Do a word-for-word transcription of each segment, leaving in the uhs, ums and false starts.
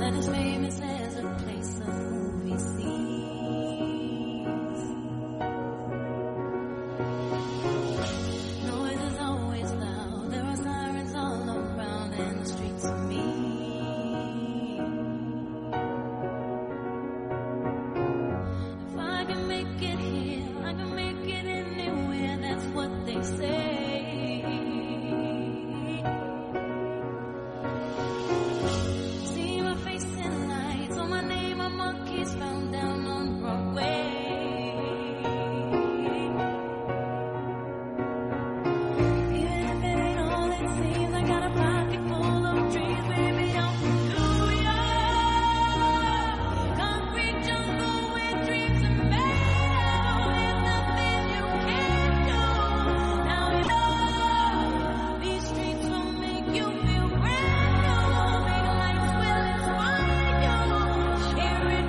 that is famous as a place of movie scenes. Noise is always loud, there are sirens all around, and the streets are mean. If I can make it here, I can make it anywhere, that's what they say. Found down on Broadway. Even if it ain't all it seems, I got a pocket full of dreams, baby. I'm from New York, concrete jungle where dreams are made. There's nothing you can't do. Now you know these streets will make you feel brand new. Big lights will inspire you. Hear it.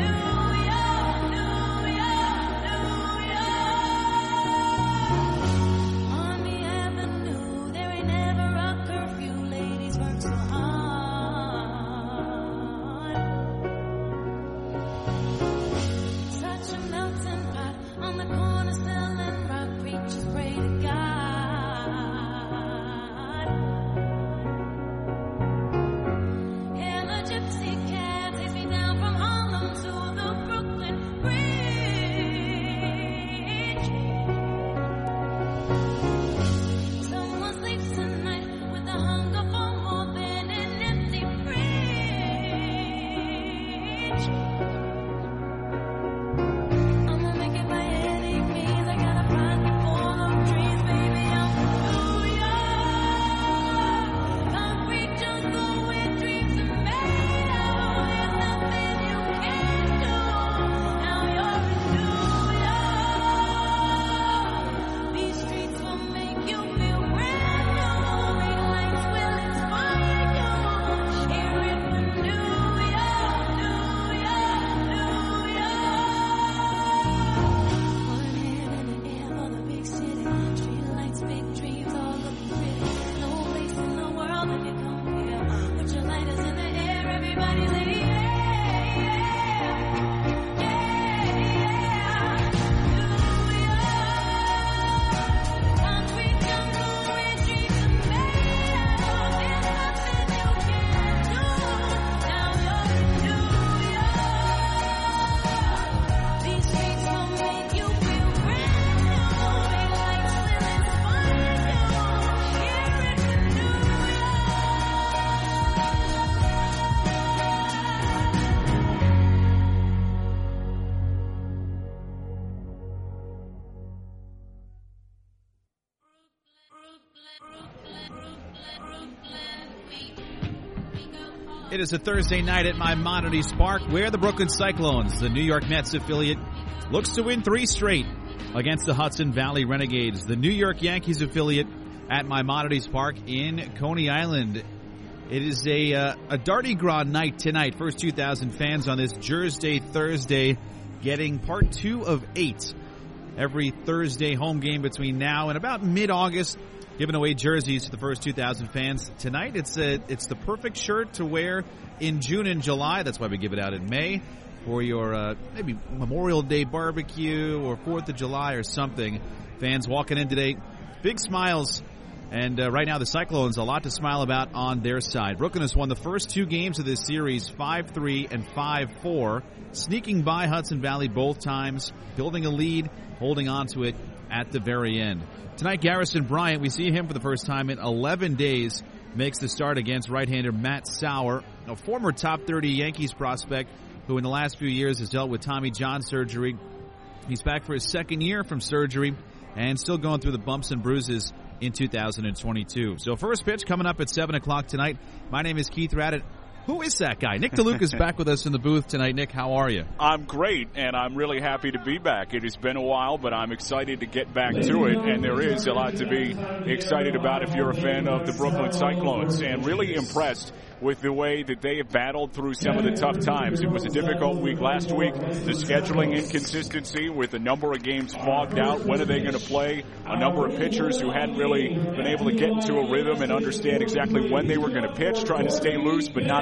It is a Thursday night at Maimonides Park where the Brooklyn Cyclones, the New York Mets affiliate, looks to win three straight against the Hudson Valley Renegades. The New York Yankees affiliate at Maimonides Park in Coney Island. It is a uh, a Darty Gras night tonight. First two thousand fans on this Jersey Thursday, getting part two of eight. Every Thursday home game between now and about mid-August, giving away jerseys to the first two thousand fans. Tonight, it's a, it's the perfect shirt to wear in June and July. That's why we give it out in May for your uh, maybe Memorial Day barbecue or fourth of July or something. Fans walking in today, big smiles. And uh, right now, the Cyclones, a lot to smile about on their side. Brooklyn has won the first two games of this series, five three and five four, sneaking by Hudson Valley both times, building a lead, holding on to it at the very end. Tonight, Garrison Bryant, we see him for the first time in eleven days, makes the start against right-hander Matt Sauer, a former top thirty Yankees prospect who in the last few years has dealt with Tommy John surgery. He's back for his second year from surgery and still going through the bumps and bruises in two thousand twenty-two. So first pitch coming up at seven o'clock tonight. My name is Keith Raddat. Who is that guy? Nick DeLuca is back with us in the booth tonight. Nick, how are you? I'm great, and I'm really happy to be back. It has been a while, but I'm excited to get back to it, and there is a lot to be excited about if you're a fan of the Brooklyn Cyclones, and really impressed with the way that they have battled through some of the tough times. It was a difficult week last week. The scheduling inconsistency with a number of games fogged out. When are they going to play? A number of pitchers who hadn't really been able to get into a rhythm and understand exactly when they were going to pitch, trying to stay loose but not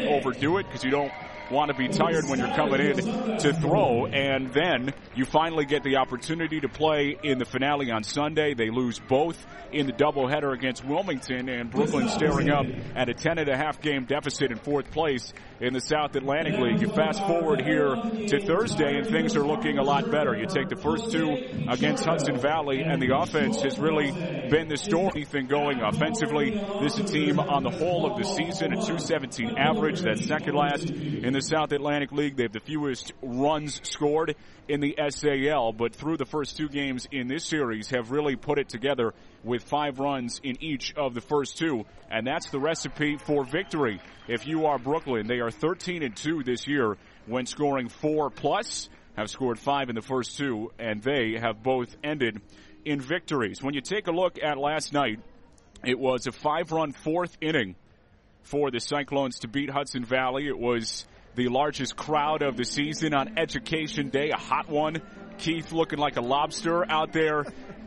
overdo it because you don't want to be tired when you're coming in to throw. And then you finally get the opportunity to play in the finale on Sunday. They lose both in the doubleheader against Wilmington, and Brooklyn staring up at a ten and a half game deficit in fourth place in the South Atlantic League. You fast forward here to Thursday, and things are looking a lot better. You take the first two against Hudson Valley, and the offense has really been the story. Anything going offensively. This is a team on the whole of the season, a two seventeen average. That's second last in the South Atlantic League. They have the fewest runs scored in the S A L, but through the first two games in this series have really put it together with five runs in each of the first two, and that's the recipe for victory. If you are Brooklyn, they are thirteen and two this year when scoring four plus, have scored five in the first two, and they have both ended in victories. When you take a look at last night, it was a five-run fourth inning for the Cyclones to beat Hudson Valley. It was the largest crowd of the season on Education Day, a hot one. Keith looking like a lobster out there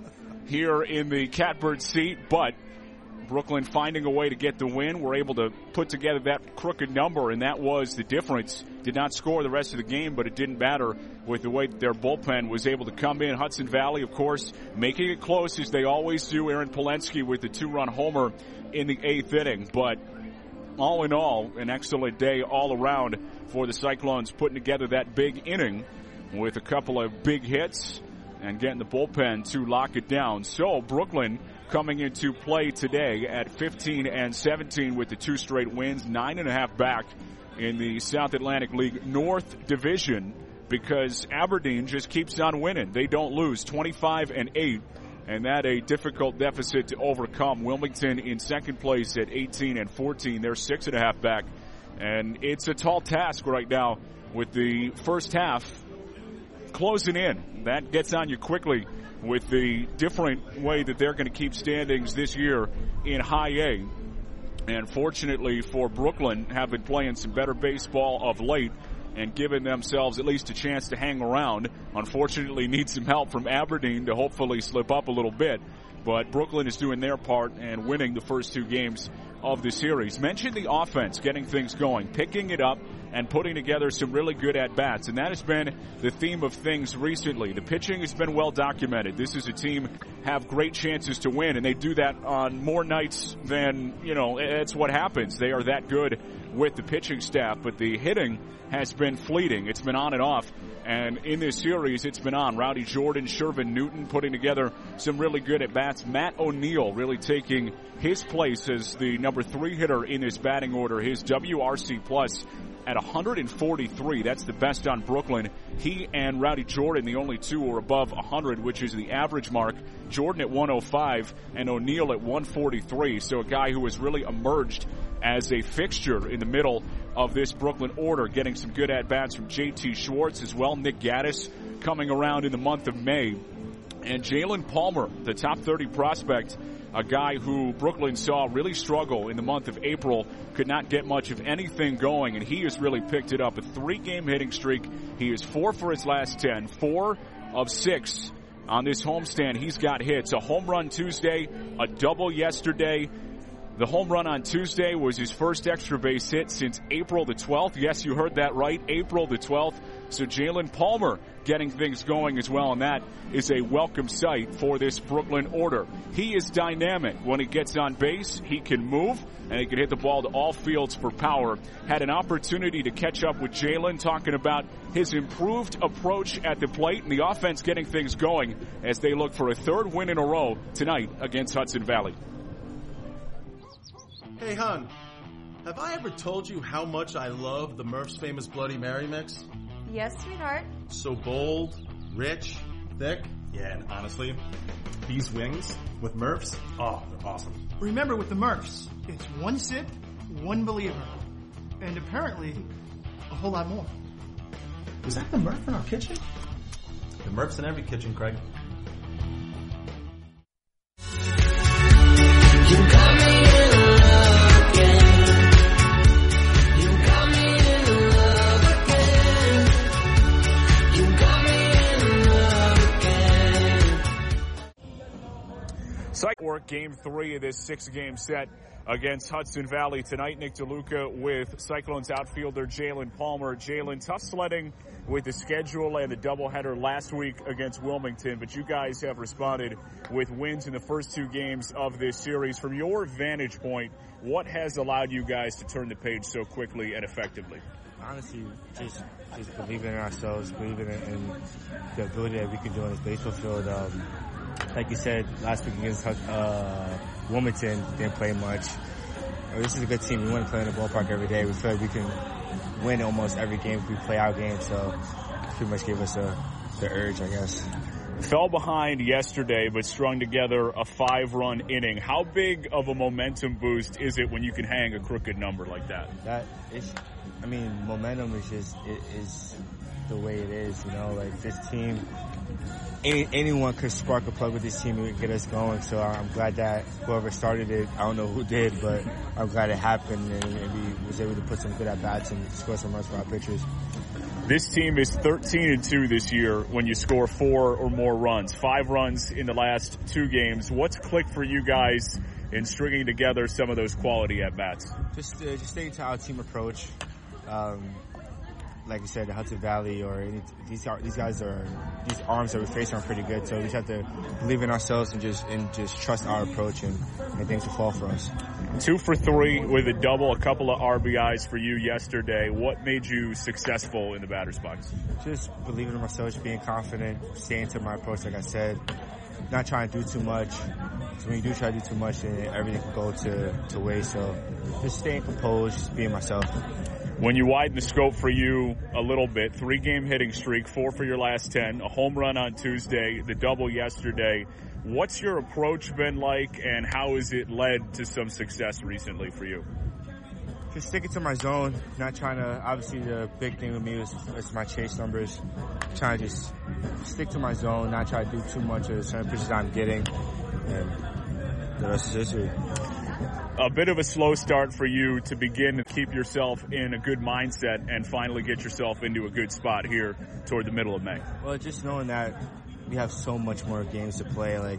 here in the catbird seat, but Brooklyn finding a way to get the win. We're able to put together that crooked number, and that was the difference. Did not score the rest of the game, but it didn't matter with the way that their bullpen was able to come in. Hudson Valley, of course, making it close as they always do. Aaron Polensky with the two-run homer in the eighth inning, but all in all, an excellent day all around for the Cyclones, putting together that big inning with a couple of big hits and getting the bullpen to lock it down. So Brooklyn coming into play today at fifteen and seventeen with the two straight wins, nine and a half back in the South Atlantic League North Division because Aberdeen just keeps on winning. They don't lose, twenty-five and eight. And that a difficult deficit to overcome. Wilmington in second place at eighteen and fourteen. They're six and a half back. And it's a tall task right now with the first half closing in. That gets on you quickly with the different way that they're going to keep standings this year in high A. And fortunately for Brooklyn, have been playing some better baseball of late and giving themselves at least a chance to hang around. Unfortunately, need some help from Aberdeen to hopefully slip up a little bit. But Brooklyn is doing their part and winning the first two games of the series. Mentioned the offense, getting things going, picking it up, and putting together some really good at-bats. And that has been the theme of things recently. The pitching has been well documented. This is a team have great chances to win, and they do that on more nights than, you know, it's what happens. They are that good with the pitching staff, but the hitting has been fleeting. It's been on and off, and in this series, it's been on. Rowdy Jordan, Shervin Newton putting together some really good at-bats. Matt O'Neill really taking his place as the number three hitter in this batting order. His W R C plus at one forty-three. That's the best on Brooklyn. He and Rowdy Jordan, the only two, are above one hundred, which is the average mark. Jordan at one oh five and O'Neill at one forty-three. So a guy who has really emerged as a fixture in the middle of this Brooklyn order, getting some good at-bats from J T Schwartz as well. Nick Gaddis coming around in the month of May. And Jalen Palmer, the top thirty prospect, a guy who Brooklyn saw really struggle in the month of April, could not get much of anything going, and he has really picked it up. A three-game hitting streak. He is four for his last ten, four of six on this homestand. He's got hits. A home run Tuesday, a double yesterday. The home run on Tuesday was his first extra base hit since April the twelfth. Yes, you heard that right, April the twelfth. So Jalen Palmer getting things going as well, and that is a welcome sight for this Brooklyn order. He is dynamic. When he gets on base, he can move, and he can hit the ball to all fields for power. Had an opportunity to catch up with Jalen, talking about his improved approach at the plate and the offense getting things going as they look for a third win in a row tonight against Hudson Valley. Hey, hon, have I ever told you how much I love the Murph's Famous Bloody Mary mix? Yes, sweetheart. So bold, rich, thick. Yeah, and honestly, these wings with Murph's, oh, they're awesome. Remember, with the Murphs, it's one sip, one believer. And apparently, a whole lot more. Was that the Murph in our kitchen? The Murph's in every kitchen, Craig. game three of this six-game set against Hudson Valley tonight. Nick DeLuca with Cyclones outfielder Jalen Palmer. Jalen, tough sledding with the schedule and the doubleheader last week against Wilmington, but you guys have responded with wins in the first two games of this series. From your vantage point, what has allowed you guys to turn the page so quickly and effectively? Honestly, just just believing in ourselves, believing in, in the ability that we can do on this baseball field. Um, like you said, last week against uh, Wilmington, didn't play much. This is a good team. We want to play in the ballpark every day. We feel like we can win almost every game if we play our game, so pretty much gave us a, the urge, I guess. Fell behind yesterday, but strung together a five-run inning. How big of a momentum boost is it when you can hang a crooked number like that? That is, I mean, momentum is just it is the way it is. You know, like this team, any, anyone could spark a plug with this team and get us going. So I'm glad that whoever started it, I don't know who did, but I'm glad it happened and, and we was able to put some good at bats and score some runs for our pitchers. This team is thirteen and two this year when you score four or more runs. Five runs in the last two games. What's clicked for you guys in stringing together some of those quality at-bats? Just uh, just staying to our team approach. Um, like I said, the Hudson Valley or any, these are, these guys are these arms that we face are pretty good. So we just have to believe in ourselves and just and just trust our approach, and, and things will fall for us. Two for three with a double, a couple of R B Is for you yesterday. What made you successful in the batter's box? Just believing in myself, just being confident, staying to my approach, like I said, not trying to do too much. So when you do try to do too much, then everything can go to, to waste. So just staying composed, just being myself. When you widen the scope for you a little bit, three-game hitting streak, four for your last ten, a home run on Tuesday, the double yesterday. What's your approach been like, and how has it led to some success recently for you? Just sticking to my zone, not trying to, obviously the big thing with me is, is my chase numbers. Trying to just stick to my zone, not try to do too much of the certain pitches I'm getting, and the rest is history. A bit of a slow start for you to begin to keep yourself in a good mindset and finally get yourself into a good spot here toward the middle of May. Well, just knowing that we have so much more games to play, like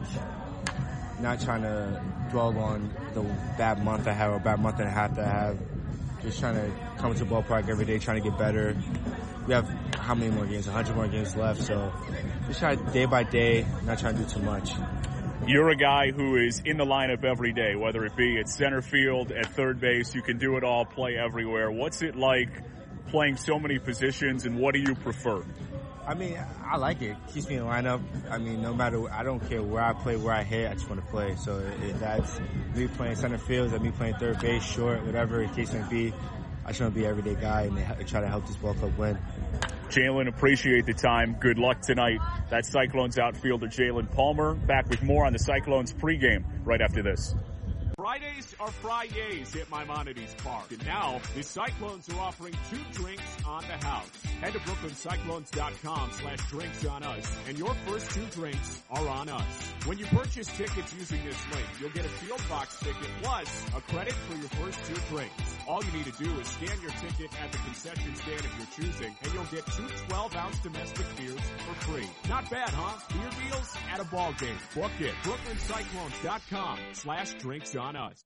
not trying to dwell on the bad month I have or bad month and a half that I have. Just trying to come to the ballpark every day, trying to get better. We have how many more games? one hundred more games left, so just try day by day, not trying to do too much. You're a guy who is in the lineup every day, whether it be at center field, at third base. You can do it all, play everywhere. What's it like playing so many positions, and what do you prefer? I mean, I like it. It keeps me in the lineup. I mean, no matter, I don't care where I play, where I hit, I just want to play. So if that's me playing center field, that me playing third base, short, whatever the case may be, I just want to be an everyday guy and try to help this ball club win. Jalen, appreciate the time. Good luck tonight. That's Cyclones outfielder Jalen Palmer. Back with more on the Cyclones pregame right after this. Fridays are Fridays at Maimonides Park. And now, the Cyclones are offering two drinks on the house. Head to Brooklyn Cyclones dot com slash drinks on us, and your first two drinks are on us. When you purchase tickets using this link, you'll get a Field Box ticket plus a credit for your first two drinks. All you need to do is scan your ticket at the concession stand of your choosing, and you'll get two twelve-ounce domestic beers for free. Not bad, huh? Beer deals at a ball game. Book it. Brooklyn Cyclones dot com slash drinks on us.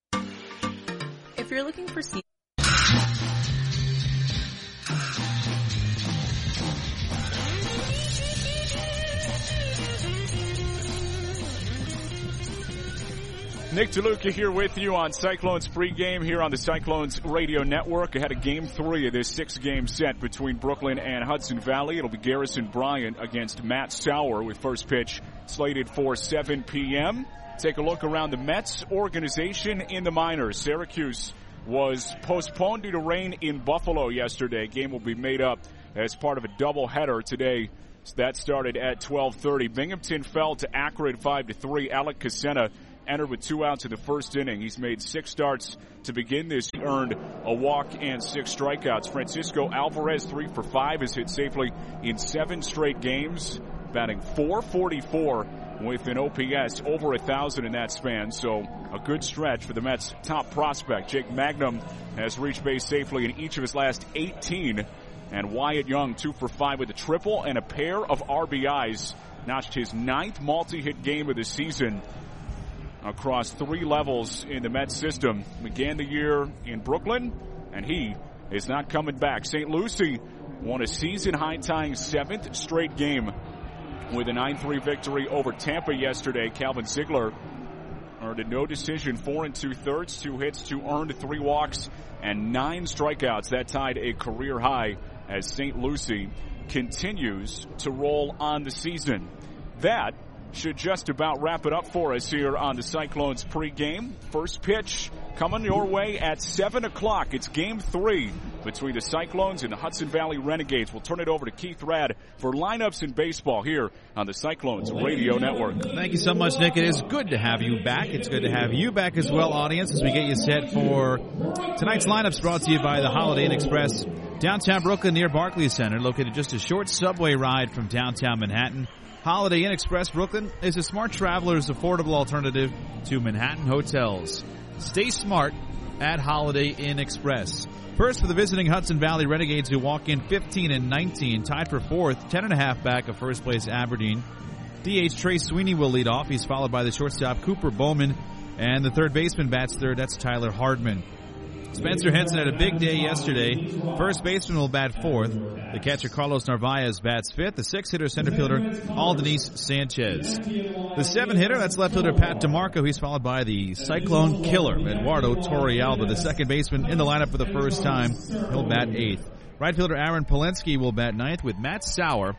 If you're looking for seats, Nick DeLuca here with you on Cyclones pregame here on the Cyclones Radio Network. Ahead of game three of this six-game set between Brooklyn and Hudson Valley. It'll be Garrison Bryant against Matt Sauer with first pitch slated for seven p.m. Take a look around the Mets organization in the minors. Syracuse was postponed due to rain in Buffalo yesterday. Game will be made up as part of a doubleheader today. That started at twelve thirty. Binghamton fell to Akron five to three. Alec Casena entered with two outs in the first inning. He's made six starts to begin this. He earned a walk and six strikeouts. Francisco Alvarez, three for five, has hit safely in seven straight games, batting four forty-four with an O P S over one thousand in that span. So a good stretch for the Mets' top prospect. Jake Magnum has reached base safely in each of his last eighteen. And Wyatt Young, two for five with a triple and a pair of R B Is, notched his ninth multi-hit game of the season across three levels in the Mets system. Began the year in Brooklyn, and he is not coming back. Saint Lucie won a season-high tying seventh straight game with a nine three victory over Tampa yesterday. Calvin Ziegler earned a no decision, four and two-thirds, two hits, two earned, three walks, and nine strikeouts. That tied a career high as Saint Lucie continues to roll on the season. That should just about wrap it up for us here on the Cyclones pregame. First pitch coming your way at seven o'clock. It's game three between the Cyclones and the Hudson Valley Renegades. We'll turn it over to Keith Rad for lineups in baseball here on the Cyclones Radio Network. Thank you so much, Nick. It is good to have you back. It's good to have you back as well, audience, as we get you set for tonight's lineups, brought to you by the Holiday Inn Express, downtown Brooklyn near Barclays Center, located just a short subway ride from downtown Manhattan. Holiday Inn Express Brooklyn is a smart traveler's affordable alternative to Manhattan hotels. Stay smart at Holiday Inn Express. First for the visiting Hudson Valley Renegades, who walk in fifteen and nineteen, tied for fourth, ten and a half back of first place Aberdeen. D H Trey Sweeney will lead off. He's followed by the shortstop Cooper Bowman, and the third baseman bats third. That's Tyler Hardman. Spencer Henson had a big day yesterday. First baseman will bat fourth. The catcher Carlos Narvaez bats fifth. The six-hitter center fielder Aldenise Sanchez. The seven-hitter, that's left fielder Pat DeMarco. He's followed by the Cyclone killer Eduardo Torrealba, the second baseman in the lineup for the first time. He'll bat eighth. Right fielder Aaron Polensky will bat ninth with Matt Sauer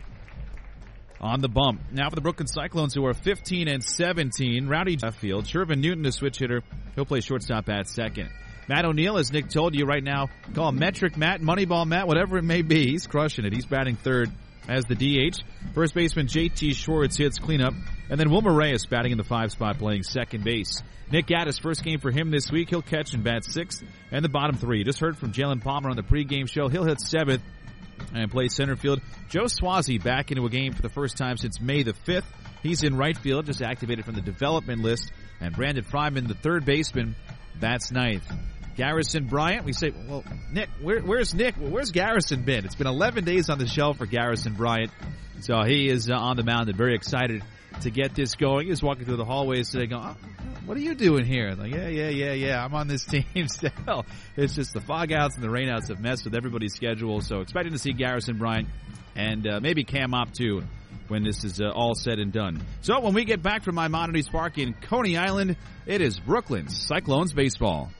on the bump. Now for the Brooklyn Cyclones, who are fifteen and seventeen. Rowdy left field. Shervin Newton, the switch hitter. He'll play shortstop at second. Matt O'Neill, as Nick told you right now, call him Metric Matt, Moneyball Matt, whatever it may be. He's crushing it. He's batting third as the D H. First baseman J T Schwartz hits cleanup. And then Wilmer Reyes batting in the five spot, playing second base. Nick Gaddis, first game for him this week. He'll catch and bat sixth. And the bottom three. Just heard from Jalen Palmer on the pregame show. He'll hit seventh and play center field. Joe Swazi back into a game for the first time since May the fifth. He's in right field, just activated from the development list. And Brandon Fryman, the third baseman, bats ninth. Garrison Bryant, we say, well, Nick, where, where's Nick? Where's Garrison been? It's been eleven days on the shelf for Garrison Bryant. So he is uh, on the mound and very excited to get this going. He's walking through the hallways today going, oh, what are you doing here? Like, yeah, yeah, yeah, yeah, I'm on this team still. It's just the fog outs and the rain outs have messed with everybody's schedule. So expecting to see Garrison Bryant and uh, maybe Cam Opp too when this is uh, all said and done. So when we get back from Maimonides Park in Coney Island, it is Brooklyn Cyclones baseball.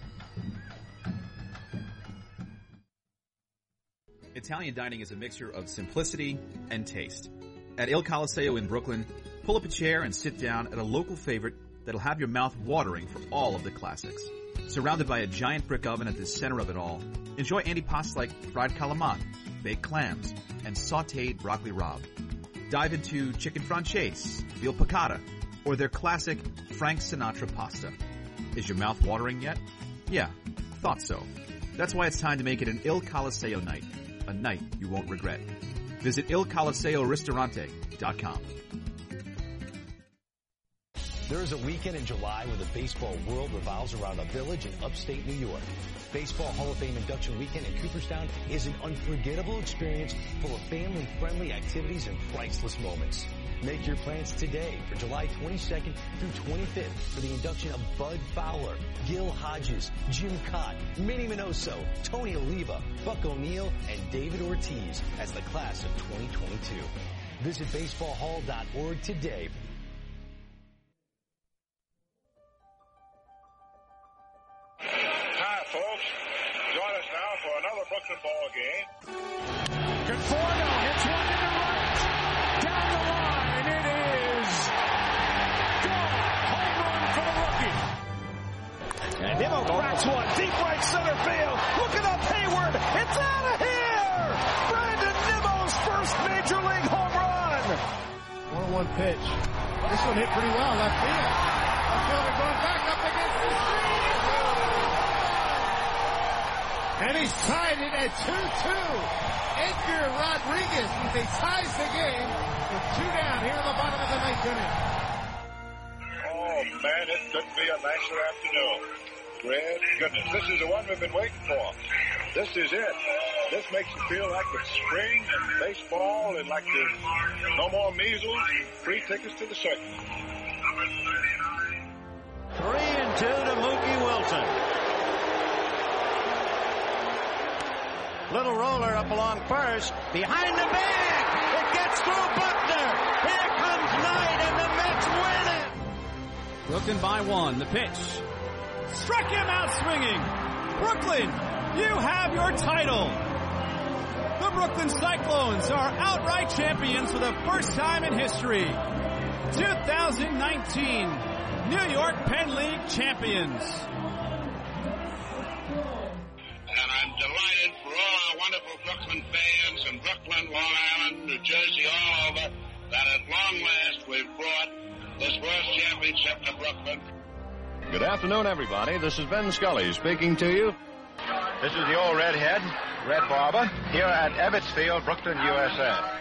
Italian dining is a mixture of simplicity and taste. At Il Colosseo in Brooklyn, pull up a chair and sit down at a local favorite that'll have your mouth watering for all of the classics. Surrounded by a giant brick oven at the center of it all, enjoy antipasti like fried calamari, baked clams, and sautéed broccoli rabe. Dive into chicken franchise, veal piccata, or their classic Frank Sinatra pasta. Is your mouth watering yet? Yeah, thought so. That's why it's time to make it an Il Colosseo night. A night you won't regret. Visit il colosseo ristorante dot com. There is a weekend in July when the baseball world revolves around a village in upstate New York. Baseball Hall of Fame induction weekend in Cooperstown is an unforgettable experience full of family-friendly activities and priceless moments. Make your plans today for July twenty-second through twenty-fifth for the induction of Bud Fowler, Gil Hodges, Jim Cott, Minnie Minoso, Tony Oliva, Buck O'Neill, and David Ortiz as the class of twenty twenty-two. Visit baseball hall dot org today. Hi, folks. Join us now for another Brooklyn ball game. Conforto hits one to the right. Down the line, it is gone. Home run for the rookie. And Nimmo cracks one deep right center field. Looking up Hayward. It's out of here. Brandon Nimmo's first major league home run. one oh one pitch. This one hit pretty well left field. Left fielder going back up against the screen. And he's tied it at two two. Edgar Rodriguez, he ties the game with two down here in the bottom of the ninth inning. Oh, man, it couldn't be a nicer afternoon. Great goodness, this is the one we've been waiting for. This is it. This makes you feel like it's spring and baseball and like there's no more measles, free tickets to the circus. two to Mookie Wilson. Little roller up along first. Behind the bag. It gets through Buckner. Here comes Knight, and the Mets win it. Brooklyn by one. The pitch. Struck him out swinging. Brooklyn, you have your title. The Brooklyn Cyclones are outright champions for the first time in history. two thousand nineteen New York Penn League champions. And I'm delighted for all our wonderful Brooklyn fans in Brooklyn, Long Island, New Jersey, all over, that at long last we've brought this World Championship to Brooklyn. Good afternoon, everybody. This is Ben Scully speaking to you. This is the old redhead, Red Barber, here at Ebbets Field, Brooklyn, U S A.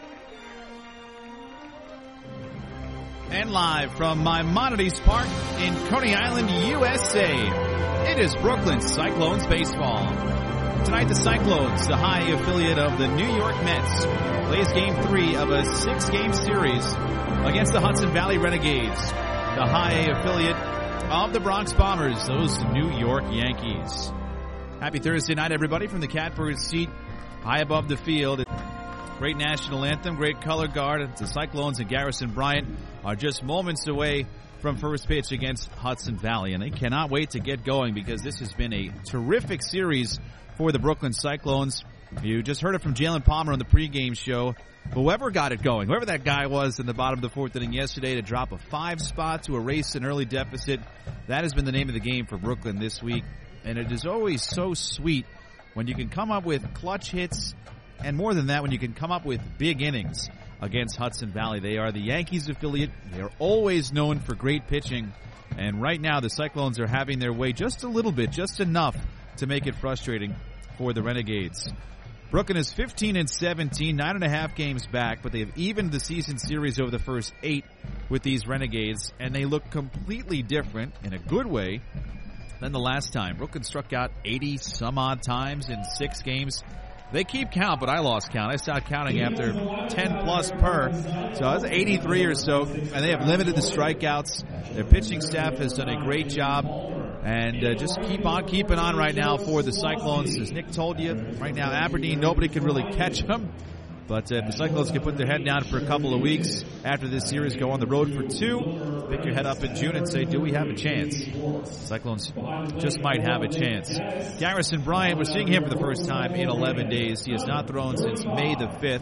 And live from Maimonides Park in Coney Island, U S A, it is Brooklyn Cyclones baseball. Tonight, the Cyclones, the high affiliate of the New York Mets, plays game three of a six-game series against the Hudson Valley Renegades, the high affiliate of the Bronx Bombers, those New York Yankees. Happy Thursday night, everybody, from the Catbird seat high above the field. Great national anthem, great color guard. The Cyclones and Garrison Bryant are just moments away from first pitch against Hudson Valley, and they cannot wait to get going because this has been a terrific series for the Brooklyn Cyclones. You just heard it from Jalen Palmer on the pregame show. Whoever got it going, whoever that guy was in the bottom of the fourth inning yesterday to drop a five spot to erase an early deficit, that has been the name of the game for Brooklyn this week. And it is always so sweet when you can come up with clutch hits, and more than that, when you can come up with big innings against Hudson Valley. They are the Yankees affiliate. They are always known for great pitching. And right now, the Cyclones are having their way just a little bit, just enough to make it frustrating for the Renegades. Brooklyn is fifteen and seventeen, nine and a half games back, but they have evened the season series over the first eight with these Renegades, and they look completely different in a good way than the last time. Brooklyn struck out eighty some odd times in six games. They keep count, but I lost count. I stopped counting after ten plus per. So it's eighty-three or so, and they have limited the strikeouts. Their pitching staff has done a great job. And uh, just keep on keeping on right now for the Cyclones. As Nick told you, right now Aberdeen, nobody can really catch them. But uh, if the Cyclones can put their head down for a couple of weeks after this series, go on the road for two, pick your head up in June and say, do we have a chance? Cyclones just might have a chance. Garrison Bryant, we're seeing him for the first time in eleven days. He has not thrown since May the fifth.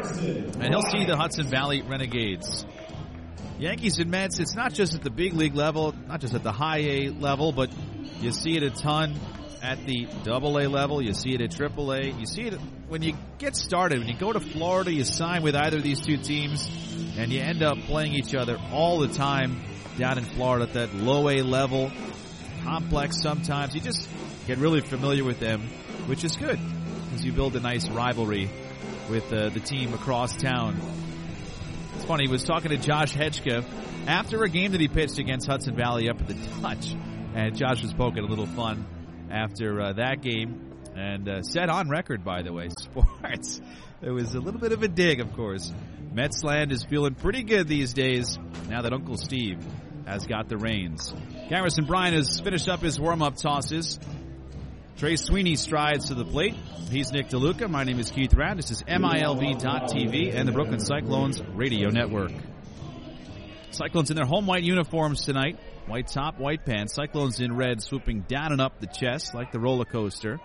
And he'll see the Hudson Valley Renegades. Yankees and Mets, it's not just at the big league level, not just at the high A level, but you see it a ton at the double A level. You see it at triple A. You see it when you get started. When you go to Florida, you sign with either of these two teams, and you end up playing each other all the time down in Florida at that low A level, complex sometimes. You just get really familiar with them, which is good because you build a nice rivalry with uh, the team across town. It's funny, he was talking to Josh Hedgeka after a game that he pitched against Hudson Valley up at the Touch, and Josh was poking a little fun after uh, that game, and uh, set on record, by the way, sports. It was a little bit of a dig, of course. Metsland is feeling pretty good these days now that Uncle Steve has got the reins. Garrison Bryant has finished up his warm-up tosses. Trey Sweeney strides to the plate. He's Nick DeLuca. My name is Keith Radd. This is M I L B dot T V and the Brooklyn Cyclones Radio Network. Cyclones in their home white uniforms tonight. White top, white pants. Cyclones in red, swooping down and up the chest like the roller coaster.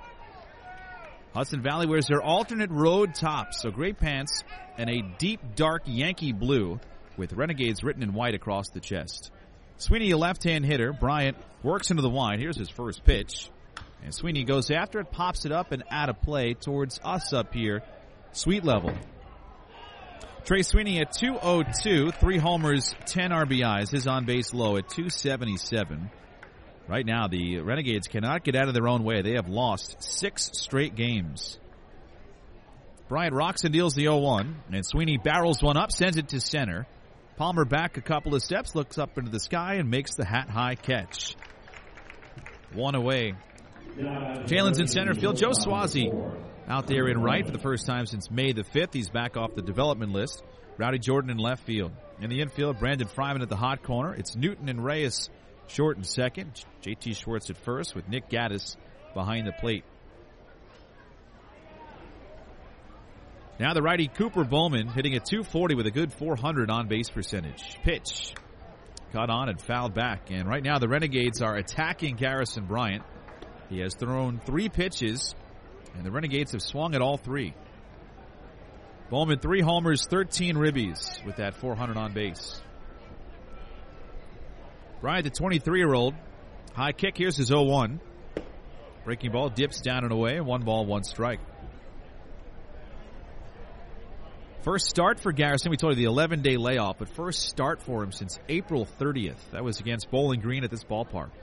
Hudson Valley wears their alternate road tops, so gray pants and a deep, dark Yankee blue with Renegades written in white across the chest. Sweeney, a left-hand hitter. Bryant works into the wide. Here's his first pitch. And Sweeney goes after it, pops it up, and out of play towards us up here, Sweet Level. Trey Sweeney at two oh two, three homers, ten R B Is. His on-base low at two seventy-seven. Right now, the Renegades cannot get out of their own way. They have lost six straight games. Bryant rocks and deals the oh one, and Sweeney barrels one up, sends it to center. Palmer back a couple of steps, looks up into the sky, and makes the hat-high catch. One away. Jalen's in center field. Joe Swazi out there in right for the first time since May the fifth. He's back off the development list. Rowdy Jordan in left field. In the infield, Brandon Fryman at the hot corner. It's Newton and Reyes Short in second. J T Schwartz at first with Nick Gaddis behind the plate. Now the righty Cooper Bowman hitting at two forty with a good four hundred on base percentage. Pitch. Caught on and fouled back. And right now the Renegades are attacking Garrison Bryant. He has thrown three pitches, and the Renegades have swung at all three. Bowman, three homers, thirteen ribbies with that four hundred on base. Bryant, the twenty-three-year-old. High kick. Here's his oh one. Breaking ball dips down and away. One ball, one strike. First start for Garrison. We told you the eleven-day layoff, but first start for him since April thirtieth. That was against Bowling Green at this ballpark.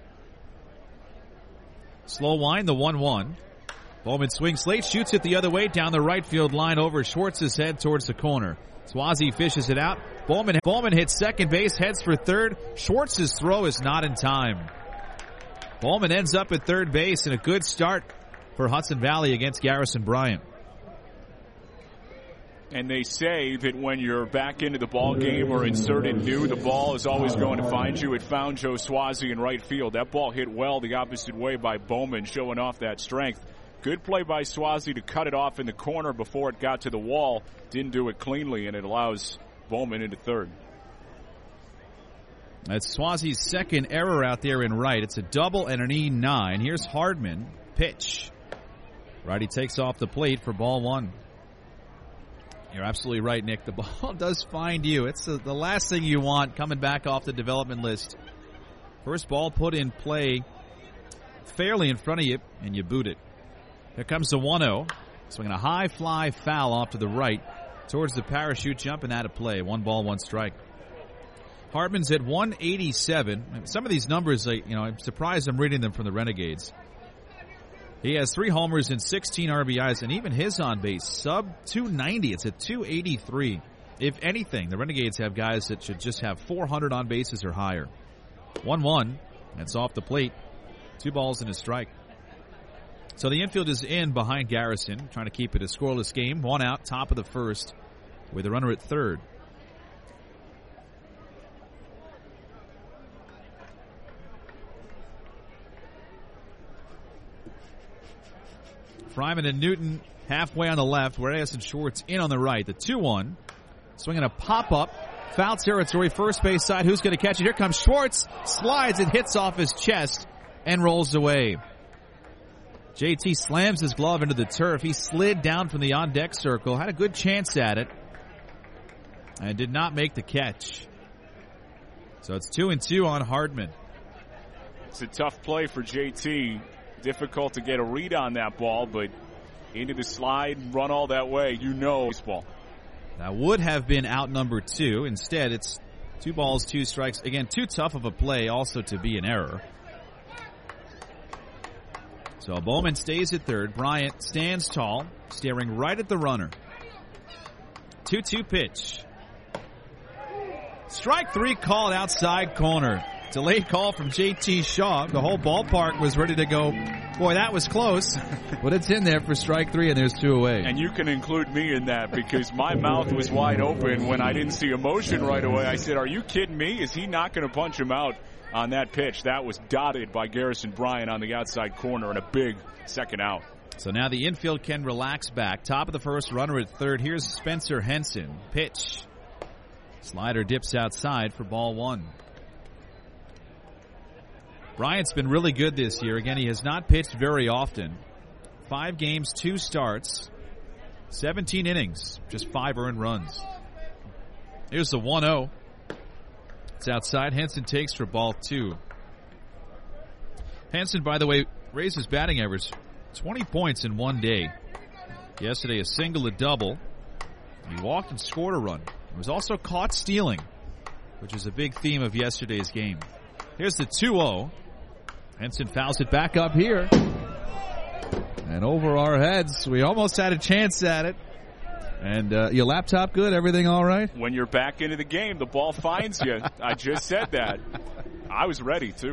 Slow wind, the one one. Bowman swings late, shoots it the other way down the right field line over Schwartz's head towards the corner. Swazi fishes it out. Bowman, Bowman hits second base, heads for third. Schwartz's throw is not in time. Bowman ends up at third base, and a good start for Hudson Valley against Garrison Bryant. And they say that when you're back into the ball game or inserted new, the ball is always going to find you. It found Joe Swazi in right field. That ball hit well the opposite way by Bowman, showing off that strength. Good play by Swazi to cut it off in the corner before it got to the wall. Didn't do it cleanly, and it allows Bowman into third. That's Swazi's second error out there in right. It's a double and an E nine. Here's Hardman. Pitch. Righty takes off the plate for ball one. You're absolutely right, Nick. The ball does find you. It's the, the last thing you want coming back off the development list. First ball put in play fairly in front of you, and you boot it. Here comes the one oh. Swinging a high fly foul off to the right towards the parachute jump and out of play. One ball, one strike. Hardman's at one eighty-seven. Some of these numbers, you know, I'm surprised I'm reading them from the Renegades. He has three homers and sixteen R B Is, and even his on base, sub two ninety. It's at two eighty-three. If anything, the Renegades have guys that should just have four hundred on bases or higher. one one. That's off the plate. Two balls and a strike. So the infield is in behind Garrison, trying to keep it a scoreless game. One out, top of the first, with a runner at third. Fryman and Newton halfway on the left. Reyes and Schwartz in on the right. The two one. Swinging a pop-up. Foul territory, first base side. Who's going to catch it? Here comes Schwartz. Slides and hits off his chest and rolls away. J T slams his glove into the turf. He slid down from the on-deck circle. Had a good chance at it. And did not make the catch. So it's two and two on Hardman. It's a tough play for J T. Difficult to get a read on that ball, but into the slide, run all that way, you know baseball. That would have been out number two. Instead, it's two balls, two strikes. Again, too tough of a play also to be an error. So Bowman stays at third. Bryant stands tall, staring right at the runner. two two pitch. Strike three called outside corner. Delayed call from J T Shaw. The whole ballpark was ready to go. Boy, that was close. But it's in there for strike three, and there's two away. And you can include me in that because my mouth was wide open when I didn't see a motion right away. I said, are you kidding me? Is he not going to punch him out on that pitch? That was dotted by Garrison Bryant on the outside corner and a big second out. So now the infield can relax back. Top of the first, runner at third. Here's Spencer Henson. Pitch. Slider dips outside for ball one. Bryant's been really good this year. Again, he has not pitched very often. Five games, two starts, seventeen innings, just five earned runs. Here's the one oh. It's outside. Henson takes for ball two. Henson, by the way, raised his batting average twenty points in one day. Yesterday, a single, a double. He walked and scored a run. He was also caught stealing, which is a big theme of yesterday's game. Here's the two oh. Henson fouls it back up here. And over our heads, we almost had a chance at it. And uh, your laptop good? Everything all right? When you're back into the game, the ball finds you. I just said that. I was ready, too.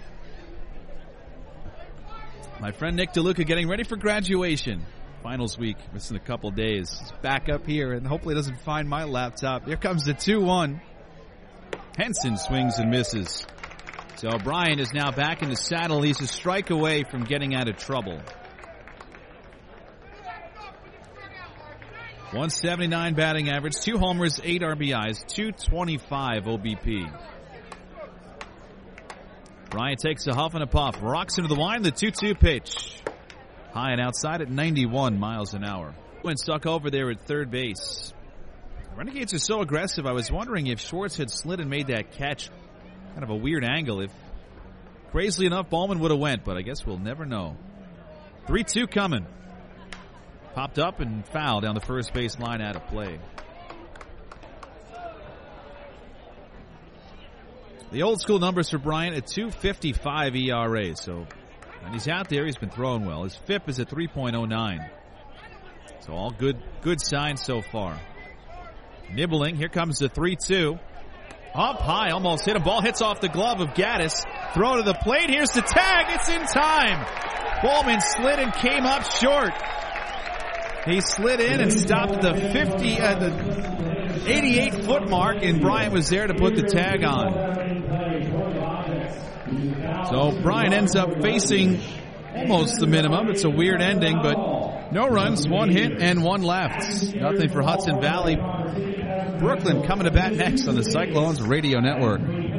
My friend Nick DeLuca getting ready for graduation. Finals week, missing a couple days. He's back up here, and hopefully doesn't find my laptop. Here comes the two one. Henson swings and misses. So Bryant is now back in the saddle. He's a strike away from getting out of trouble. one seventy-nine batting average, two homers, eight R B Is, two twenty-five O B P. Bryant takes a huff and a puff, rocks into the line, the two two pitch. High and outside at ninety-one miles an hour. Went stuck over there at third base. Renegades are so aggressive, I was wondering if Schwartz had slid and made that catch. Kind of a weird angle. If, crazily enough, Bowman would have went, but I guess we'll never know. three two coming. Popped up and fouled down the first base line, out of play. The old school numbers for Bryant at two fifty-five E R A. So when he's out there, he's been throwing well. His F I P is at three point oh nine. So all good, good signs so far. Nibbling. Here comes the three two. Up high, almost hit a ball. Hits off the glove of Gaddis. Throw to the plate. Here's the tag. It's in time. Bowman slid and came up short. He slid in and stopped the fifty, uh, the eighty-eight foot mark, and Bryant was there to put the tag on. So Bryant ends up facing almost the minimum. It's a weird ending, but no runs, one hit, and one left. Nothing for Hudson Valley. Brooklyn coming to bat next on the Cyclones Radio Network.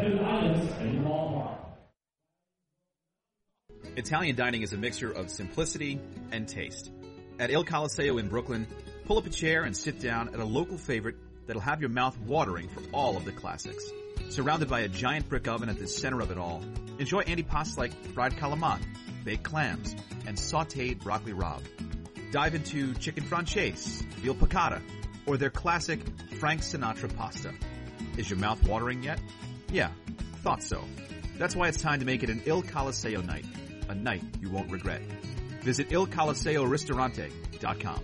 Italian dining is a mixture of simplicity and taste. At Il Colosseo in Brooklyn, pull up a chair and sit down at a local favorite that'll have your mouth watering for all of the classics. Surrounded by a giant brick oven at the center of it all, enjoy antipastas like fried calamari, baked clams, and sautéed broccoli rabe. Dive into chicken franchise, veal piccata, or their classic Frank Sinatra pasta. Is your mouth watering yet? Yeah, thought so. That's why it's time to make it an Il Colosseo night. A night you won't regret. Visit il colosseo ristorante dot com.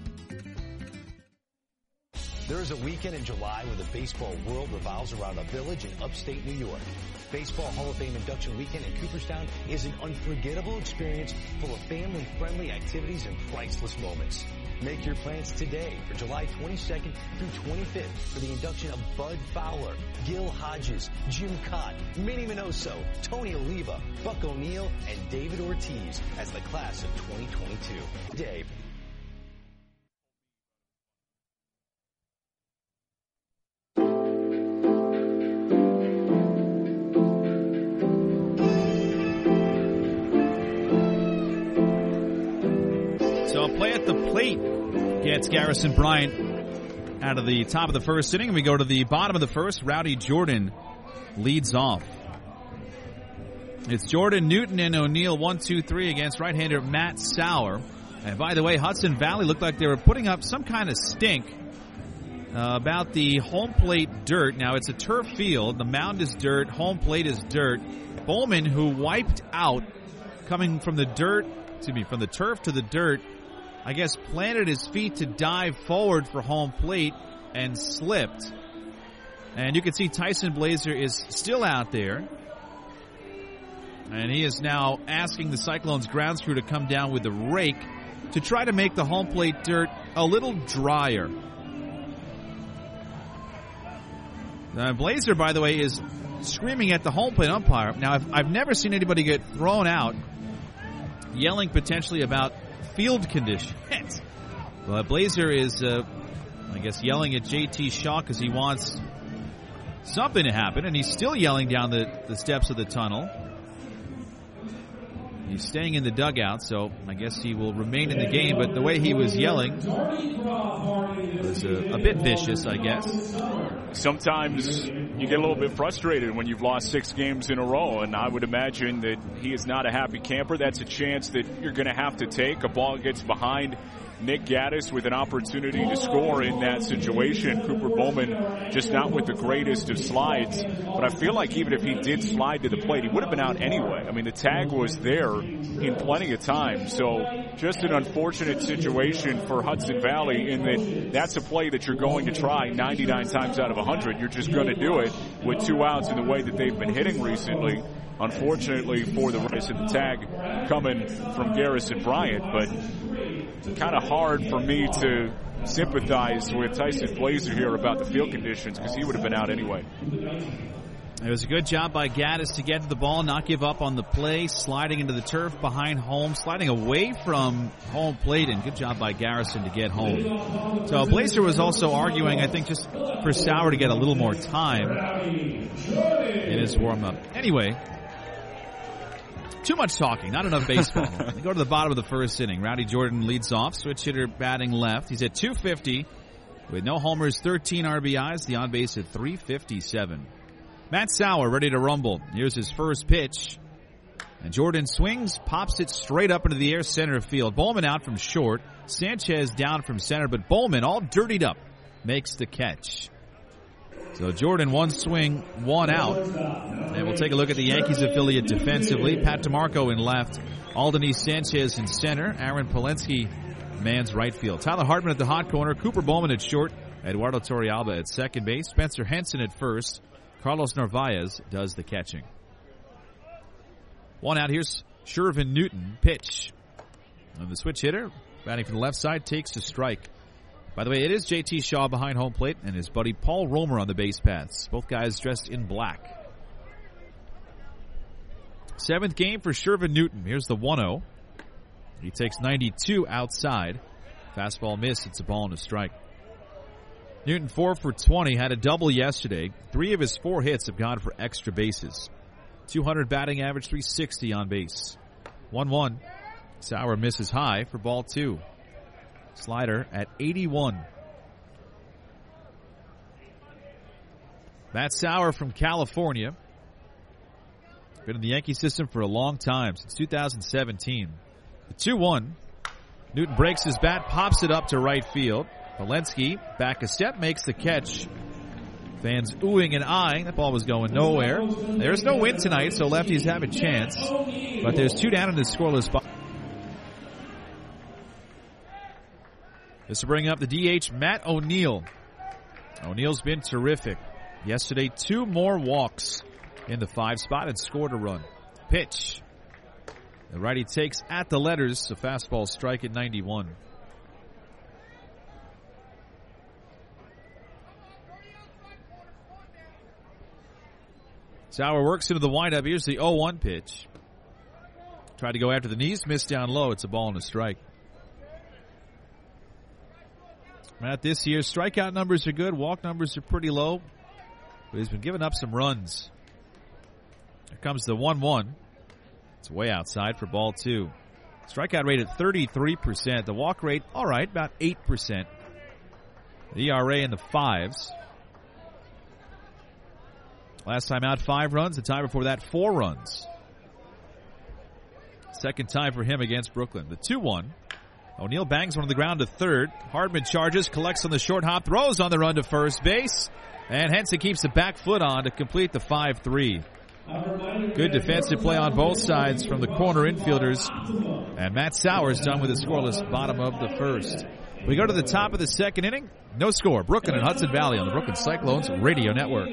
There is a weekend in July where the baseball world revolves around a village in upstate New York. Baseball Hall of Fame induction weekend in Cooperstown is an unforgettable experience full of family-friendly activities and priceless moments. Make your plans today for July twenty-second through twenty-fifth for the induction of Bud Fowler, Gil Hodges, Jim Cott, Minnie Minoso, Tony Oliva, Buck O'Neill, and David Ortiz as the class of twenty twenty-two. Dave. So a play at the plate gets Garrison Bryant out of the top of the first inning. We go to the bottom of the first. Rowdy Jordan leads off. It's Jordan, Newton, and O'Neill, one, two, three against right-hander Matt Sauer. And by the way, Hudson Valley looked like they were putting up some kind of stink uh, about the home plate dirt. Now, it's a turf field. The mound is dirt. Home plate is dirt. Bowman, who wiped out coming from the dirt, excuse me, from the turf to the dirt, I guess planted his feet to dive forward for home plate and slipped. And you can see Tyson Blazer is still out there. And he is now asking the Cyclones grounds crew to come down with a rake to try to make the home plate dirt a little drier. Now, Blazer, by the way, is screaming at the home plate umpire. Now, I've, I've never seen anybody get thrown out yelling potentially about field conditions. But Blazer is, uh, I guess, yelling at J T Shaw because he wants something to happen, and he's still yelling down the, the steps of the tunnel. He's staying in the dugout, so I guess he will remain in the game, but the way he was yelling was a, a bit vicious, I guess. Sometimes you get a little bit frustrated when you've lost six games in a row, and I would imagine that he is not a happy camper. That's a chance that you're going to have to take. A ball gets behind Nick Gaddis with an opportunity to score in that situation. Cooper Bowman just not with the greatest of slides. But I feel like even if he did slide to the plate, he would have been out anyway. I mean, the tag was there in plenty of time. So just an unfortunate situation for Hudson Valley in that that's a play that you're going to try ninety-nine times out of one hundred. You're just going to do it with two outs in the way that they've been hitting recently. Unfortunately for the race of the tag coming from Garrison Bryant, but kind of hard for me to sympathize with Tyson Blazer here about the field conditions because he would have been out anyway. It was a good job by Gaddis to get to the ball, not give up on the play, sliding into the turf behind home, sliding away from home plate, and good job by Garrison to get home. So Blazer was also arguing, I think, just for Sauer to get a little more time in his warm-up. Anyway, too much talking, not enough baseball. We go to the bottom of the first inning. Rowdy Jordan leads off, switch hitter batting left. He's at two fifty with no homers, thirteen R B Is, the on-base at three fifty-seven. Matt Sauer ready to rumble. Here's his first pitch. And Jordan swings, pops it straight up into the air center field. Bowman out from short. Sanchez down from center, but Bowman, all dirtied up, makes the catch. So Jordan, one swing, one out. And we'll take a look at the Yankees affiliate defensively. Pat DeMarco in left. Aldony Sanchez in center. Aaron Polensky mans right field. Tyler Hartman at the hot corner. Cooper Bowman at short. Eduardo Torrealba at second base. Spencer Henson at first. Carlos Narvaez does the catching. One out. Here's Shervin Newton. Pitch. And the switch hitter, batting from the left side, takes a strike. By the way, it is J T Shaw behind home plate and his buddy Paul Romer on the base paths. Both guys dressed in black. Seventh game for Shervin Newton. Here's the one oh. He takes ninety-two outside. Fastball missed. It's a ball and a strike. Newton four for twenty, had a double yesterday. Three of his four hits have gone for extra bases. two hundred batting average, three sixty on base. one one. Sauer misses high for ball two. Slider at eighty-one. Matt Sauer from California. Been in the Yankee system for a long time, since two thousand seventeen. The two one. Newton breaks his bat, pops it up to right field. Polensky back a step, makes the catch. Fans oohing and eyeing. That ball was going nowhere. There's no win tonight, so lefties have a chance. But there's two down in the scoreless spot. This will bring up the D H, Matt O'Neill. O'Neill's been terrific. Yesterday, two more walks in the five spot and scored a run. Pitch. The righty takes at the letters. A fastball strike at ninety-one. Sauer works into the windup. Here's the oh one pitch. Tried to go after the knees, missed down low. It's a ball and a strike. Matt, this year, strikeout numbers are good. Walk numbers are pretty low. But he's been giving up some runs. Here comes the one one. It's way outside for ball two. Strikeout rate at thirty-three percent. The walk rate, all right, about eight percent. The E R A in the fives. Last time out, five runs. The time before that, four runs. Second time for him against Brooklyn. The two one. O'Neill bangs one on the ground to third. Hardman charges, collects on the short hop, throws on the run to first base. And Henson keeps the back foot on to complete the five three. Good defensive play on both sides from the corner infielders. And Matt Sauer's done with a scoreless bottom of the first. We go to the top of the second inning. No score. Brooklyn and Hudson Valley on the Brooklyn Cyclones Radio Network.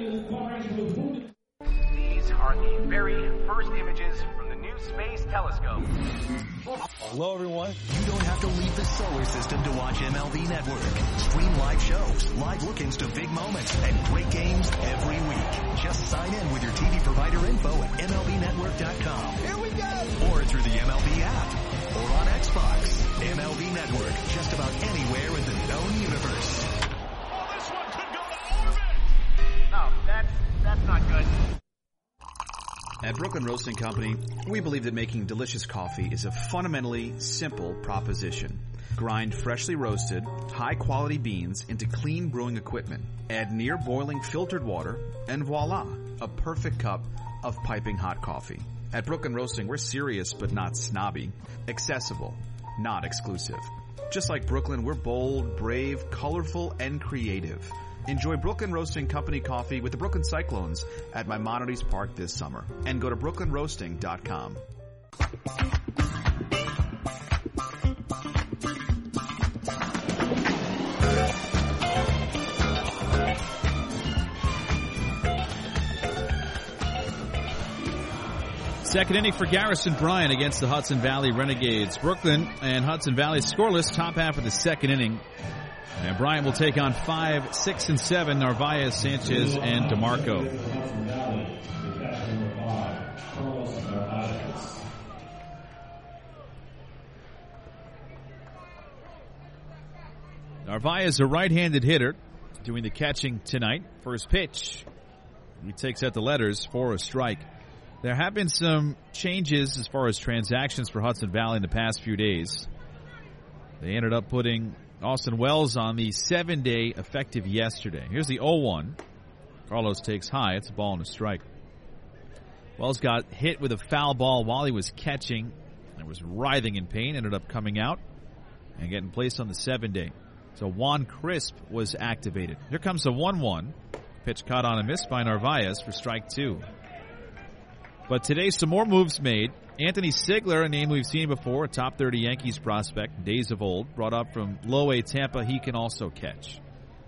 These are the very first images from the new Space Telescope. Hello, everyone. You don't have to leave the solar system to watch M L B Network. Stream live shows, live look-ins to big moments, and great games every week. Just sign in with your T V provider info at M L B network dot com. Here we go! Or through the M L B app. Or on Xbox. M L B Network. Just about anywhere in the known universe. Oh, this one could go to orbit! No, that's, that's not good. At Brooklyn Roasting Company, we believe that making delicious coffee is a fundamentally simple proposition. Grind freshly roasted, high-quality beans into clean brewing equipment. Add near-boiling filtered water, and voila, a perfect cup of piping hot coffee. At Brooklyn Roasting, we're serious but not snobby. Accessible, not exclusive. Just like Brooklyn, we're bold, brave, colorful, and creative. Enjoy Brooklyn Roasting Company coffee with the Brooklyn Cyclones at Maimonides Park this summer. And go to brooklyn roasting dot com. Second inning for Garrison Bryant against the Hudson Valley Renegades. Brooklyn and Hudson Valley scoreless top half of the second inning. And Bryant will take on five, six, and seven, Narvaez, Sanchez, and DeMarco. Narvaez, a right-handed hitter, doing the catching tonight. First pitch. He takes out the letters for a strike. There have been some changes as far as transactions for Hudson Valley in the past few days. They ended up putting Austin Wells on the seven-day effective yesterday. Here's the oh one. Carlos takes high. It's a ball and a strike. Wells got hit with a foul ball while he was catching and was writhing in pain. Ended up coming out and getting placed on the seven-day. So Juan Crisp was activated. Here comes the one one. Pitch caught on a miss by Narvaez for strike two. But today, some more moves made. Anthony Sigler, a name we've seen before, a top thirty Yankees prospect, days of old, brought up from low A Tampa. He can also catch.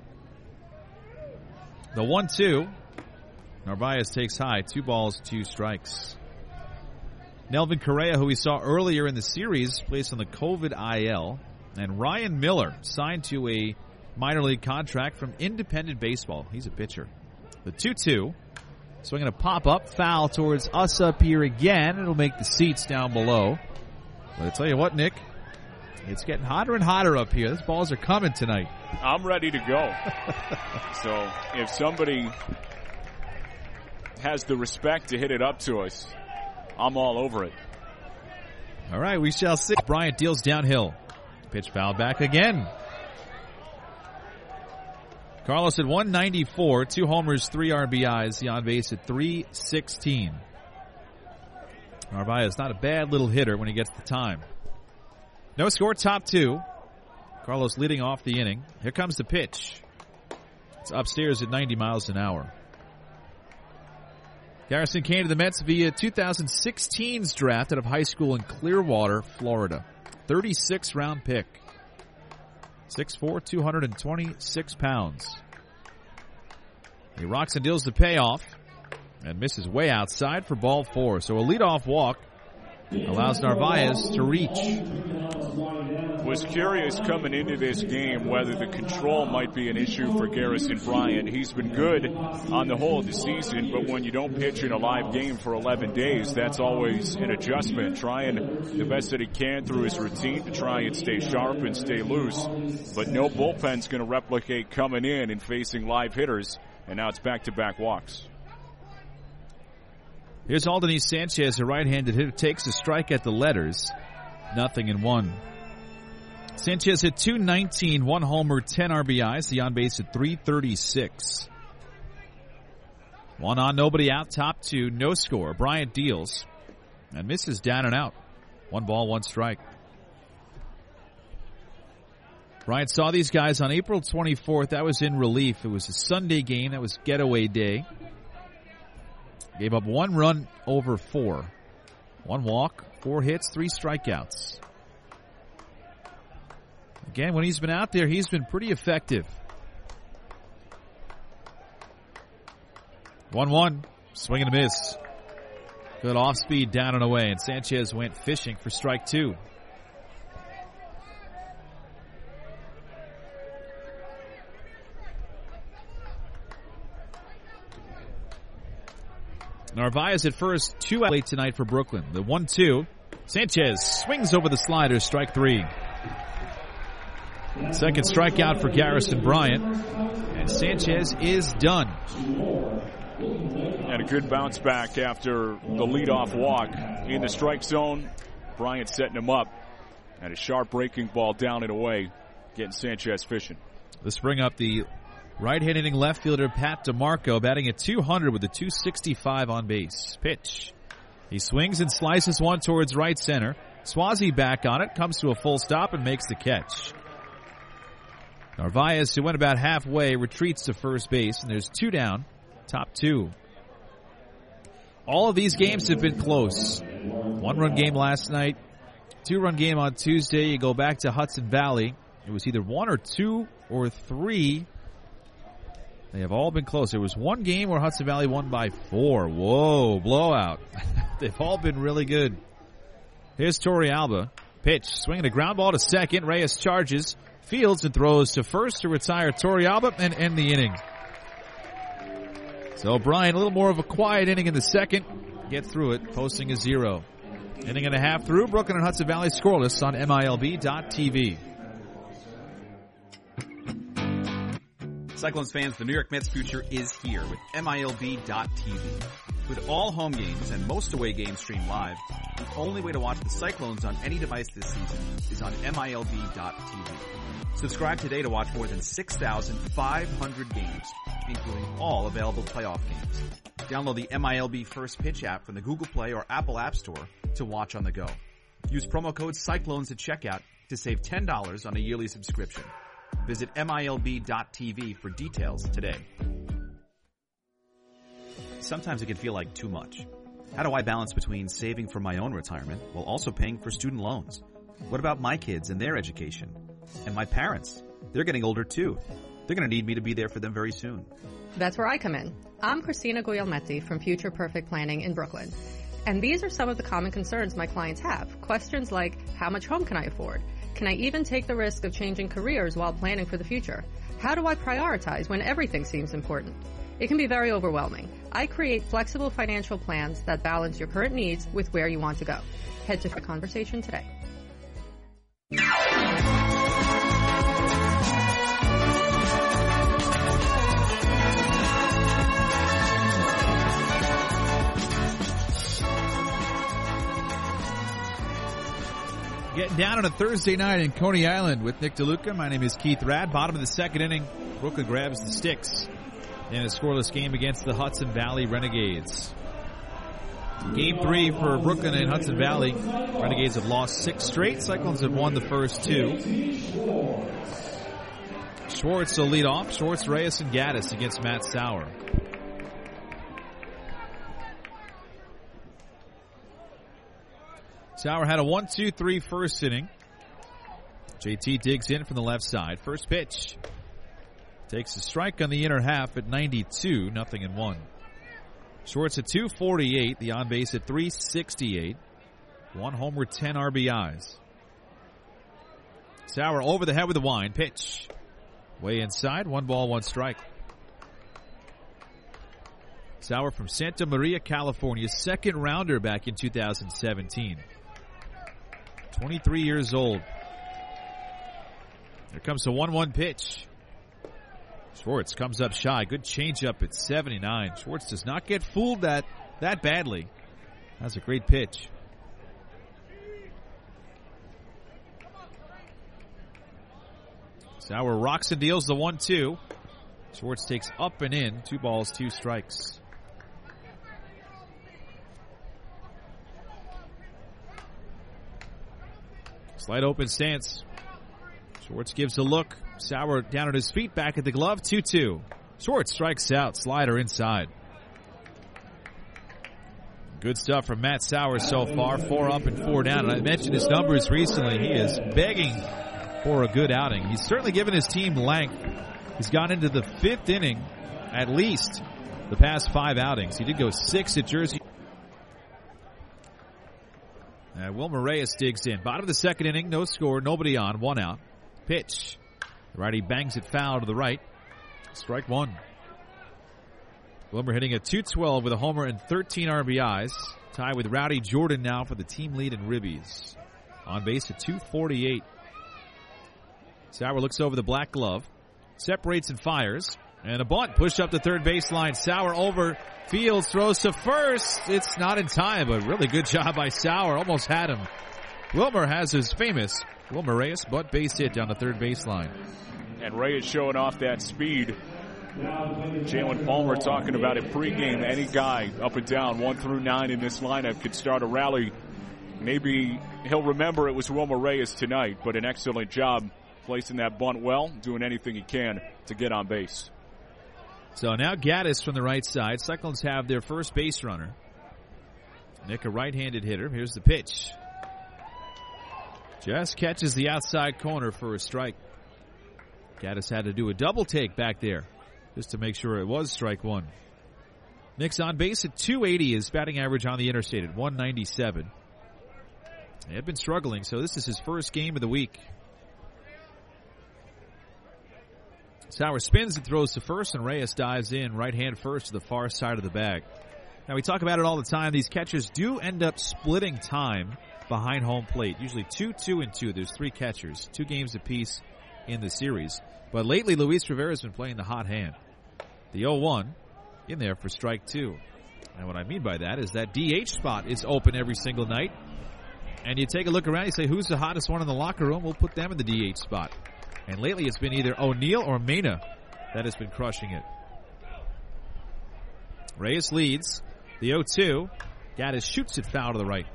The one two. Narvaez takes high. Two balls, two strikes. Nelvin Correa, who we saw earlier in the series, placed on the COVID I L. And Ryan Miller signed to a minor league contract from Independent Baseball. He's a pitcher. The two two. Swinging a pop-up foul towards us up here again. It'll make the seats down below. But I tell you what, Nick, it's getting hotter and hotter up here. These balls are coming tonight. I'm ready to go. So if somebody has the respect to hit it up to us, I'm all over it. All right, we shall see. Bryant deals downhill. Pitch foul back again. Carlos at one ninety-four, two homers, three R B Is. He on base at three sixteen. Narvaez not a bad little hitter when he gets the time. No score, top two. Carlos leading off the inning. Here comes the pitch. It's upstairs at ninety miles an hour. Garrison came to the Mets via twenty sixteen's draft out of high school in Clearwater, Florida. thirty-sixth round pick. six foot four, two hundred twenty-six pounds. He rocks and deals the payoff and misses way outside for ball four. So a leadoff walk allows Narvaez to reach. Was curious coming into this game whether the control might be an issue for Garrison Bryant. He's been good on the whole of the season, but when you don't pitch in a live game for eleven days, that's always an adjustment. Trying the best that he can through his routine to try and stay sharp and stay loose. But no bullpen's going to replicate coming in and facing live hitters, and now it's back-to-back walks. Here's Aldonese Sanchez, a right-handed hitter, takes a strike at the letters. Nothing in one. Sanchez hit two nineteen, one homer, ten R B Is. The on base at three thirty-six. One on, nobody out, top two, no score. Bryant deals and misses down and out. One ball, one strike. Bryant saw these guys on April twenty-fourth. That was in relief. It was a Sunday game. That was getaway day. Gave up one run over four. One walk, four hits, three strikeouts. Again, when he's been out there, he's been pretty effective. one one. Swing and a miss. Good off speed down and away, and Sanchez went fishing for strike two. Narvaez at first, two out late tonight for Brooklyn. The one two. Sanchez swings over the slider, strike three. Second strikeout for Garrison Bryant. And Sanchez is done. And a good bounce back after the leadoff walk in the strike zone. Bryant setting him up. And a sharp breaking ball down and away, getting Sanchez fishing. Let's bring up the right-hand hitting left fielder Pat DeMarco, batting at two hundred with a two sixty-five on base. Pitch. He swings and slices one towards right center. Swazi back on it, comes to a full stop and makes the catch. Narvaez, who went about halfway, retreats to first base, and there's two down, top two. All of these games have been close. One-run game last night, two-run game on Tuesday. You go back to Hudson Valley. It was either one or two or three. They have all been close. There was one game where Hudson Valley won by four. Whoa, blowout. They've all been really good. Here's Torrealba. Pitch, swinging a ground ball to second. Reyes charges, fields, and throws to first to retire Torrealba and end the inning. So Bryant, a little more of a quiet inning in the second. Get through it, posting a zero. Inning and a half through. Brooklyn and Hudson Valley scoreless on M I L B dot T V. Cyclones fans, the New York Mets future is here with M I L B dot T V. With all home games and most away games streamed live, the only way to watch the Cyclones on any device this season is on M I L B dot T V. Subscribe today to watch more than six thousand five hundred games, including all available playoff games. Download the M I L B First Pitch app from the Google Play or Apple App Store to watch on the go. Use promo code Cyclones at checkout to save ten dollars on a yearly subscription. Visit M I L B dot T V for details today. Sometimes it can feel like too much. How do I balance between saving for my own retirement while also paying for student loans? What about my kids and their education? And my parents? They're getting older too. They're going to need me to be there for them very soon. That's where I come in. I'm Christina Guglielmetti from Future Perfect Planning in Brooklyn. And these are some of the common concerns my clients have. Questions like, how much home can I afford? Can I even take the risk of changing careers while planning for the future? How do I prioritize when everything seems important? It can be very overwhelming. I create flexible financial plans that balance your current needs with where you want to go. Head to the conversation today. Getting down on a Thursday night in Coney Island with Nick DeLuca. My name is Keith Rad. Bottom of the second inning, Brooklyn grabs the sticks in a scoreless game against the Hudson Valley Renegades. Game three for Brooklyn and Hudson Valley. Renegades have lost six straight. Cyclones have won the first two. Schwartz will lead off. Schwartz, Reyes, and Gaddis against Matt Sauer. Sauer had a one two three first inning. J T digs in from the left side. First pitch. Takes a strike on the inner half at ninety-two. Nothing in one. Schwartz at two forty-eight. The on base at three sixty-eight. One homer, ten R B Is. Sauer over the head with the wind. Pitch. Way inside. One ball, one strike. Sauer from Santa Maria, California. Second rounder back in two thousand seventeen. twenty-three years old. Here comes the one one pitch. Schwartz comes up shy. Good changeup at seventy-nine. Schwartz does not get fooled that, that badly. That's a great pitch. Sauer rocks and deals the one two. Schwartz takes up and in. Two balls, two strikes. Slight open stance. Schwartz gives a look. Sauer down at his feet, back at the glove, two two. Schwartz strikes out, slider inside. Good stuff from Matt Sauer so far, four up and four down. And I mentioned his numbers recently. He is begging for a good outing. He's certainly given his team length. He's gone into the fifth inning, at least, the past five outings. He did go six at Jersey. Uh, Wilmer Reyes digs in. Bottom of the second inning, no score, nobody on, one out. Pitch. The righty bangs it foul to the right. Strike one. Wilmer hitting a two twelve with a homer and thirteen R B Is. Tied with Rowdy Jordan now for the team lead in ribbies. On base at two forty-eight. Sauer looks over the black glove. Separates and fires. And a bunt pushed up the third baseline. Sauer over fields, throws to first. It's not in time, but really good job by Sauer. Almost had him. Wilmer has his famous Wilmer Reyes bunt base hit down the third baseline. And Reyes showing off that speed. Jalen Palmer talking about it pregame. Any guy up and down, one through nine in this lineup could start a rally. Maybe he'll remember it was Wilmer Reyes tonight, but an excellent job placing that bunt well, doing anything he can to get on base. So now Gaddis from the right side. Cyclones have their first base runner. Nick, a right-handed hitter. Here's the pitch. Just catches the outside corner for a strike. Gaddis had to do a double take back there just to make sure it was strike one. Nick's on base at two eighty. His batting average on the interstate at one ninety-seven. They have been struggling, so this is his first game of the week. Sauer spins and throws to first, and Reyes dives in right hand first to the far side of the bag. Now, we talk about it all the time. These catchers do end up splitting time behind home plate. Usually two, two, and two. There's three catchers, two games apiece in the series. But lately, Luis Rivera has been playing the hot hand. The oh one in there for strike two. And what I mean by that is that D H spot is open every single night. And you take a look around, you say, who's the hottest one in the locker room? We'll put them in the D H spot. And lately it's been either O'Neill or Mena that has been crushing it. Reyes leads the oh two. Gaddis shoots it foul to the right.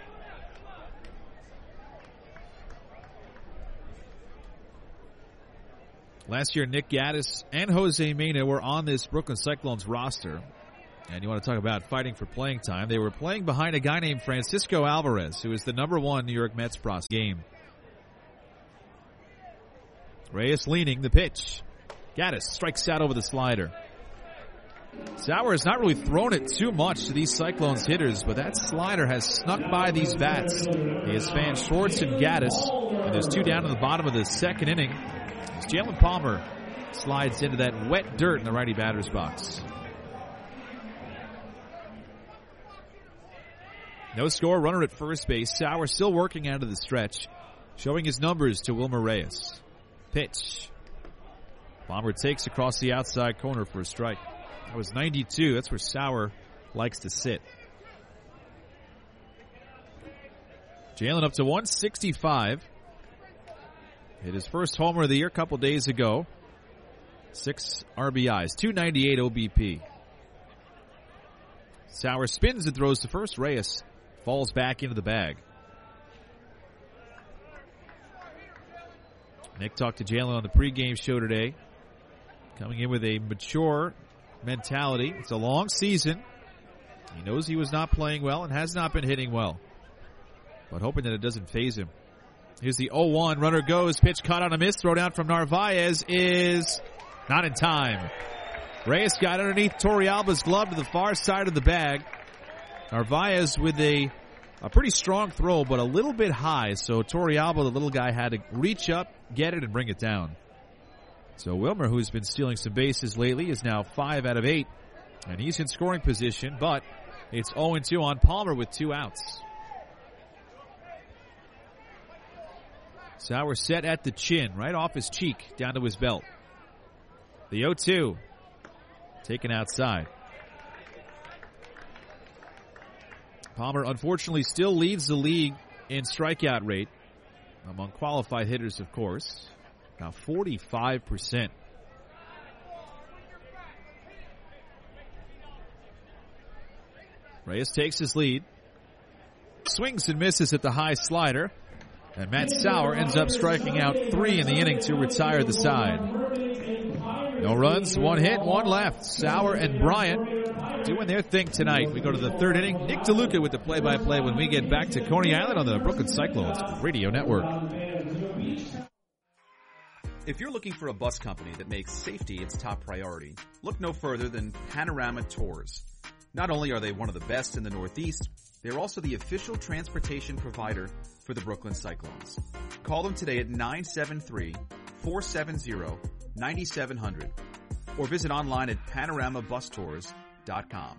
Last year, Nick Gaddis and Jose Mena were on this Brooklyn Cyclones roster. And you want to talk about fighting for playing time. They were playing behind a guy named Francisco Alvarez, who is the number one New York Mets prospect game. Reyes leaning the pitch. Gaddis strikes out over the slider. Sauer has not really thrown it too much to these Cyclones hitters, but that slider has snuck by these bats. He has fanned Schwartz and Gaddis, and there's two down in the bottom of the second inning. As Jalen Palmer slides into that wet dirt in the righty batter's box. No score, runner at first base. Sauer still working out of the stretch, showing his numbers to Wilmer Reyes. Pitch. Palmer takes across the outside corner for a strike. That was ninety-two. That's where Sauer likes to sit. Jalen up to one sixty-five. Hit his first homer of the year a couple days ago. Six R B Is, two ninety-eight O B P. Sauer spins and throws to first. Reyes falls back into the bag. Nick talked to Jalen on the pregame show today. Coming in with a mature mentality. It's a long season. He knows he was not playing well and has not been hitting well, but hoping that it doesn't faze him. Here's the oh one. Runner goes. Pitch caught on a miss. Throw down from Narvaez is not in time. Reyes got underneath Torrealba's glove to the far side of the bag. Narvaez with a, a pretty strong throw, but a little bit high. So Torrealba, the little guy, had to reach up, get it, and bring it down. So Wilmer, who's been stealing some bases lately, is now five out of eight. And he's in scoring position, but it's oh and two on Palmer with two outs. Sauer set at the chin, right off his cheek, down to his belt. The oh two, taken outside. Palmer, unfortunately, still leads the league in strikeout rate, among qualified hitters, of course. Now forty-five percent. Reyes takes his lead. Swings and misses at the high slider. And Matt Sauer ends up striking out three in the inning to retire the side. No runs, one hit, one left. Sauer and Bryant doing their thing tonight. We go to the third inning. Nick DeLuca with the play-by-play when we get back to Coney Island on the Brooklyn Cyclones Radio Network. If you're looking for a bus company that makes safety its top priority, look no further than Panorama Tours. Not only are they one of the best in the Northeast, they're also the official transportation provider for the Brooklyn Cyclones. Call them today at nine seven three, four seven zero, nine seven zero zero or visit online at panorama bus tours dot com.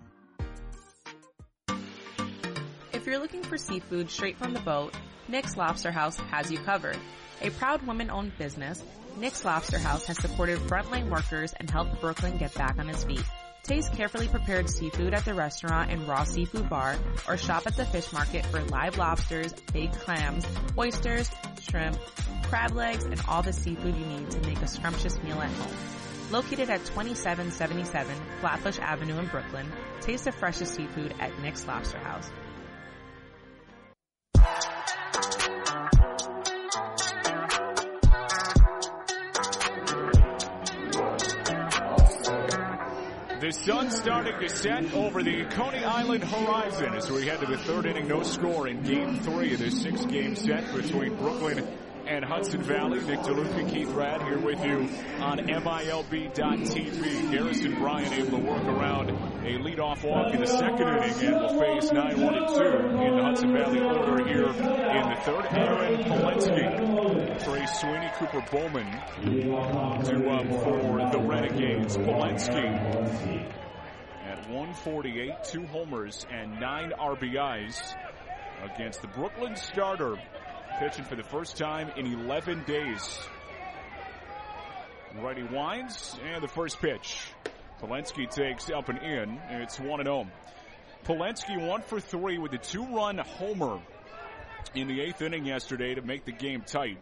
If you're looking for seafood straight from the boat, Nick's Lobster House has you covered. A proud woman-owned business, Nick's Lobster House has supported frontline workers and helped Brooklyn get back on its feet. Taste carefully prepared seafood at the restaurant and raw seafood bar, or shop at the fish market for live lobsters, baked clams, oysters, shrimp, crab legs, and all the seafood you need to make a scrumptious meal at home. Located at twenty-seven seventy-seven Flatbush Avenue in Brooklyn, taste the freshest seafood at Nick's Lobster House. The sun starting to set over the Coney Island horizon as we head to the third inning. No score in game three of this six-game set between Brooklyn and Hudson Valley. Nick DeLuca, Keith Rad here with you on M I L B dot T V. Garrison Bryant able to work around a leadoff walk in the second inning and will face nine one and two in the Hudson Valley order here in the third. Aaron Polensky, Trey Sweeney, Cooper Bowman to um, for the Renegades. Polensky at one forty-eight, two homers and nine R B Is against the Brooklyn starter, pitching for the first time in eleven days. Righty winds, and the first pitch. Polensky takes up and in. It's one and oh. Polensky one for three with a two-run homer in the eighth inning yesterday to make the game tight.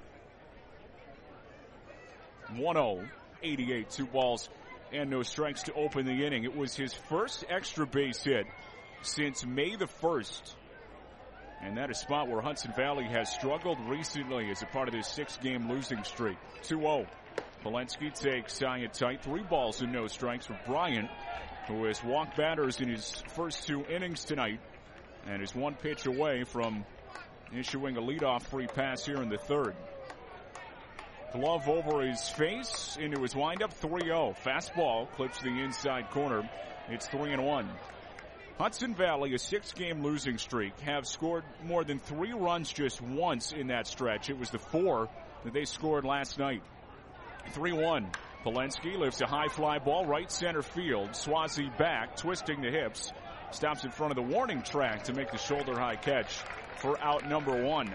one oh, eighty-eight, two balls and no strikes to open the inning. It was his first extra base hit since May the first. And that is a spot where Hudson Valley has struggled recently as a part of this six-game losing streak. two oh. Polensky takes Science tight. Three balls and no strikes for Bryant, who has walked batters in his first two innings tonight and is one pitch away from issuing a leadoff free pass here in the third. Glove over his face into his windup. three oh. Fastball clips the inside corner. It's three and one. Hudson Valley, a six-game losing streak, have scored more than three runs just once in that stretch. It was the four that they scored last night. three one. Polensky lifts a high fly ball right center field. Swazi back, twisting the hips. Stops in front of the warning track to make the shoulder-high catch for out number one.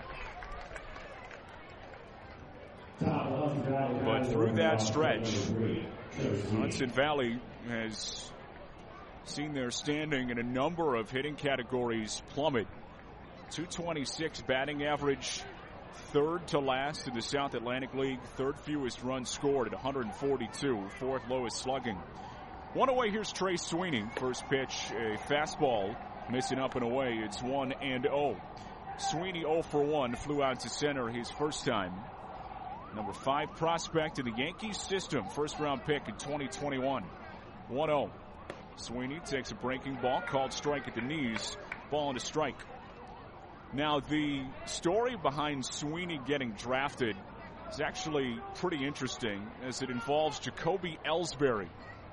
But through that stretch, Hudson Valley has seen their standing in a number of hitting categories plummet. two twenty-six batting average, third to last in the South Atlantic League, third fewest runs scored at one forty-two, fourth lowest slugging. One away, here's Trey Sweeney. First pitch, a fastball, missing up and away. It's one and oh. Sweeney oh for one, flew out to center his first time. Number five prospect in the Yankees system, first round pick in twenty twenty-one. one oh. Sweeney takes a breaking ball, called strike at the knees, ball and a strike. Now, the story behind Sweeney getting drafted is actually pretty interesting, as it involves Jacoby Ellsbury.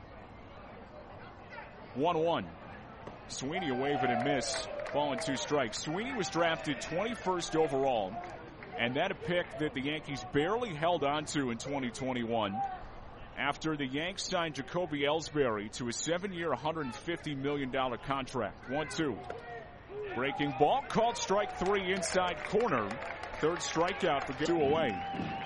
one one. Sweeney a wave and a miss, ball and two strikes. Sweeney was drafted twenty-first overall, and that a pick that the Yankees barely held on to in twenty twenty-one. After the Yanks signed Jacoby Ellsbury to a seven-year, one hundred fifty million dollars contract. one two. Breaking ball, called strike three inside corner. Third strikeout for two away.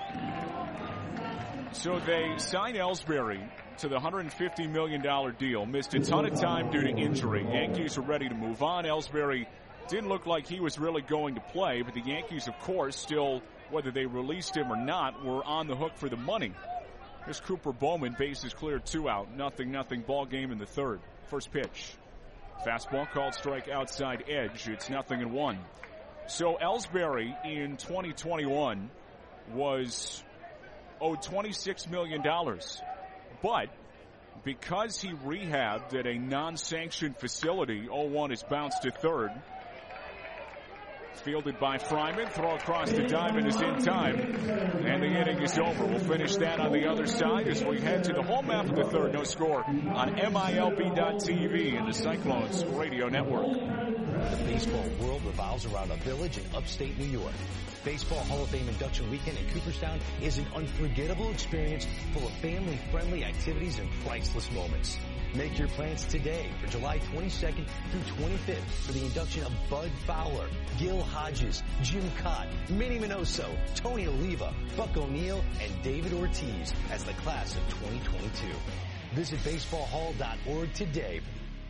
So they signed Ellsbury to the one hundred fifty million dollars deal. Missed a ton of time due to injury. Yankees were ready to move on. Ellsbury didn't look like he was really going to play, but the Yankees, of course, still, whether they released him or not, were on the hook for the money. Here's Cooper Bowman, bases cleared, two out. Nothing, nothing, ball game in the third. First pitch. Fastball called strike outside edge. It's nothing and one. So Ellsbury in twenty twenty-one was owed twenty-six million dollars. But because he rehabbed at a non-sanctioned facility, oh one is bounced to third. Fielded by Fryman. Throw across the diamond is in time. And the inning is over. We'll finish that on the other side as we head to the home half of the third. No score on M I L B dot T V and the Cyclones Radio Network. The baseball world revolves around a village in upstate New York. Baseball Hall of Fame induction weekend in Cooperstown is an unforgettable experience full of family-friendly activities and priceless moments. Make your plans today for July twenty-second through twenty-fifth for the induction of Bud Fowler, Gil Hodges, Jim Cott, Minnie Minoso, Tony Oliva, Buck O'Neill, and David Ortiz as the class of twenty twenty-two. Visit baseball hall dot org today.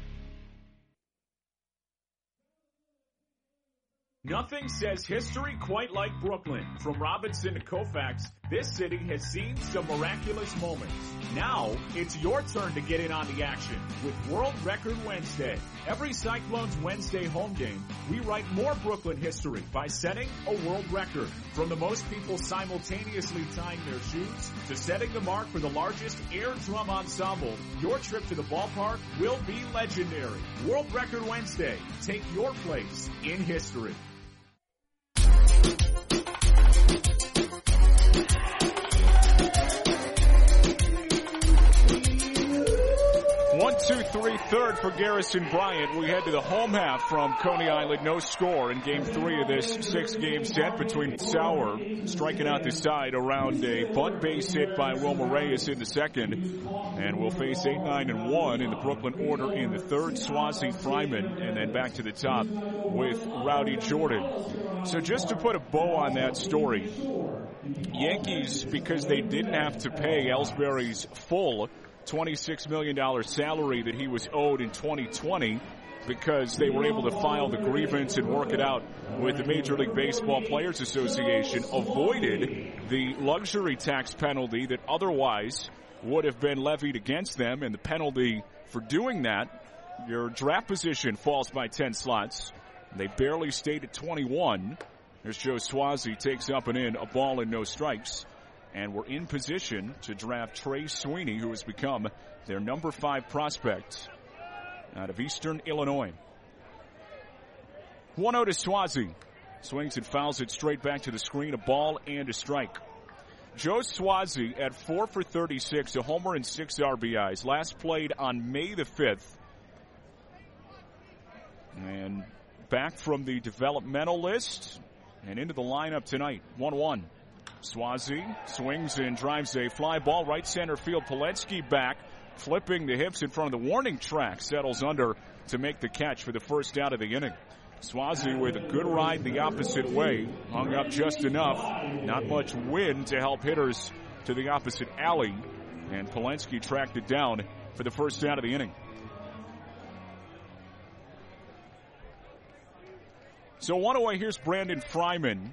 Nothing says history quite like Brooklyn. From Robinson to Koufax, this city has seen some miraculous moments. Now, it's your turn to get in on the action with World Record Wednesday. Every Cyclones Wednesday home game, we write more Brooklyn history by setting a world record. From the most people simultaneously tying their shoes to setting the mark for the largest air drum ensemble, your trip to the ballpark will be legendary. World Record Wednesday. Take your place in history. one two three third for Garrison Bryant. We head to the home half from Coney Island. No score in game three of this six-game set between Sauer striking out the side around a bunt base hit by Wilmer Reyes in the second. And we'll face eight nine and one in the Brooklyn order in the third. Swazi Fryman, and then back to the top with Rowdy Jordan. So just to put a bow on that story, Yankees, because they didn't have to pay Ellsbury's full twenty-six million dollars salary that he was owed in twenty twenty, because they were able to file the grievance and work it out with the Major League Baseball Players Association, avoided the luxury tax penalty that otherwise would have been levied against them. And the penalty for doing that, your draft position falls by ten slots. They barely stayed at twenty-one. Here's Joe Swazi, takes up and in, a ball and no strikes. And we're in position to draft Trey Sweeney, who has become their number five prospect out of Eastern Illinois. one oh to Swazi. Swings and fouls it straight back to the screen, a ball and a strike. Joe Swazi at four for thirty-six, a homer and six R B Is. Last played on May the fifth. And back from the developmental list and into the lineup tonight. one one. Swazi swings and drives a fly ball right center field. Polensky back, flipping the hips in front of the warning track. Settles under to make the catch for the first out of the inning. Swazi with a good ride the opposite way. Hung up just enough. Not much wind to help hitters to the opposite alley. And Polensky tracked it down for the first out of the inning. So one away, here's Brandon Fryman.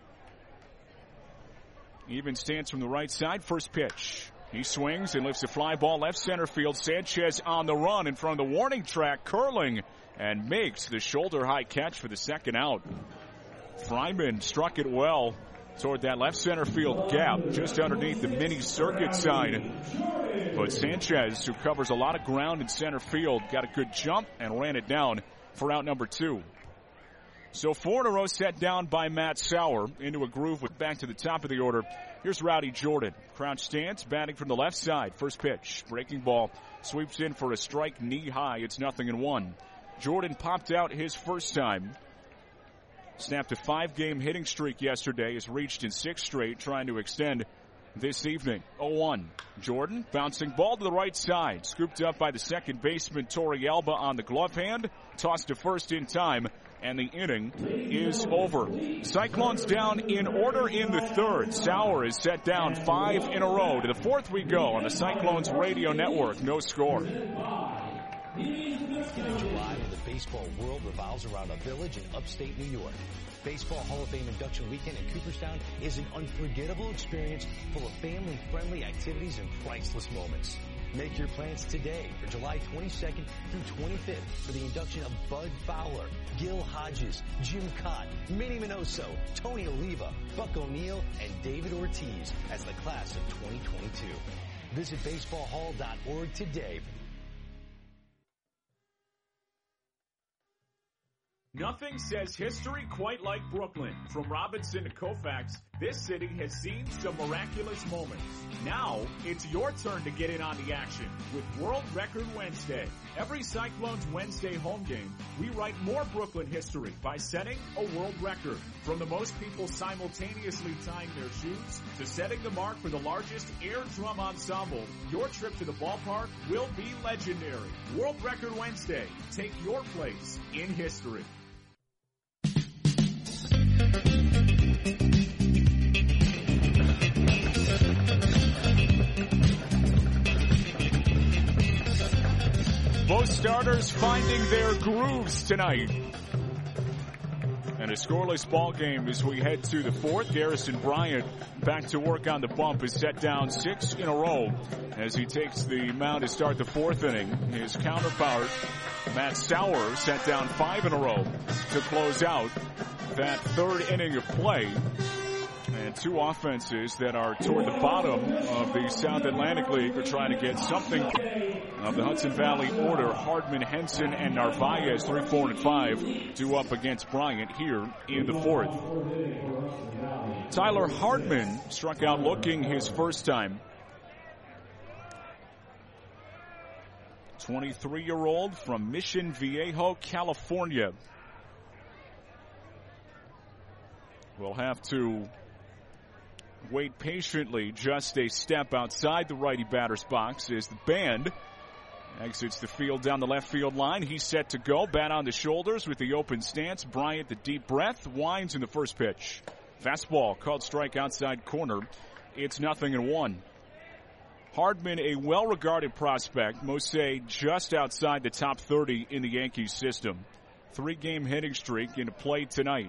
Even stance from the right side. First pitch. He swings and lifts a fly ball left center field. Sanchez on the run in front of the warning track, curling, and makes the shoulder high catch for the second out. Fryman struck it well toward that left center field gap just underneath the mini circuit sign. But Sanchez, who covers a lot of ground in center field, got a good jump and ran it down for out number two. So four in a row set down by Matt Sauer into a groove with back to the top of the order. Here's Rowdy Jordan. Crouch stance, batting from the left side. First pitch, breaking ball, sweeps in for a strike knee high. It's nothing in one. Jordan popped out his first time. Snapped a five-game hitting streak yesterday. Has reached in six straight, trying to extend this evening. oh one. Jordan bouncing ball to the right side. Scooped up by the second baseman, Torey Alba, on the glove hand. Tossed to first in time. And the inning is over. Cyclones down in order in the third. Sauer is set down five in a row. To the fourth we go on the Cyclones Radio Network. No score. In July, when the baseball world revolves around a village in upstate New York. Baseball Hall of Fame induction weekend in Cooperstown is an unforgettable experience full of family-friendly activities and priceless moments. Make your plans today for July twenty-second through twenty-fifth for the induction of Bud Fowler, Gil Hodges, Jim Cott, Minnie Minoso, Tony Oliva, Buck O'Neill, and David Ortiz as the class of twenty twenty-two. Visit baseball hall dot org today. Nothing says history quite like Brooklyn. From Robinson to Koufax, this city has seen some miraculous moments. Now, it's your turn to get in on the action with World Record Wednesday. Every Cyclones Wednesday home game, we write more Brooklyn history by setting a world record. From the most people simultaneously tying their shoes to setting the mark for the largest air drum ensemble, your trip to the ballpark will be legendary. World Record Wednesday. Take your place in history. Both starters finding their grooves tonight. And a scoreless ball game as we head to the fourth. Garrison Bryant back to work on the bump, is set down six in a row as he takes the mound to start the fourth inning. His counterpart, Matt Sauer, set down five in a row to close out that third inning of play. And two offenses that are toward the bottom of the South Atlantic League are trying to get something of the Hudson Valley order. Hardman, Henson, and Narvaez, three, four, and five, due up against Bryant here in the fourth. Tyler Hardman struck out looking his first time. twenty-three-year-old from Mission Viejo, California. We'll have to wait patiently just a step outside the righty batter's box as the band exits the field down the left field line. He's set to go. Bat on the shoulders with the open stance. Bryant, the deep breath, winds in the first pitch. Fastball called strike outside corner. It's nothing and one. Hardman, a well-regarded prospect, most say just outside the top thirty in the Yankees system. Three-game hitting streak into play tonight.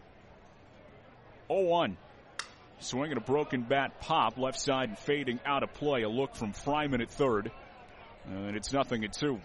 oh one. Swinging a broken bat pop, left side and fading out of play. A look from Fryman at third. And it's nothing at two.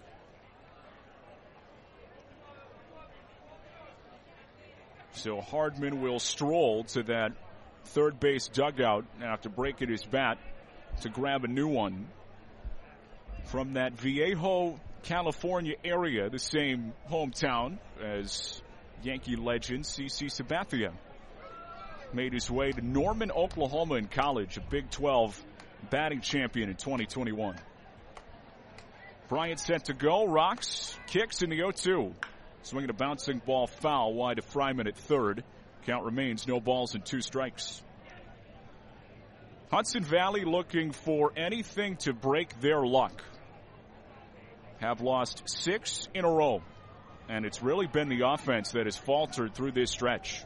So Hardman will stroll to that third base dugout after breaking his bat to grab a new one. From that Viejo, California area, the same hometown as Yankee legend C C Sabathia. Made his way to Norman, Oklahoma in college, a Big twelve batting champion in twenty twenty-one. Bryant set to go, rocks, kicks in the oh two. Swinging a bouncing ball foul wide to Fryman at third. Count remains no balls and two strikes. Hudson Valley looking for anything to break their luck. Have lost six in a row. And it's really been the offense that has faltered through this stretch.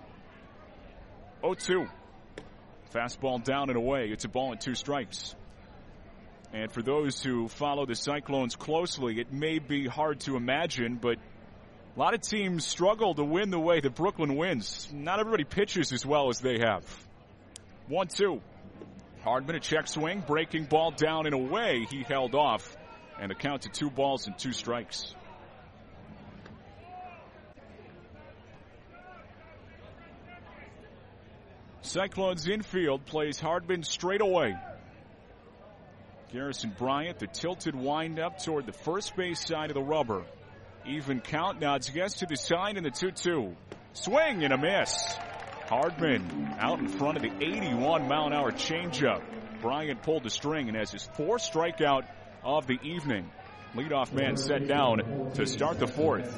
oh two. Fastball down and away. It's a ball and two strikes. And for those who follow the Cyclones closely, it may be hard to imagine, but a lot of teams struggle to win the way that Brooklyn wins. Not everybody pitches as well as they have. one two. Hardman a check swing, breaking ball down and away. He held off, and the count to two balls and two strikes. Cyclones infield plays Hardman straight away. Garrison Bryant, the tilted windup toward the first base side of the rubber. Even count, nods yes to the sign in the two two. Swing and a miss. Hardman out in front of the eighty-one mile an hour changeup. Bryant pulled the string and has his fourth strikeout of the evening. Leadoff man set down to start the fourth.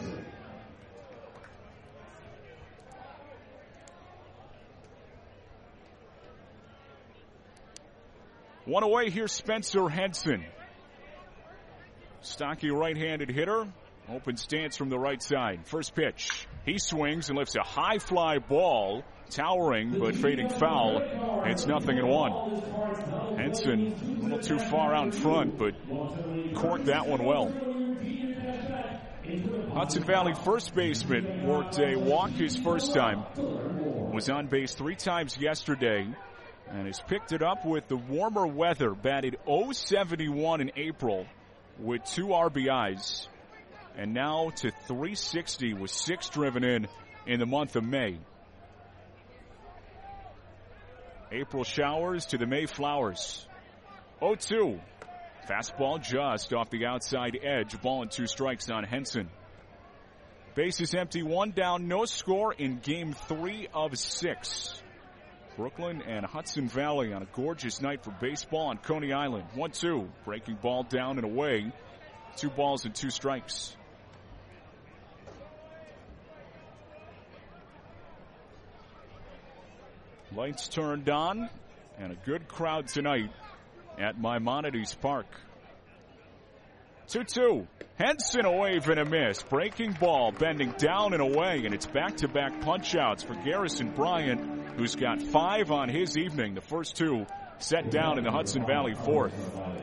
One away, here's Spencer Henson. Stocky right-handed hitter. Open stance from the right side. First pitch. He swings and lifts a high fly ball. Towering but fading foul. It's nothing in one. Henson a little too far out in front, but corked that one well. Hudson Valley first baseman worked a walk his first time. Was on base three times yesterday. And has picked it up with the warmer weather. Batted oh seventy-one in April with two R B Is. And now to three sixty with six driven in in the month of May. April showers to the May flowers. oh two. Fastball just off the outside edge. Ball and two strikes on Henson. Bases empty, one down, no score in game three of six. Brooklyn and Hudson Valley on a gorgeous night for baseball on Coney Island. one two. Breaking ball down and away. Two balls and two strikes. Lights turned on and a good crowd tonight at Maimonides Park. two two. Henson a wave and a miss. Breaking ball bending down and away, and it's back-to-back punch-outs for Garrison Bryant, who's got five on his evening. The first two set down in the Hudson Valley fourth.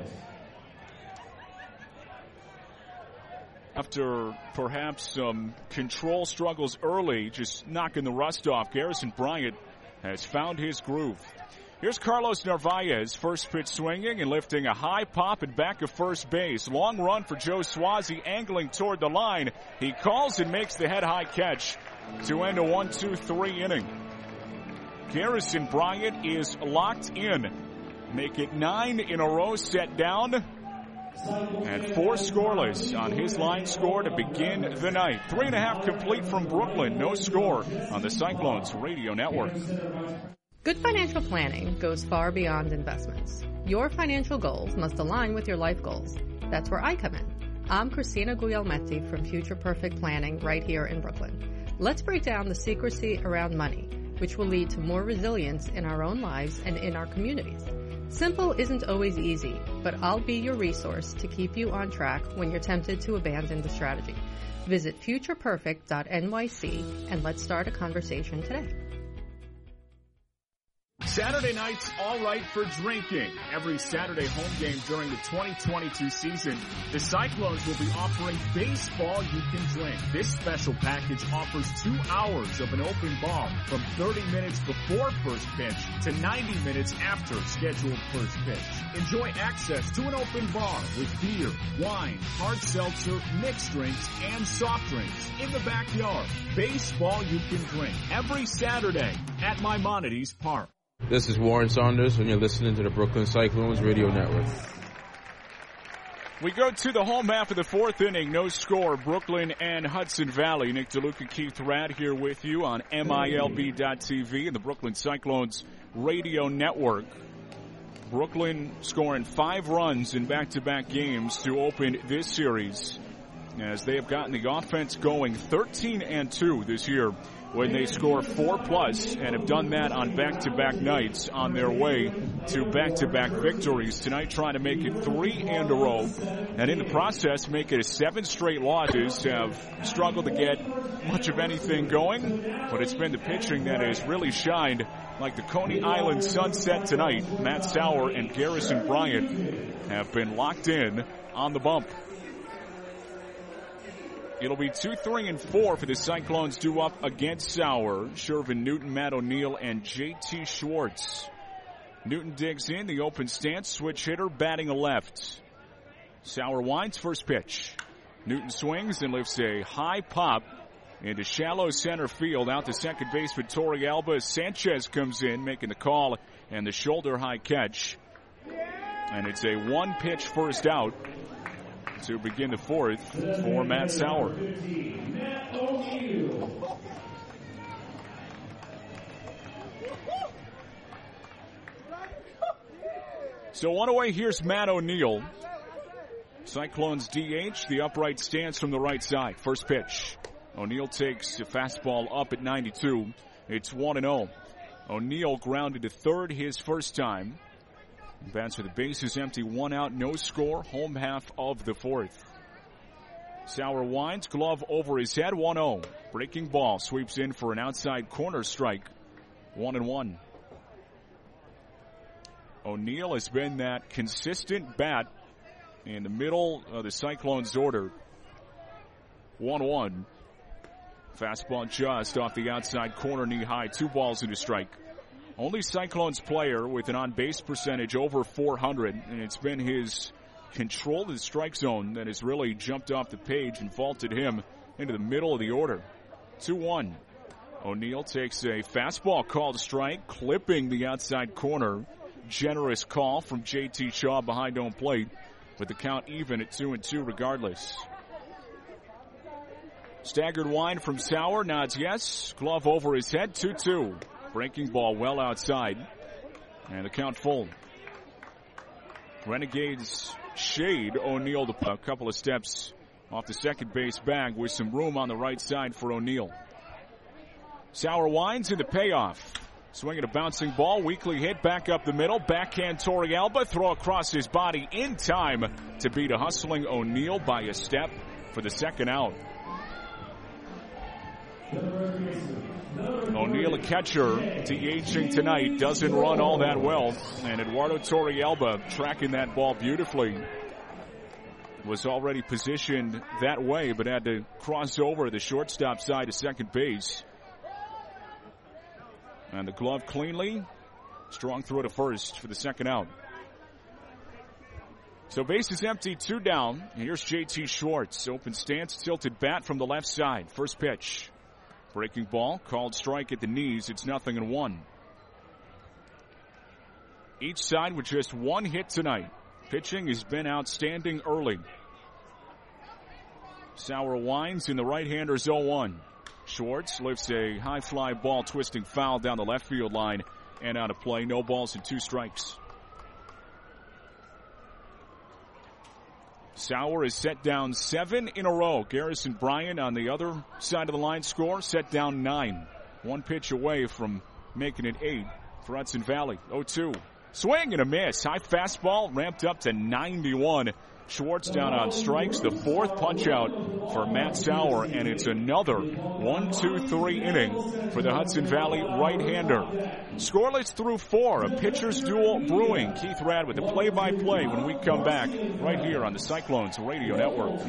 After perhaps some control struggles early, just knocking the rust off, Garrison Bryant has found his groove. Here's Carlos Narvaez, first pitch swinging and lifting a high pop and back of first base. Long run for Joe Swazi, angling toward the line. He calls and makes the head-high catch to end a one two three inning. Garrison Bryant is locked in. Make it nine in a row set down. And four scoreless on his line score to begin the night. Three and a half complete from Brooklyn. No score on the Cyclones Radio Network. Good financial planning goes far beyond investments. Your financial goals must align with your life goals. That's where I come in. I'm Christina Guglielmetti from Future Perfect Planning right here in Brooklyn. Let's break down the secrecy around money, which will lead to more resilience in our own lives and in our communities. Simple isn't always easy, but I'll be your resource to keep you on track when you're tempted to abandon the strategy. Visit future perfect dot N Y C and let's start a conversation today. Saturday nights, all right for drinking. Every Saturday home game during the twenty twenty-two season, the Cyclones will be offering baseball you can drink. This special package offers two hours of an open bar from thirty minutes before first pitch to ninety minutes after scheduled first pitch. Enjoy access to an open bar with beer, wine, hard seltzer, mixed drinks, and soft drinks in the backyard. Baseball you can drink every Saturday at Maimonides Park. This is Warren Saunders, and you're listening to the Brooklyn Cyclones Radio Network. We go to the home half of the fourth inning. No score. Brooklyn and Hudson Valley. Nick DeLuca, Keith Radd here with you on M I L B dot T V and the Brooklyn Cyclones Radio Network. Brooklyn scoring five runs in back-to-back games to open this series, as they have gotten the offense going thirteen and two this year when they score four plus, and have done that on back-to-back nights on their way to back-to-back victories. Tonight trying to make it three in a row, and in the process make it a seven straight losses. Have struggled to get much of anything going, but it's been the pitching that has really shined, like the Coney Island sunset tonight. Matt Sauer and Garrison Bryant have been locked in on the bump. It'll be two, three, and four for the Cyclones due up against Sauer, Shervin Newton, Matt O'Neill, and J T Schwartz. Newton digs in, the open stance, switch hitter, batting a left. Sauer winds, first pitch. Newton swings and lifts a high pop into shallow center field. Out to second base for Torey Alba. Sanchez comes in, making the call, and the shoulder high catch. And it's a one-pitch first out to begin the fourth for Matt Sauer. So one away, here's Matt O'Neill. Cyclones D H, the upright stance from the right side. First pitch. O'Neill takes a fastball up at ninety-two. It's one and oh. O'Neill grounded to third his first time. Bats with the bases empty, one out, no score, home half of the fourth. Sauer winds, glove over his head, one oh. Breaking ball, sweeps in for an outside corner strike, one and one. O'Neill has been that consistent bat in the middle of the Cyclones' order. one one. Fastball just off the outside corner, knee high, two balls and a strike. Only Cyclones player with an on-base percentage over four hundred, and it's been his control of the strike zone that has really jumped off the page and vaulted him into the middle of the order. two one. O'Neill takes a fastball called strike, clipping the outside corner. Generous call from J T Shaw behind home plate, with the count even at two and two regardless. Staggered wind from Sauer, nods yes. Glove over his head, two two. Breaking ball well outside. And the count full. Renegades shade O'Neill to a couple of steps off the second base bag with some room on the right side for O'Neill. Sauer winds in the payoff. Swinging a bouncing ball, weakly hit back up the middle. Backhand Torey Alba, throw across his body in time to beat a hustling O'Neill by a step for the second out. O'Neill, a catcher, DHing tonight, doesn't run all that well. And Eduardo Torey Alba tracking that ball beautifully. Was already positioned that way, but had to cross over the shortstop side to second base. And the glove cleanly. Strong throw to first for the second out. So base is empty, two down. Here's J T Schwartz. Open stance, tilted bat from the left side. First pitch. Breaking ball, called strike at the knees. It's nothing and one. Each side with just one hit tonight. Pitching has been outstanding early. Sauer winds in the right-hander's oh one. Schwartz lifts a high fly ball, twisting foul down the left field line. and out of play. No balls and two strikes. Sauer is set down seven in a row. Garrison Bryant on the other side of the line score, set down nine. One pitch away from making it eight for Hudson Valley. oh two. Swing and a miss. High fastball ramped up to ninety-one. Schwartz down on strikes. The fourth punch out for Matt Sauer, and it's another one two three inning for the Hudson Valley right-hander. Scoreless through four. A pitcher's duel brewing. Keith Rad with the play-by-play when we come back right here on the Cyclones Radio Network.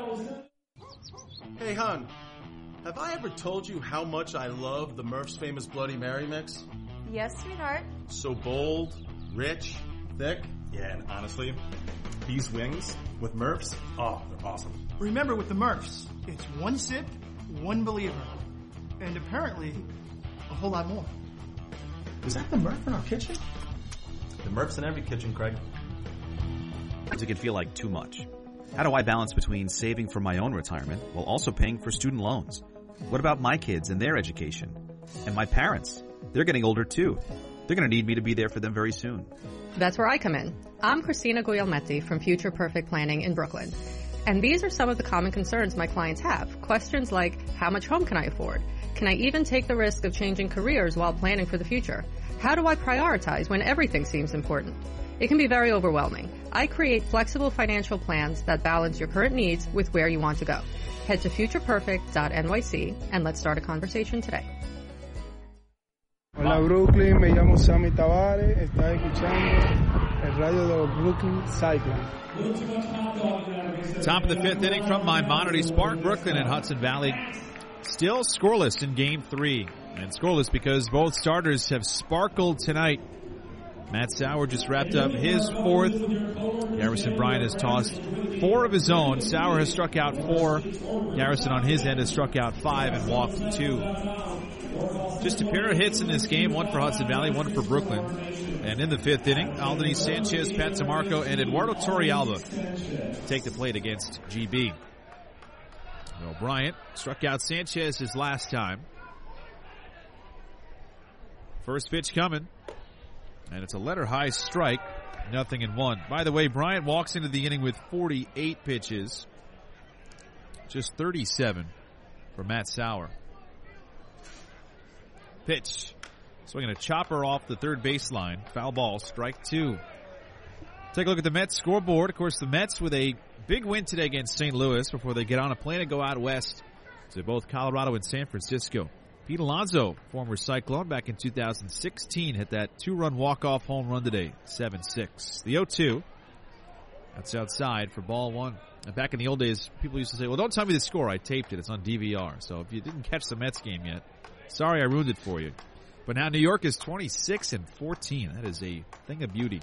Hey, hon, have I ever told you how much I love the Murph's Famous Bloody Mary mix? Yes, sweetheart. So bold, rich, thick. Yeah, and honestly, these wings with Murph's, oh, they're awesome. Remember, with the Murphs, it's one sip, one believer. And apparently, a whole lot more. Is that the Murph in our kitchen? The Murph's in every kitchen, Craig. It can feel like too much. How do I balance between saving for my own retirement while also paying for student loans? What about my kids and their education? And my parents? They're getting older too. They're going to need me to be there for them very soon. That's where I come in. I'm Christina Guglielmetti from Future Perfect Planning in Brooklyn. And these are some of the common concerns my clients have. Questions like, how much home can I afford? Can I even take the risk of changing careers while planning for the future? How do I prioritize when everything seems important? It can be very overwhelming. I create flexible financial plans that balance your current needs with where you want to go. Head to future perfect dot N Y C and let's start a conversation today. Hola Brooklyn, me llamo Sammy Tavares, está escuchando el radio de los Brooklyn Cyclones. Top of the fifth inning from Maimonides Park, Brooklyn and Hudson Valley still scoreless in game three. And scoreless because both starters have sparkled tonight. Matt Sauer just wrapped up his fourth. Garrison Bryant has tossed four of his own. Sauer has struck out four. Garrison on his end has struck out five and walked two. Just a pair of hits in this game, one for Hudson Valley, one for Brooklyn. And in the fifth inning, Aldony Sanchez, Pat DeMarco, and Eduardo Torrealba take the plate against G B. Well, Bryant struck out Sanchez his last time. First pitch coming. And it's a letter-high strike, nothing in one. By the way, Bryant walks into the inning with forty-eight pitches. Just thirty-seven for Matt Sauer. Pitch. Swinging a chopper off the third baseline. Foul ball, strike two. Take a look at the Mets scoreboard. Of course, the Mets with a big win today against Saint Louis before they get on a plane and go out west to both Colorado and San Francisco. Pete Alonso, former Cyclone, back in two thousand sixteen, hit that two-run walk-off home run today, seven six. The oh two, that's outside for ball one. And back in the old days, people used to say, well, don't tell me the score. I taped it. It's on D V R. So if you didn't catch the Mets game yet, sorry I ruined it for you. But now New York is twenty-six and fourteen. That is a thing of beauty.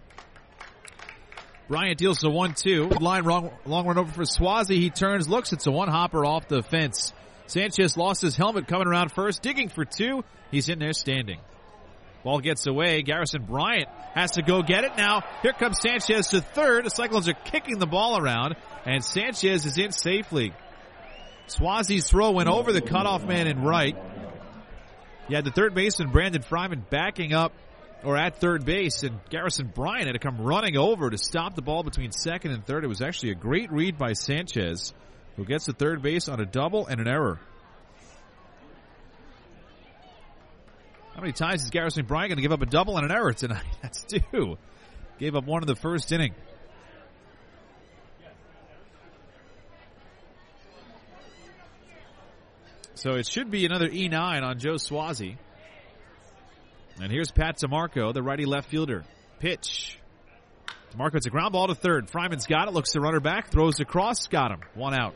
Bryant deals the one two. Line wrong, long run over for Swazi. He turns, looks. It's a one-hopper off the fence. Sanchez lost his helmet coming around first, digging for two. He's in there standing. Ball gets away. Garrison Bryant has to go get it now. Here comes Sanchez to third. The Cyclones are kicking the ball around, and Sanchez is in safely. Swazi's throw went over the cutoff man in right. You had the third baseman, Brandon Fryman, backing up or at third base, and Garrison Bryant had to come running over to stop the ball between second and third. It was actually a great read by Sanchez, who gets to third base on a double and an error. How many times is Garrison Bryant going to give up a double and an error tonight? That's two. Gave up one in the first inning. So it should be another E nine on Joe Swazi. And here's Pat DeMarco, the righty left fielder. Pitch. DeMarco, it's a ground ball to third. Fryman's got it, looks the runner back, throws across, got him. One out.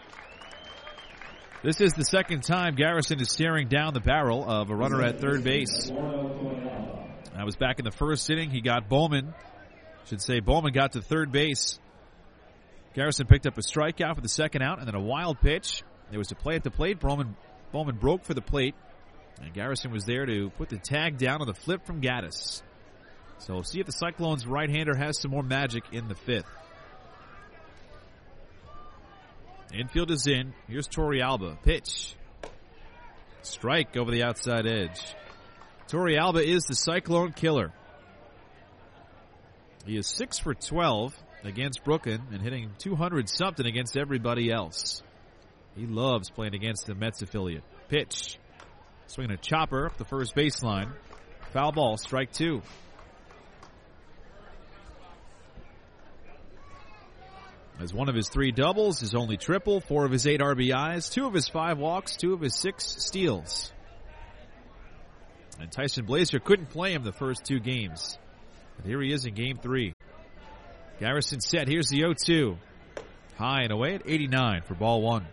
This is the second time Garrison is staring down the barrel of a runner at third base. That was back in the first inning. He got Bowman. Should say Bowman got to third base. Garrison picked up a strikeout for the second out and then a wild pitch. There was a play at the plate. Bowman, Bowman broke for the plate. And Garrison was there to put the tag down on the flip from Gaddis. So we'll see if the Cyclones' right-hander has some more magic in the fifth. Infield is in. Here's Torrealba. Pitch. Strike over the outside edge. Torrealba is the Cyclone killer. He is six for twelve against Brooklyn and hitting two hundred something against everybody else. He loves playing against the Mets affiliate. Pitch. Swinging a chopper up the first baseline. Foul ball, strike two. As one of his three doubles, his only triple, four of his eight R B Is, two of his five walks, two of his six steals. And Tyson Blazer couldn't play him the first two games. But here he is in game three. Garrison set. Here's the oh two. High and away at eighty-nine for ball one.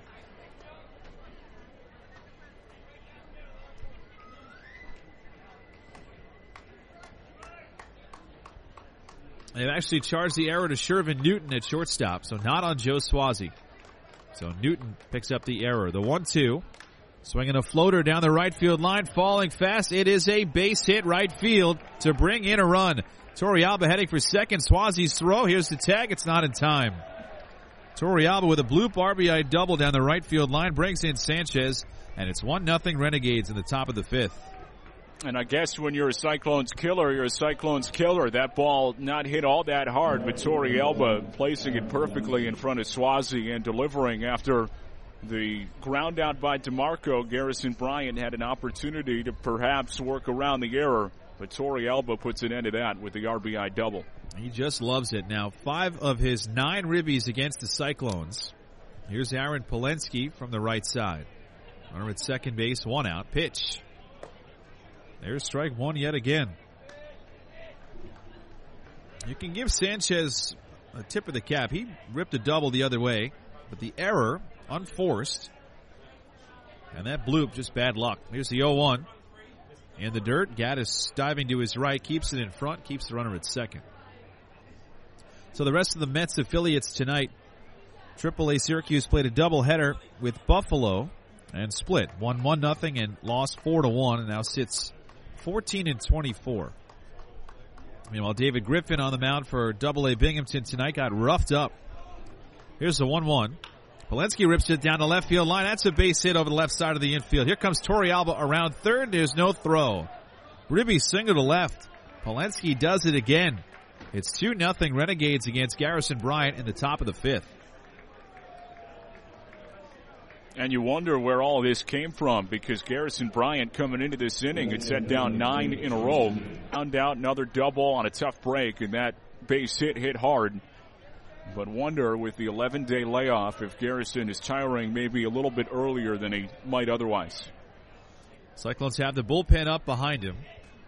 They've actually charged the error to Shervin Newton at shortstop, so not on Joe Swazi. So Newton picks up the error. The one two. Swinging a floater down the right field line, falling fast. It is a base hit right field to bring in a run. Torrealba heading for second. Swazi's throw. Here's the tag. It's not in time. Torrealba with a bloop R B I double down the right field line brings in Sanchez, and it's one nothing Renegades in the top of the fifth. And I guess when you're a Cyclones killer, you're a Cyclones killer. That ball not hit all that hard, but Torrealba placing it perfectly in front of Swazi and delivering after the ground out by DeMarco. Garrison Bryant had an opportunity to perhaps work around the error, but Torrealba puts an end to that with the R B I double. He just loves it. Now, five of his nine ribbies against the Cyclones. Here's Aaron Polensky from the right side. Runner at second base, one out. Pitch. There's strike one yet again. You can give Sanchez a tip of the cap. He ripped a double the other way, but the error, unforced. And that bloop, just bad luck. Here's the oh one. In the dirt, Gaddis diving to his right, keeps it in front, keeps the runner at second. So the rest of the Mets affiliates tonight, triple A Syracuse played a doubleheader with Buffalo and split. Won one nothing and lost four to one, and now sits fourteen and twenty-four. Meanwhile, David Griffin on the mound for double A Binghamton tonight got roughed up. Here's the one one. Polensky rips it down the left field line. That's a base hit over the left side of the infield. Here comes Torrealba around third. There's no throw. Ribby single to left. Polensky does it again. It's two nothing Renegades against Garrison Bryant in the top of the fifth. And you wonder where all this came from, because Garrison Bryant coming into this inning had set down nine in a row. Found out another double on a tough break, and that base hit hit hard. But wonder with the eleven-day layoff if Garrison is tiring maybe a little bit earlier than he might otherwise. Cyclones have the bullpen up behind him.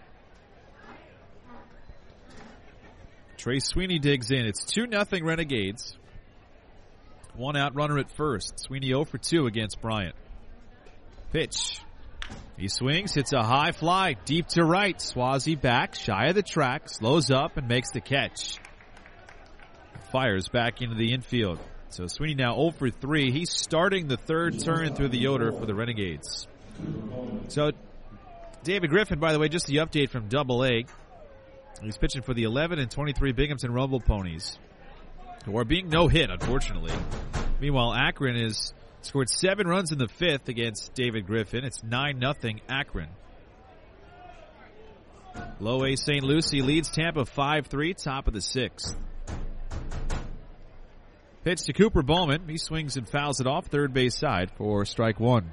Trey Sweeney digs in. It's two nothing Renegades. One out runner at first. Sweeney oh for two against Bryant. Pitch. He swings, hits a high fly, deep to right. Swazi back, shy of the track, slows up and makes the catch. Fires back into the infield. So Sweeney now oh for three. He's starting the third turn through the Yoder for the Renegades. So David Griffin, by the way, just the update from Double A. He's pitching for the eleven and twenty-three Binghamton Rumble Ponies, who are being no hit, unfortunately. Meanwhile, Akron has scored seven runs in the fifth against David Griffin. It's nine nothing Akron. Low A Saint Lucie leads Tampa five three, top of the sixth. Pitch to Cooper Bowman. He swings and fouls it off third base side for strike one.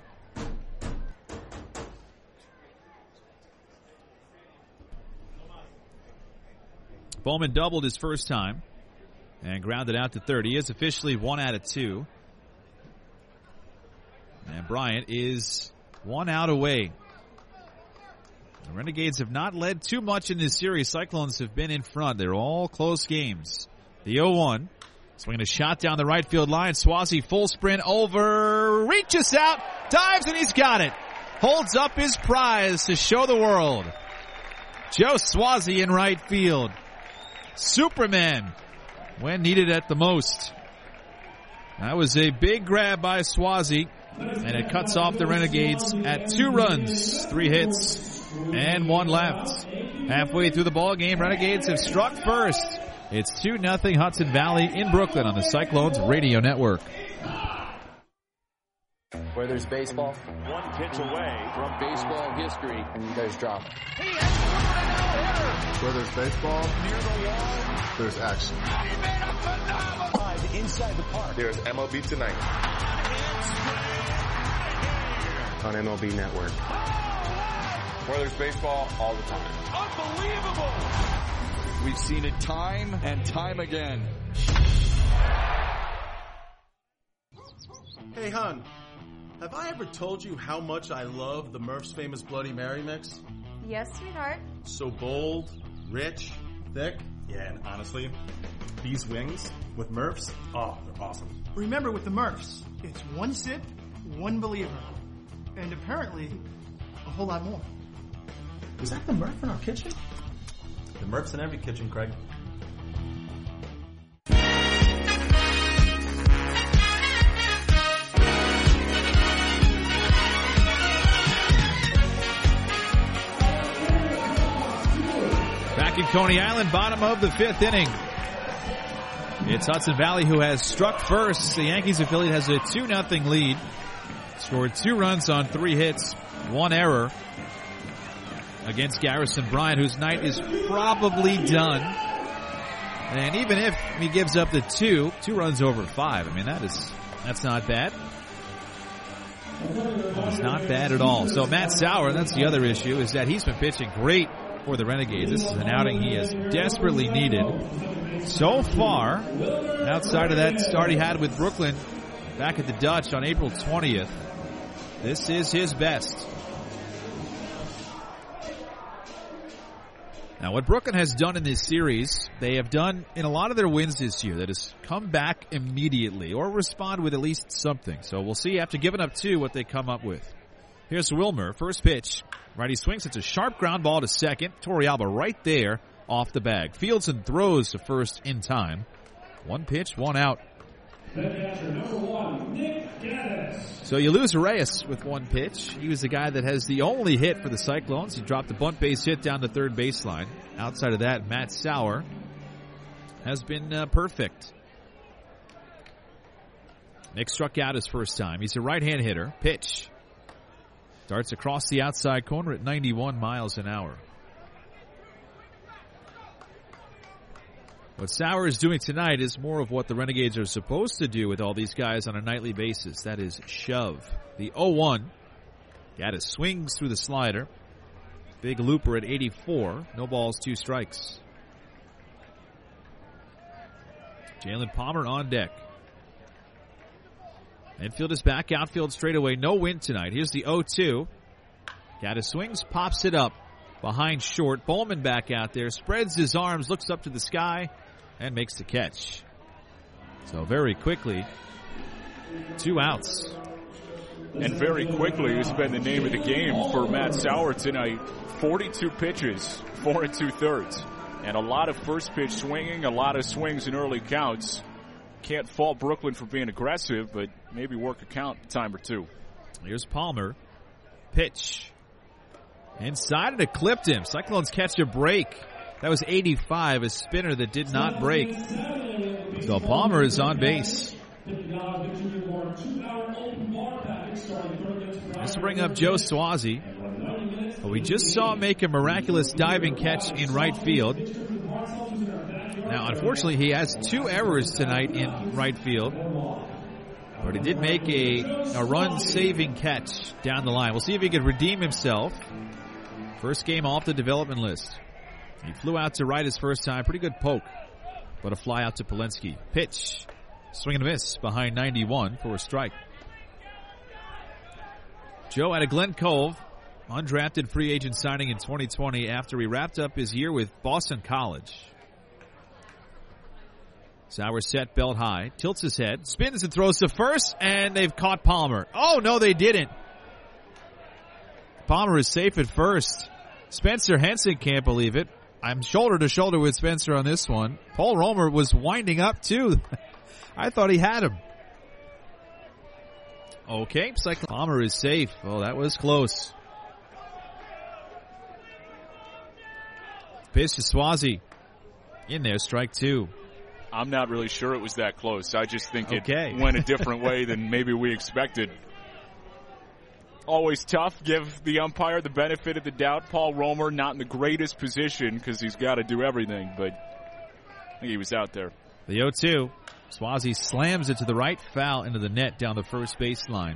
Bowman doubled his first time and grounded out to third. He is officially one out of two. And Bryant is one out away. The Renegades have not led too much in this series. Cyclones have been in front. They're all close games. The oh one. Swinging a shot down the right field line. Swazi full sprint over. Reaches out. Dives and he's got it. Holds up his prize to show the world. Joe Swazi in right field. Superman when needed at the most. That was a big grab by Swazi, and it cuts off the Renegades at two runs, three hits, and one left. Halfway through the ball game, Renegades have struck first. It's two nothing Hudson Valley in Brooklyn on the Cyclones Radio Network. Where there's baseball, one pitch away from baseball history, there's drama. Where there's baseball, near the wall, there's action. He made a phenomenal dive inside the park. There's M L B Tonight on M L B Network. Where there's baseball, all the time. Unbelievable! We've seen it time and time again. Hey, hon, have I ever told you how much I love the Murph's Famous Bloody Mary mix? Yes, sweetheart. So bold, rich, thick. Yeah, and honestly, these wings with Murph's, oh, they're awesome. Remember, with the Murphs, it's one sip, one believer. And apparently, a whole lot more. Is that the Murph in our kitchen? The Murph's in every kitchen, Craig. Back in Coney Island, bottom of the fifth inning. It's Hudson Valley who has struck first. The Yankees affiliate has a two nothing lead. Scored two runs on three hits, one error against Garrison Bryant, whose night is probably done. And even if he gives up the two, two runs over five, I mean, that is, that's not bad. It's not bad at all. So Matt Sauer, that's the other issue, is that he's been pitching great for the Renegades. This is an outing he has desperately needed. So far, outside of that start he had with Brooklyn back at the Dutch on April twentieth, this is his best. Now, what Brooklyn has done in this series, they have done in a lot of their wins this year, that is come back immediately or respond with at least something. So we'll see after giving up two what they come up with. Here's Wilmer, first pitch. Righty swings, it's a sharp ground ball to second. Torrealba right there off the bag. Fields and throws to first in time. One pitch, one out. Number one, Nick Gaddis. So you lose Reyes with one pitch. He was the guy that has the only hit for the Cyclones. He dropped the bunt base hit down the third baseline. Outside of that, Matt Sauer has been uh, perfect. Nick struck out his first time. He's a right-hand hitter. Pitch. Starts across the outside corner at ninety-one miles an hour. What Sauer is doing tonight is more of what the Renegades are supposed to do with all these guys on a nightly basis. That is shove. The oh one. Gaddis swings through the slider. Big looper at eighty-four. No balls, two strikes. Jalen Palmer on deck. Infield is back, outfield straightaway. No wind tonight. Here's the oh two. Gaddis swings, pops it up behind short. Bowman back out there, spreads his arms, looks up to the sky, and makes the catch. So very quickly, two outs. And very quickly has been the name of the game for Matt Sauer tonight. forty-two pitches, four and two thirds. And a lot of first pitch swinging, a lot of swings in early counts. Can't fault Brooklyn for being aggressive, but maybe work a count a time or two. Here's Palmer. Pitch. Inside, and it clipped him. Cyclones catch a break. That was eighty-five, a spinner that did not break. So Palmer is on base. Let's bring up Joe Swazi, who we just saw make a miraculous diving catch in right field. Now, unfortunately, he has two errors tonight in right field. But he did make a, a run-saving catch down the line. We'll see if he can redeem himself. First game off the development list. He flew out to right his first time. Pretty good poke. But a fly out to Polensky. Pitch. Swing and a miss behind ninety-one for a strike. Joe out of Glen Cove. Undrafted free agent signing in twenty twenty after he wrapped up his year with Boston College. Sauer set, belt high, tilts his head, spins and throws to first, and they've caught Palmer. Oh, no, they didn't. Palmer is safe at first. Spencer Henson can't believe it. I'm shoulder to shoulder with Spencer on this one. Paul Romer was winding up, too. I thought he had him. Okay, Cyclone Palmer is safe. Oh, that was close. Pitch to Swazi. In there, strike two. I'm not really sure it was that close. I just think it okay. went a different way than maybe we expected. always tough. Give the umpire the benefit of the doubt. Paul Romer not in the greatest position because he's got to do everything, but I think he was out there. The oh two. Swazi slams it to the right, foul into the net down the first baseline.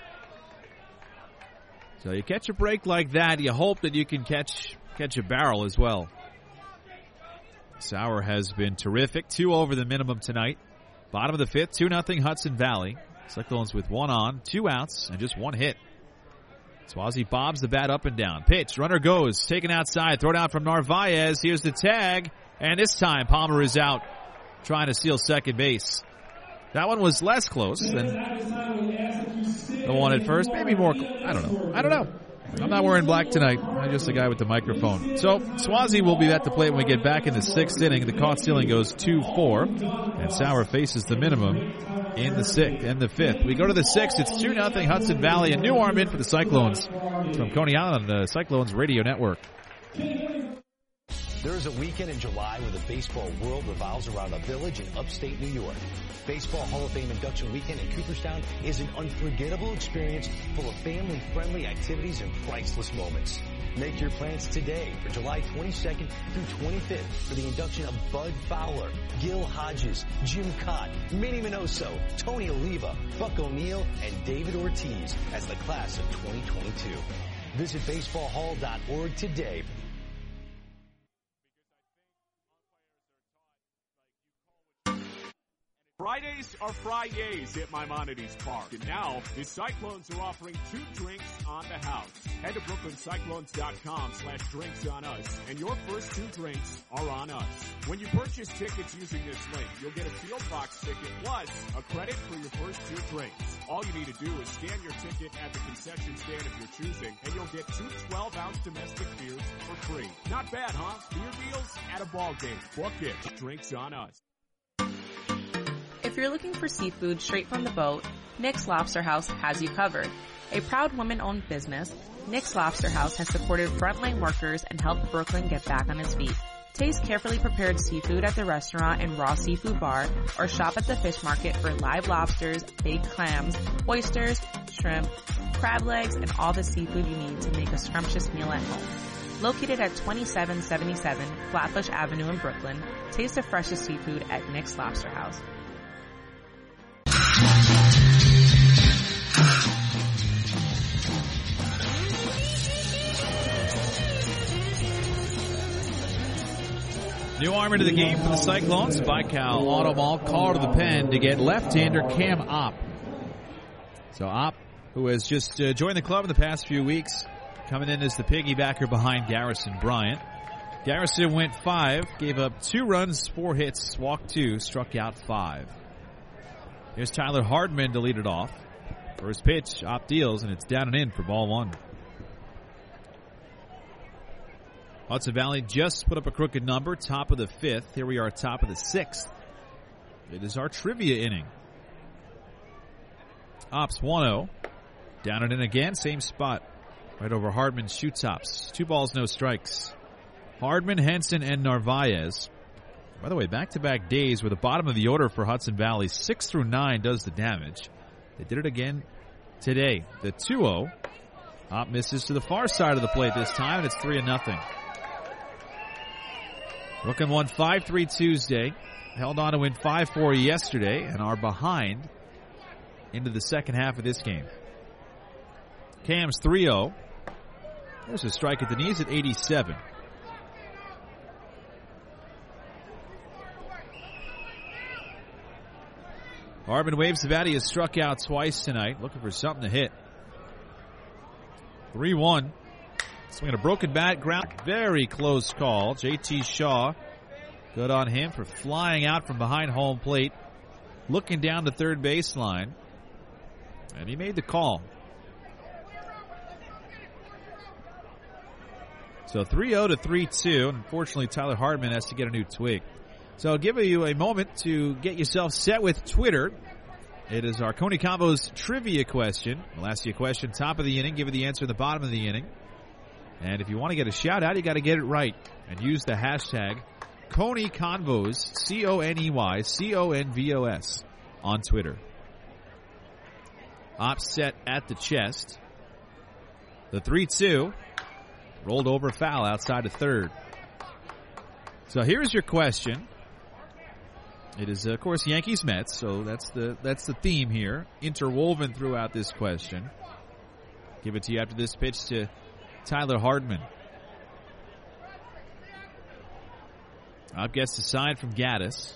So you catch a break like that, you hope that you can catch catch a barrel as well. Sauer has been terrific. Two over the minimum tonight. Bottom of the fifth, two nothing Hudson Valley. Cyclones with one on, two outs, and just one hit. Swazi bobs the bat up and down. Pitch, runner goes, taken outside, throw down from Narvaez. Here's the tag, and this time Palmer is out, trying to steal second base. That one was less close than the one at first. Maybe more, I don't know. I don't know. I'm not wearing black tonight. I'm just the guy with the microphone. So Swazi will be at the plate when we get back in the sixth inning. The caught stealing goes two four, and Sauer faces the minimum in the sixth and the fifth. We go to the sixth. It's two nothing Hudson Valley, and New Armin for the Cyclones from Coney Island, the Cyclones Radio Network. There is a weekend in July where the baseball world revolves around a village in upstate New York. Baseball Hall of Fame induction weekend in Cooperstown is an unforgettable experience full of family-friendly activities and priceless moments. Make your plans today for July twenty-second through twenty-fifth for the induction of Bud Fowler, Gil Hodges, Jim Cott, Minnie Minoso, Tony Oliva, Buck O'Neill, and David Ortiz as the class of twenty twenty-two. Visit baseball hall dot org today. Fridays are Fridays at Maimonides Park. And now, the Cyclones are offering two drinks on the house. Head to Brooklyn Cyclones dot com slash drinks on us, and your first two drinks are on us. When you purchase tickets using this link, you'll get a sealed box ticket plus a credit for your first two drinks. All you need to do is scan your ticket at the concession stand of your choosing, and you'll get two twelve-ounce domestic beers for free. Not bad, huh? Beer deals at a ball game. Book it. Drinks on us. If you're looking for seafood straight from the boat, Nick's Lobster House has you covered. A proud woman-owned business, Nick's Lobster House has supported frontline workers and helped Brooklyn get back on its feet. Taste carefully prepared seafood at the restaurant and raw seafood bar, or shop at the fish market for live lobsters, baked clams, oysters, shrimp, crab legs, and all the seafood you need to make a scrumptious meal at home. Located at twenty-seven seventy-seven Flatbush Avenue in Brooklyn, taste the freshest seafood at Nick's Lobster House. New arm into the game for the Cyclones. Baikal Auto Mall call to the pen to get left-hander Cam Opp. So Opp, who has just uh, joined the club in the past few weeks, coming in as the piggybacker behind Garrison Bryant. Garrison went five, gave up two runs, four hits, walked two, struck out five. Here's Tyler Hardman to lead it off. First pitch, Opp deals, and it's down and in for ball one. Hudson Valley just put up a crooked number, top of the fifth. Here we are, top of the sixth. It is our trivia inning. Ops one oh. Down and in again, same spot. Right over Hardman's shoe tops. Two balls, no strikes. Hardman, Henson, and Narvaez. By the way, back-to-back days were the bottom of the order for Hudson Valley. Six through nine does the damage. They did it again today. The two oh. Opp misses to the far side of the plate this time, and it's three and nothing. Brooklyn won five three Tuesday, held on to win five four yesterday, and are behind into the second half of this game. Cam's three oh. There's a strike at the knees at eighty-seven. Hardman waves the bat. He has struck out twice tonight, looking for something to hit. three one. Swinging a broken bat, ground. Very close call. J T Shaw, good on him for flying out from behind home plate, looking down the third baseline, and he made the call. So three oh to three two. Unfortunately, Tyler Hardman has to get a new twig. So I'll give you a moment to get yourself set with Twitter. It is our Coney Combos trivia question. We'll ask you a question top of the inning, give you the answer at the bottom of the inning. And if you want to get a shout out, you got to get it right and use the hashtag Coney Convos, C O N E Y C O N V O S on Twitter. Opp set at the chest. The three two. Rolled over foul outside of third. So here's your question. It is, of course, Yankees Mets, so that's the that's the theme here, interwoven throughout this question. Give it to you after this pitch to Tyler Hardman. Up gets the side from Gaddis.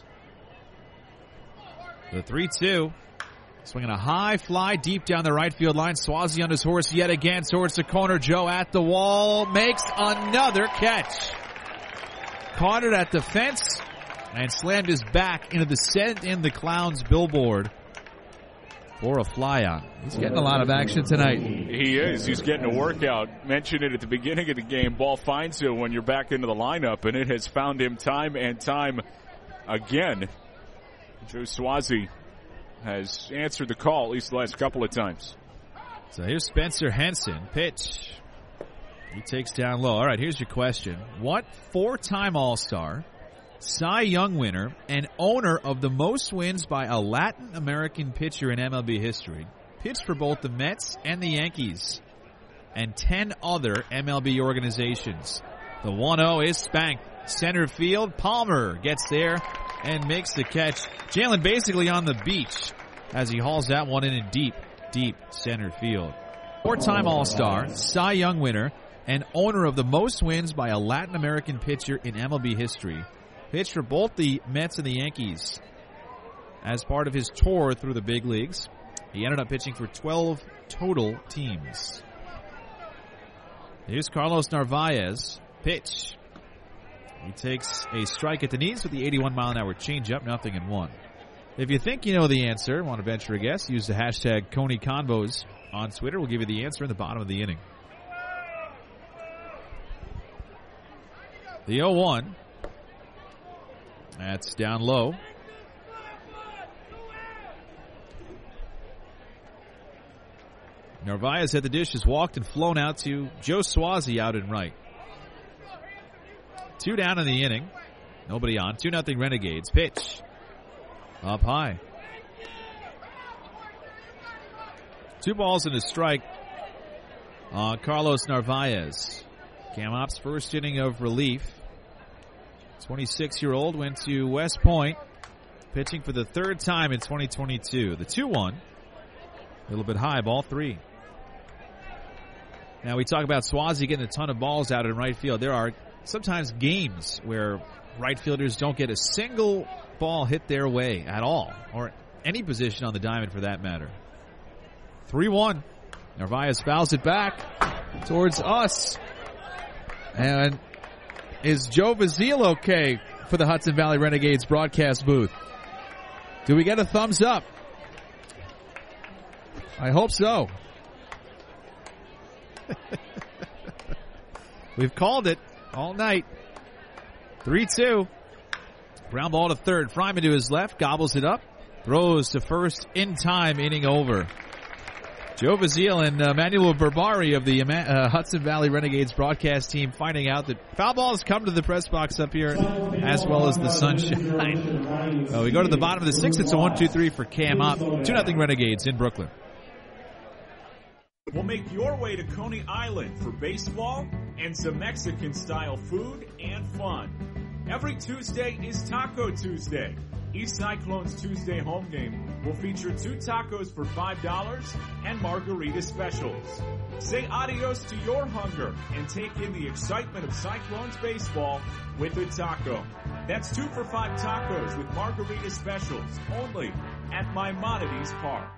The three two. Swinging a high fly deep down the right field line. Swazi on his horse yet again towards the corner. Joe at the wall. Makes another catch. Caught it at the fence and slammed his back into the Send in the Clowns billboard for a fly out. He's getting a lot of action tonight. He is. He's getting a workout. Mentioned it at the beginning of the game. Ball finds you when you're back into the lineup, and it has found him time and time again. Joe Swazi has answered the call at least the last couple of times. So here's Spencer Henson. Pitch. He takes down low. All right, here's your question. What four-time All-Star, Cy Young winner, and owner of the most wins by a Latin American pitcher in M L B history pitched for both the Mets and the Yankees and ten other M L B organizations? The one oh is spanked. Center field, Palmer gets there and makes the catch. Jalen basically on the beach as he hauls that one in in deep, deep center field. Four-time All-Star, Cy Young winner, and owner of the most wins by a Latin American pitcher in M L B history. Pitched for both the Mets and the Yankees as part of his tour through the big leagues. He ended up pitching for twelve total teams. Here's Carlos Narvaez. Pitch. He takes a strike at the knees with the eighty-one mile an hour changeup, nothing in one. If you think you know the answer, want to venture a guess, use the hashtag Coney Convos on Twitter. We'll give you the answer in the bottom of the inning. The oh one. That's down low. Narvaez had the dish, has walked and flown out to Joe Swazi out in right. Two down in the inning. Nobody on. two nothing Renegades. Pitch. Up high. Two balls and a strike on Carlos Narvaez. Cam Ops' first inning of relief. twenty-six-year-old went to West Point, pitching for the third time in twenty twenty-two. The two one. A little bit high, ball three. Now we talk about Swazi getting a ton of balls out in right field. There are sometimes games where right fielders don't get a single ball hit their way at all, or any position on the diamond for that matter. three one. Narvaez fouls it back towards us. And is Joe Bazile okay for the Hudson Valley Renegades broadcast booth? Do we get a thumbs up? I hope so. We've called it all night. three two. Ground ball to third. Fryman to his left. Gobbles it up. Throws to first in time. Inning over. Joe Bazile and uh, Manuel Barbari of the uh, Hudson Valley Renegades broadcast team finding out that foul balls come to the press box up here as well as the sunshine. Uh, we go to the bottom of the sixth. It's a one two three for Cam Up. two nothing Renegades in Brooklyn. We'll make your way to Coney Island for baseball and some Mexican-style food and fun. Every Tuesday is Taco Tuesday. East Cyclones Tuesday home game will feature two tacos for five dollars and margarita specials. Say adios to your hunger and take in the excitement of Cyclones baseball with a taco. That's two for five tacos with margarita specials only at Maimonides Park.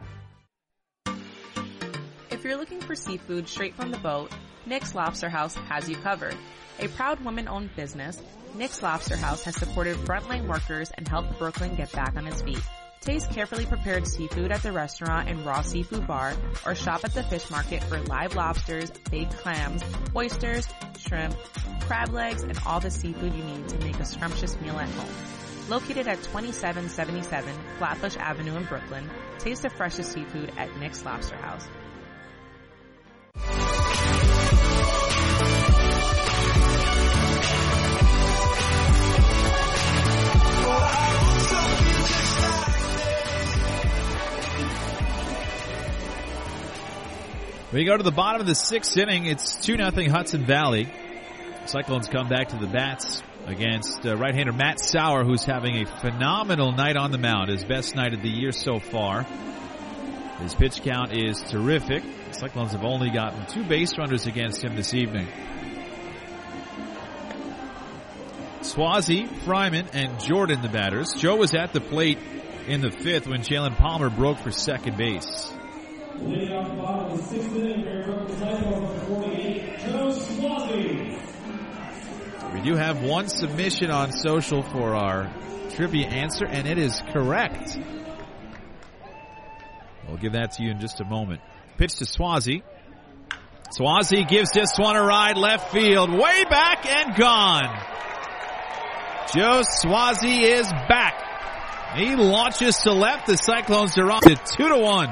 If you're looking for seafood straight from the boat, Nick's Lobster House has you covered. A proud woman-owned business, Nick's Lobster House has supported frontline workers and helped Brooklyn get back on its feet. Taste carefully prepared seafood at the restaurant and raw seafood bar, or shop at the fish market for live lobsters, baked clams, oysters, shrimp, crab legs, and all the seafood you need to make a scrumptious meal at home. Located at twenty-seven seventy-seven Flatbush Avenue in Brooklyn, taste the freshest seafood at Nick's Lobster House. We go to the bottom of the sixth inning. It's two nothing Hudson Valley. Cyclones come back to the bats against uh, right-hander Matt Sauer, who's having a phenomenal night on the mound, his best night of the year so far. His pitch count is terrific. The Cyclones have only gotten two base runners against him this evening. Swazi, Fryman, and Jordan the batters. Joe was at the plate in the fifth when Jalen Palmer broke for second base. Leading off the bottom of the sixth inning, Brooklyn Cyclones forty-eight, Joe Swazi. We do have one submission on social for our trivia answer, and it is correct. We'll give that to you in just a moment. Pitch to Swazi. Swazi gives this one a ride left field, way back and gone. Joe Swazi is back. He launches to left. The Cyclones are up to two to one.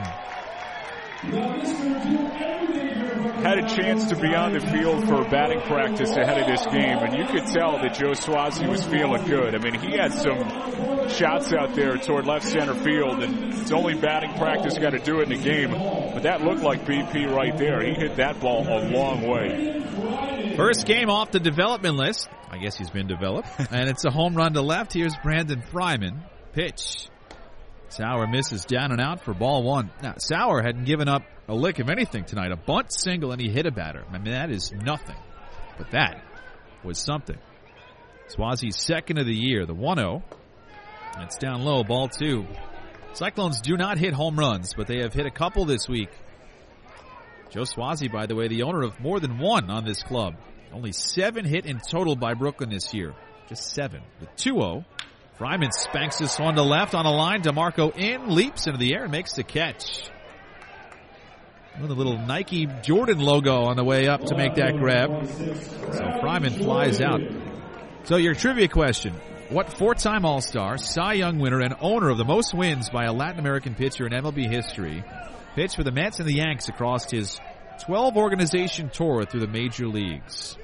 Had a chance to be on the field for batting practice ahead of this game, and you could tell that Joe Swazi was feeling good. I mean, he had some shots out there toward left center field, and it's only batting practice got to do it in the game. But that looked like B P right there. He hit that ball a long way. First game off the development list. I guess he's been developed. And it's a home run to left. Here's Brandon Fryman. Pitch. Sauer misses down and out for ball one. Now, Sauer hadn't given up a lick of anything tonight. A bunt single, and he hit a batter. I mean, that is nothing. But that was something. Swazi's second of the year, the one oh. It's down low, ball two. Cyclones do not hit home runs, but they have hit a couple this week. Joe Swazi, by the way, the owner of more than one on this club. Only seven hit in total by Brooklyn this year. Just seven. The two oh. Fryman spanks this one to left on a line. DeMarco in, leaps into the air, and makes the catch. With a little Nike Jordan logo on the way up to make that grab. So Fryman flies out. So your trivia question. What four-time All-Star, Cy Young winner, and owner of the most wins by a Latin American pitcher in M L B history pitched for the Mets and the Yanks across his twelve-organization tour through the major leagues?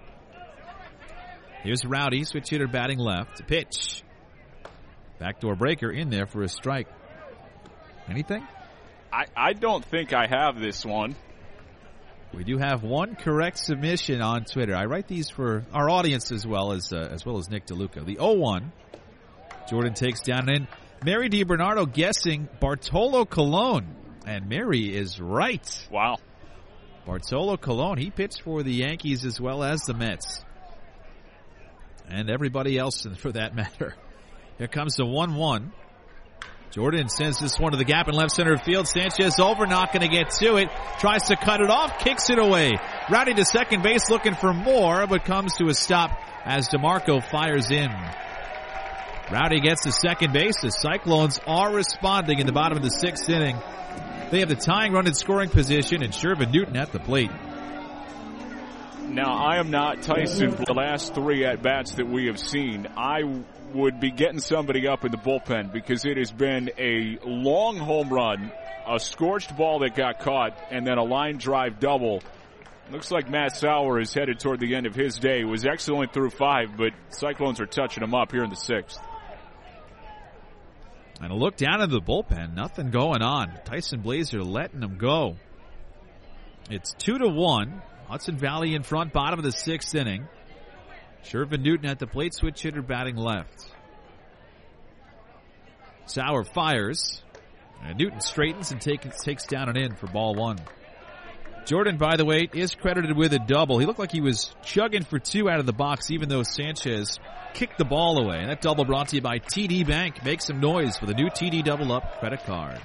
Here's Rowdy, switch hitter batting left. Pitch. Backdoor breaker in there for a strike. Anything? I, I don't think I have this one. We do have one correct submission on Twitter. I write these for our audience as well as uh, as well as Nick DeLuca. The oh one. Jordan takes down in. Mary DiBernardo guessing Bartolo Colon. And Mary is right. Wow. Bartolo Colon, he pitched for the Yankees as well as the Mets. And everybody else for that matter. Here comes the one one. Jordan sends this one to the gap in left center field. Sanchez over, not going to get to it. Tries to cut it off, kicks it away. Rowdy to second base looking for more, but comes to a stop as DeMarco fires in. Rowdy gets to second base. The Cyclones are responding in the bottom of the sixth inning. They have the tying run in scoring position and Shervin Newton at the plate. Now, I am not Tyson for the last three at-bats that we have seen. I would be getting somebody up in the bullpen because it has been a long home run, a scorched ball that got caught, and then a line drive double. Looks like Matt Sauer is headed toward the end of his day. He was excellent through five, but Cyclones are touching him up here in the sixth. And a look down at the bullpen. Nothing going on. Tyson Blazer letting them go. It's two to one. Hudson Valley in front, bottom of the sixth inning. Shervin Newton at the plate, switch hitter batting left. Sauer fires. And Newton straightens and take, takes down and in for ball one. Jordan, by the way, is credited with a double. He looked like he was chugging for two out of the box, even though Sanchez kicked the ball away. And that double brought to you by T D Bank. Make some noise for the new T D Double Up credit card.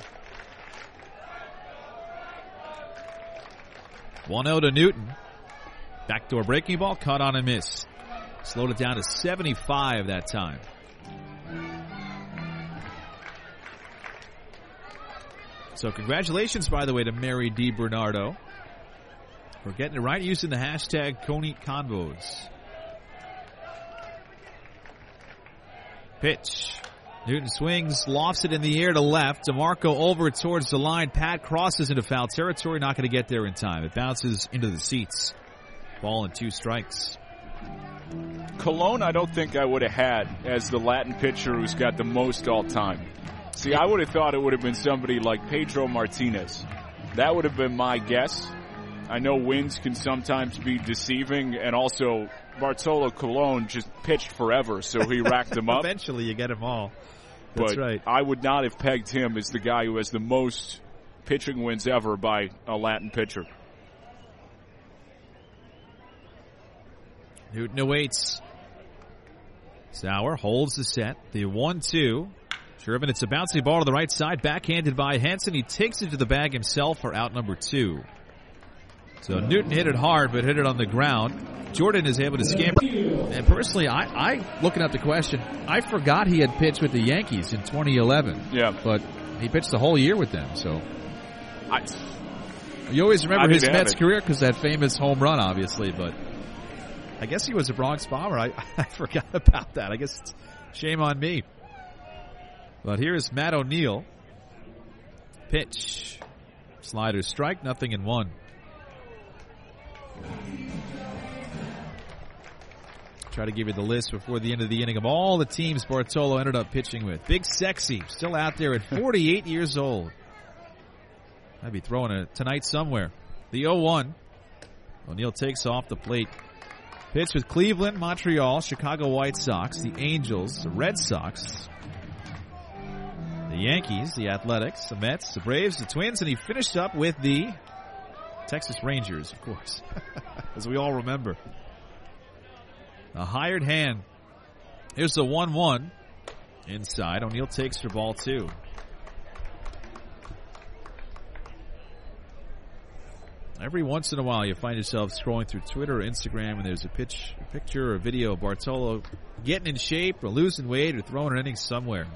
one oh to Newton. Backdoor breaking ball, caught on and missed. Slowed it down to seventy-five that time. So congratulations, by the way, to Mary DiBernardo for getting it right using the hashtag Coney Convos. Pitch. Newton swings, lofts it in the air to left. DeMarco over towards the line. Pat crosses into foul territory, not going to get there in time. It bounces into the seats. Ball and two strikes. Colon, I don't think I would have had as the Latin pitcher who's got the most all time. See, I would have thought it would have been somebody like Pedro Martinez. That would have been my guess. I know winds can sometimes be deceiving, and also Bartolo Colon just pitched forever, so he racked them up. Eventually you get them all. That's but right. I would not have pegged him as the guy who has the most pitching wins ever by a Latin pitcher. Newton awaits. Sauer holds the set. The one two. Sherman, it's a bouncy ball to the right side, backhanded by Henson. He takes it to the bag himself for out number two. So Newton hit it hard, but hit it on the ground. Jordan is able to scamper. And personally, I, I, looking at the question, I forgot he had pitched with the Yankees in twenty eleven. Yeah. But he pitched the whole year with them, so. I, you always remember I his mean, Mets it. career because that famous home run, obviously, but. I guess he was a Bronx Bomber. I, I forgot about that. I guess it's shame on me. But here's Matt O'Neill. Pitch. Slider strike, nothing in one. Try to give you the list before the end of the inning of all the teams Bartolo ended up pitching with. Big Sexy, still out there at forty-eight years old. I'd be throwing it tonight somewhere. The oh one. O'Neill takes off the plate. Pitch with Cleveland, Montreal, Chicago White Sox, the Angels, the Red Sox, the Yankees, the Athletics, the Mets, the Braves, the Twins, and he finished up with the Texas Rangers, of course, as we all remember. A hired hand. Here's the one one inside. O'Neill takes for ball two. Every once in a while, you find yourself scrolling through Twitter or Instagram, and there's a pitch, a picture or a video of Bartolo getting in shape or losing weight or throwing an inning somewhere.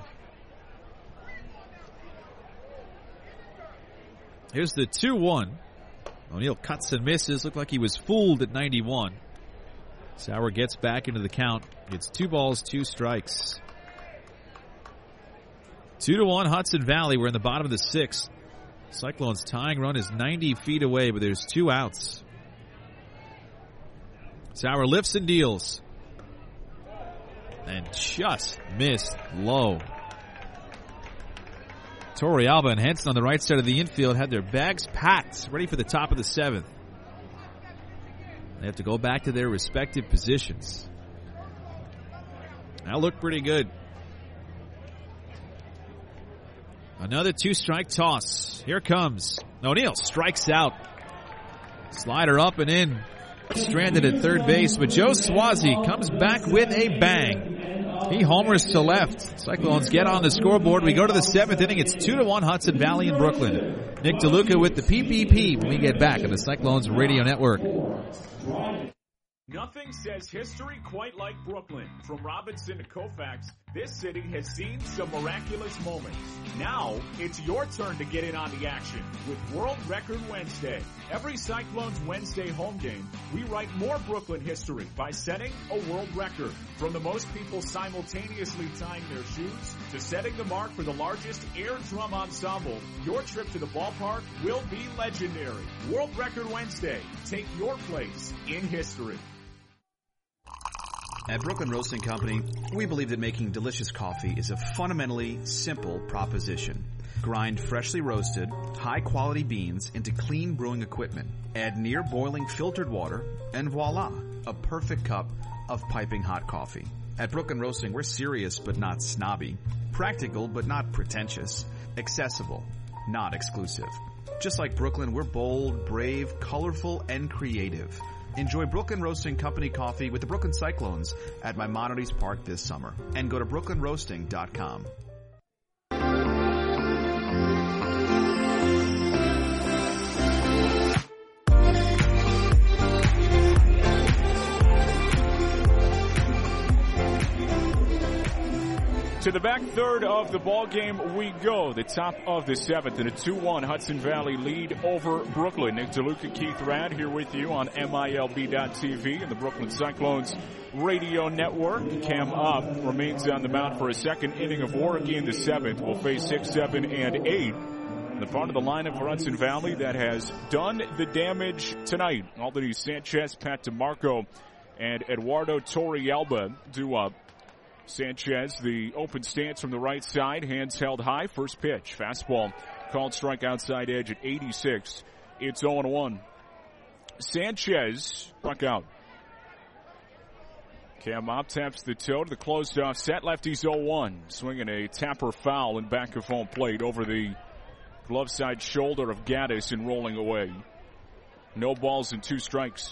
Here's the two one. O'Neill cuts and misses. Looked like he was fooled at ninety-one. Sauer gets back into the count. It's two balls, two strikes. Two to one, Hudson Valley. We're in the bottom of the sixth. Cyclones' tying run is ninety feet away, but there's two outs. Sauer lifts and deals. And just missed low. Torrealba and Henson on the right side of the infield had their bags packed, ready for the top of the seventh. They have to go back to their respective positions. That looked pretty good. Another two-strike toss. Here comes. O'Neill strikes out. Slider up and in. Stranded at third base, but Joe Swazi comes back with a bang. He homers to left. Cyclones get on the scoreboard. We go to the seventh inning. It's two to one Hudson Valley in Brooklyn. Nick DeLuca with the P P P when we get back on the Cyclones Radio Network. Nothing says history quite like Brooklyn. From Robinson to Koufax, this city has seen some miraculous moments. Now, it's your turn to get in on the action with World Record Wednesday. Every Cyclones Wednesday home game, we write more Brooklyn history by setting a world record. From the most people simultaneously tying their shoes to setting the mark for the largest air drum ensemble, your trip to the ballpark will be legendary. World Record Wednesday. Take your place in history. At Brooklyn Roasting Company, we believe that making delicious coffee is a fundamentally simple proposition. Grind freshly roasted, high-quality beans into clean brewing equipment. Add near-boiling filtered water, and voila, a perfect cup of piping hot coffee. At Brooklyn Roasting, we're serious but not snobby. Practical but not pretentious. Accessible, not exclusive. Just like Brooklyn, we're bold, brave, colorful, and creative. Enjoy Brooklyn Roasting Company coffee with the Brooklyn Cyclones at Maimonides Park this summer. And go to brooklyn roasting dot com. To the back third of the ball game we go. The top of the seventh and a two one Hudson Valley lead over Brooklyn. Nick DeLuca, Keith Rad here with you on M I L B dot T V and the Brooklyn Cyclones Radio Network. Cam Up remains on the mound for a second inning of work in the seventh. We'll face six, seven, and eight. The part of the lineup for Hudson Valley that has done the damage tonight. Aldony Sanchez, Pat DeMarco, and Eduardo Torrealba do up. Sanchez, the open stance from the right side, hands held high. First pitch, fastball Called strike outside edge at eighty-six. It's oh one. Sanchez struck out. Cam Mop taps the toe to the closed off set. Lefty's oh one. Swinging a tapper foul in back of home plate over the glove side shoulder of Gaddis and rolling away. No balls and two strikes.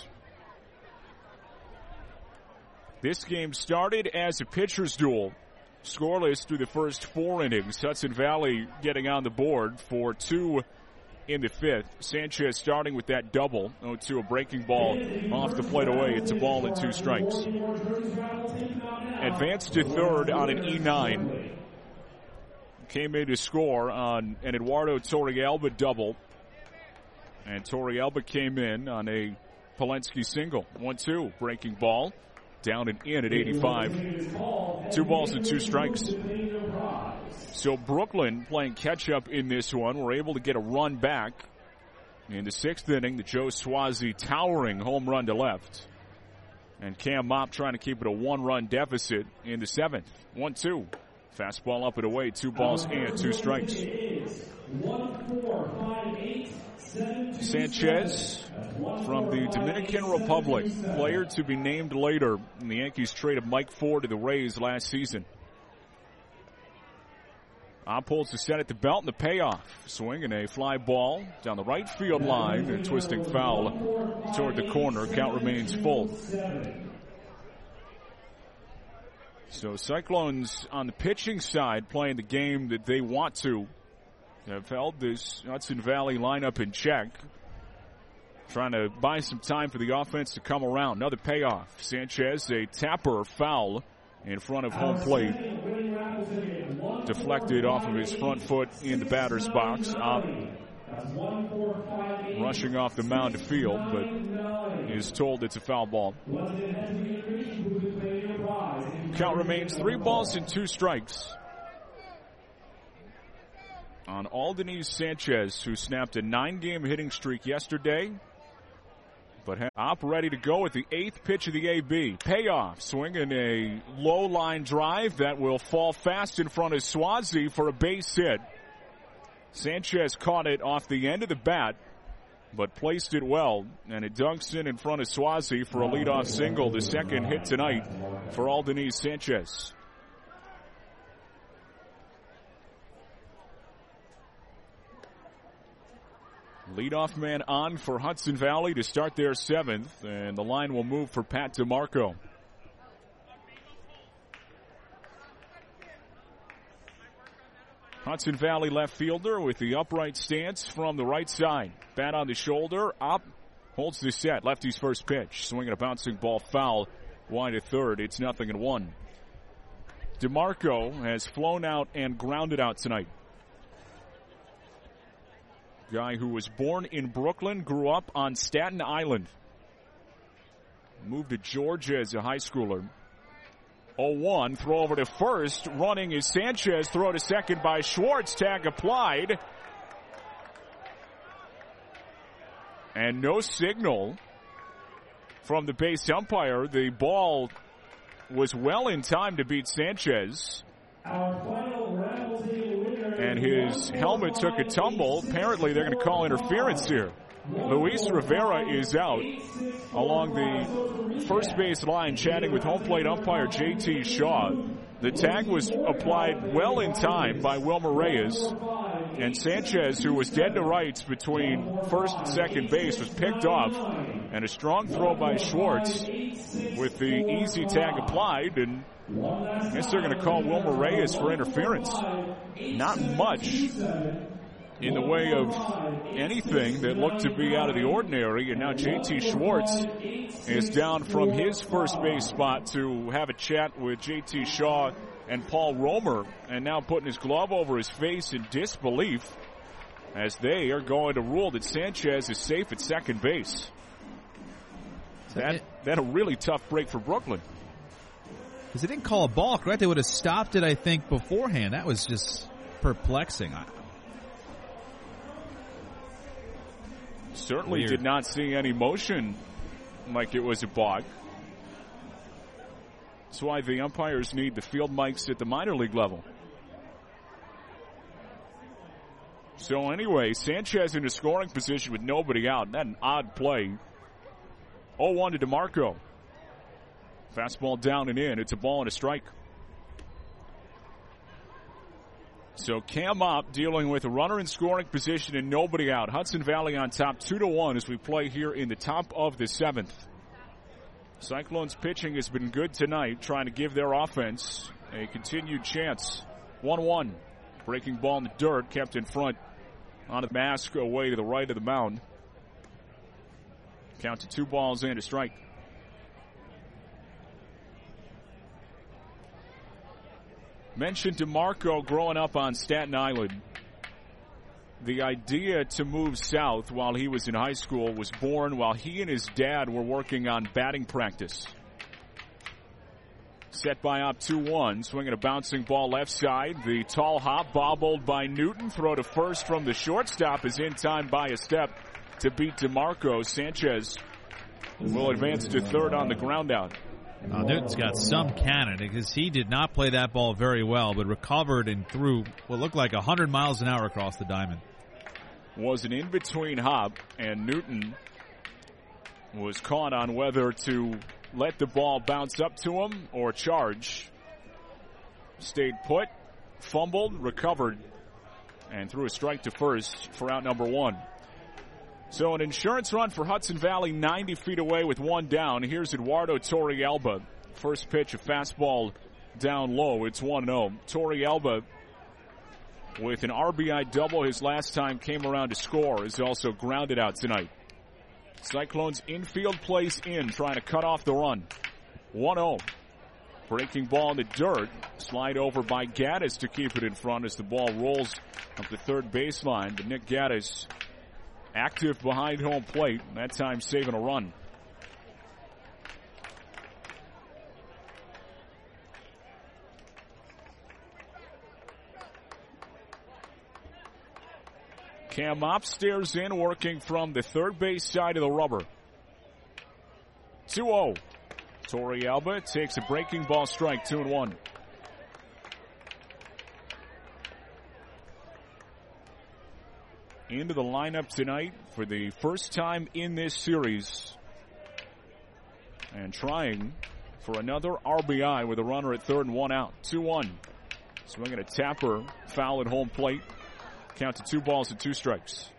This game started as a pitcher's duel. Scoreless through the first four innings. Hudson Valley getting on the board for two in the fifth. Sanchez starting with that double. oh two, a breaking ball off the plate away. It's a ball and two strikes. Advanced to third on an E nine. Came in to score on an Eduardo Torrealba double. And Torrealba came in on a Polensky single. one two, breaking ball. Down and in at eighty-five. Two balls and two strikes. So Brooklyn playing catch-up in this one. We're able to get a run back. In the sixth inning, the Joe Swazi towering home run to left. And Cam Mop trying to keep it a one-run deficit in the seventh. one two. Fastball up and away. Two balls and two strikes. Sanchez from the Dominican Republic, player to be named later in the Yankees trade of Mike Ford to the Rays last season. Op holds the set at the belt and the payoff. Swinging a fly ball down the right field line. A twisting foul toward the corner. Count remains full. So Cyclones on the pitching side playing the game that they want to. Have held this Hudson Valley lineup in check. Trying to buy some time for the offense to come around. Another payoff. Sanchez, a tapper foul in front of home plate. Deflected off of his front foot in the batter's box. Up, rushing off the mound to field, but is told it's a foul ball. Count remains three balls and two strikes on Aldonese Sanchez, who snapped a nine-game hitting streak yesterday. But Op ready to go at the eighth pitch of the A B. Payoff, swinging a low-line drive that will fall fast in front of Swazi for a base hit. Sanchez caught it off the end of the bat, but placed it well, and it dunks in in front of Swazi for a leadoff single, the second hit tonight for Aldonese Sanchez. Leadoff man on for Hudson Valley to start their seventh, and the line will move for Pat DeMarco. Hudson Valley left fielder with the upright stance from the right side. Bat on the shoulder, up, holds the set. Lefty's first pitch, swinging a bouncing ball foul, wide at third. It's nothing and one. DeMarco has flown out and grounded out tonight. Guy who was born in Brooklyn, grew up on Staten Island. Moved to Georgia as a high schooler. oh one, throw over to first. Running is Sanchez. Throw to second by Schwartz. Tag applied. And no signal from the base umpire. The ball was well in time to beat Sanchez. And his helmet took a tumble. Apparently they're going to call interference here. Luis Rivera is out along the first base line chatting with home plate umpire J T Shaw. The tag was applied well in time by Wilmer Reyes. And Sanchez, who was dead to rights between first and second base, was picked off. And a strong throw by Schwartz with the easy tag applied. And I guess they're going to call Wilmer Reyes for interference. Not much in the way of anything that looked to be out of the ordinary. And now J T Schwartz is down from his first base spot to have a chat with J T Shaw and Paul Romer, and now putting his glove over his face in disbelief as they are going to rule that Sanchez is safe at second base. That, that a really tough break for Brooklyn. Because they didn't call a ball, correct? They would have stopped it, I think, beforehand. That was just perplexing. Certainly Weird. Did not see any motion like it was a balk. That's why the umpires need the field mics at the minor league level. So anyway, Sanchez in a scoring position with nobody out. That's an odd play. oh one to DeMarco. Fastball down and in. It's a ball and a strike. So Cam Opp dealing with a runner in scoring position and nobody out. Hudson Valley on top two to one as we play here in the top of the seventh. Cyclones pitching has been good tonight, trying to give their offense a continued chance. one one. Breaking ball in the dirt, kept in front on the mask away to the right of the mound. Count to two balls and a strike. Mentioned DeMarco growing up on Staten Island. The idea to move south while he was in high school was born while he and his dad were working on batting practice. Set by up two one, swinging a bouncing ball left side. The tall hop bobbled by Newton. Throw to first from the shortstop is in time by a step to beat DeMarco. Sanchez will advance to third on the ground out. Uh, Newton's got some cannon because he did not play that ball very well, but recovered and threw what looked like one hundred miles an hour across the diamond. Was an in-between hop, and Newton was caught on whether to let the ball bounce up to him or charge. Stayed put, fumbled, recovered, and threw a strike to first for out number one. So an insurance run for Hudson Valley, ninety feet away with one down. Here's Eduardo Torrealba. First pitch, a fastball down low. It's one oh. Torrealba with an R B I double his last time came around to score is also grounded out tonight. Cyclones infield plays in, trying to cut off the run. one oh. Breaking ball in the dirt. Slide over by Gaddis to keep it in front as the ball rolls up the third baseline. But Nick Gaddis active behind home plate, that time saving a run. Cam Opp stares in, working from the third base side of the rubber. two oh. Torrealba takes a breaking ball strike, two and one. Into the lineup tonight for the first time in this series. And trying for another R B I with a runner at third and one out. two one. Swinging a tapper, foul at home plate. Count to two balls and two strikes.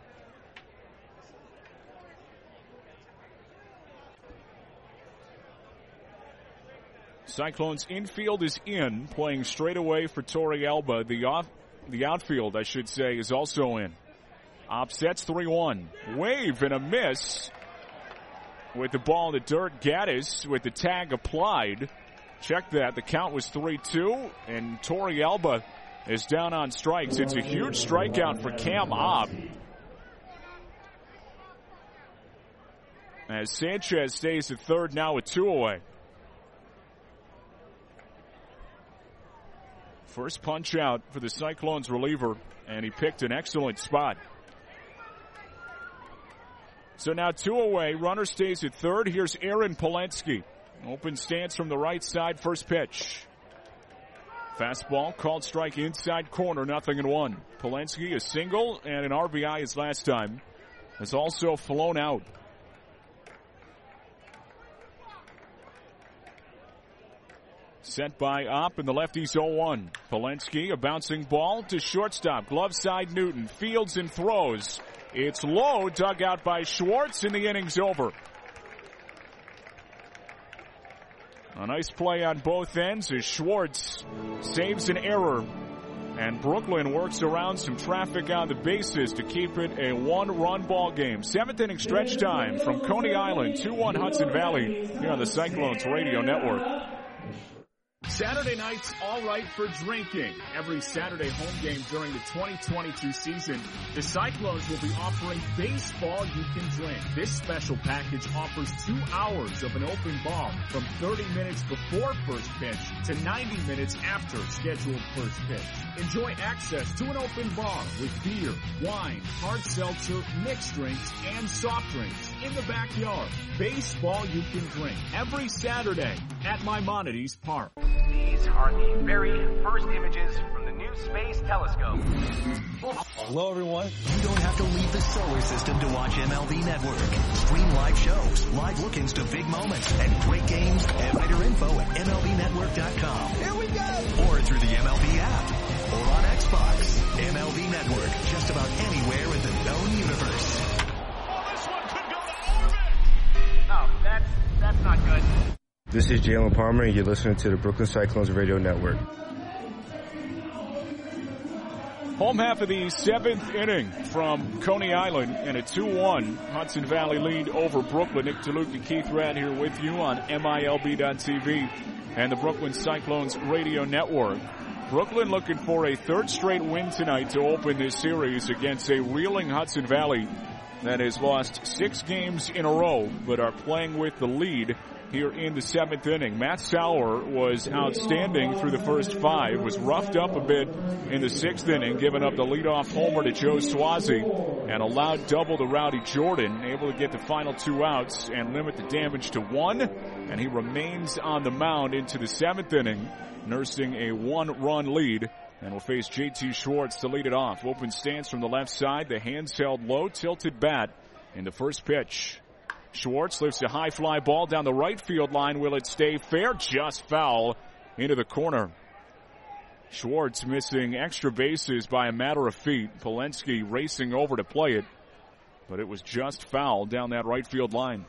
Cyclones infield is in, playing straight away for Torrealba. The off, the outfield, I should say, is also in. Offsets three one. Wave and a miss. With the ball in the dirt, Gaddis with the tag applied. Check that. The count was three two, and Torrealba is down on strikes. It's a huge strikeout for Cam Opp. As Sanchez stays at third now with two away. First punch out for the Cyclones reliever, and he picked an excellent spot. So now two away. Runner stays at third. Here's Aaron Polensky. Open stance from the right side. First pitch. Fastball called strike inside corner. Nothing in one. Polensky a single and an R B I his last time. Has also flown out. Sent by Opp and the lefties oh one. Polensky a bouncing ball to shortstop. Glove side Newton. Fields and throws. It's low, dug out by Schwartz, and the inning's over. A nice play on both ends as Schwartz saves an error. And Brooklyn works around some traffic on the bases to keep it a one-run ball game. Seventh inning stretch time from Coney Island, two one Hudson Valley, here on the Cyclones Radio Network. Saturday nights, all right for drinking. Every Saturday home game during the twenty twenty-two season, the Cyclones will be offering baseball you can drink. This special package offers two hours of an open bar from thirty minutes before first pitch to ninety minutes after scheduled first pitch. Enjoy access to an open bar with beer, wine, hard seltzer, mixed drinks, and soft drinks. in the backyard. Baseball you can drink every Saturday at Maimonides Park. These are the very first images from the new Space Telescope. Hello, everyone. You don't have to leave the solar system to watch M L B Network. Stream live shows, live look-ins to big moments, and great games and better info at M L B network dot com. Here we go! Or through the M L B app. Or on Xbox. M L B Network. Just about anywhere in the known universe. Oh, this one could go to orbit! Oh, that's, that's not good. This is Jalen Palmer, and you're listening to the Brooklyn Cyclones Radio Network. Home half of the seventh inning from Coney Island and a two one Hudson Valley lead over Brooklyn. Nick DeLuca, Keith Rad here with you on M I L B dot T V and the Brooklyn Cyclones Radio Network. Brooklyn looking for a third straight win tonight to open this series against a reeling Hudson Valley that has lost six games in a row but are playing with the lead here in the seventh inning. Matt Sauer was outstanding through the first five, was roughed up a bit in the sixth inning, giving up the leadoff homer to Joe Swazi and allowed double to Rowdy Jordan, able to get the final two outs and limit the damage to one. And he remains on the mound into the seventh inning, nursing a one-run lead, and will face J T Schwartz to lead it off. Open stance from the left side, the hands held low, tilted bat in the first pitch. Schwartz lifts a high fly ball down the right field line. Will it stay fair? Just foul into the corner. Schwartz missing extra bases by a matter of feet. Polensky racing over to play it, but it was just foul down that right field line.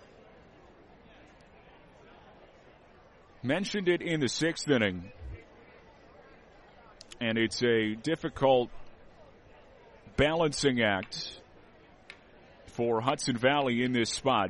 Mentioned it in the sixth inning, and it's a difficult balancing act for Hudson Valley in this spot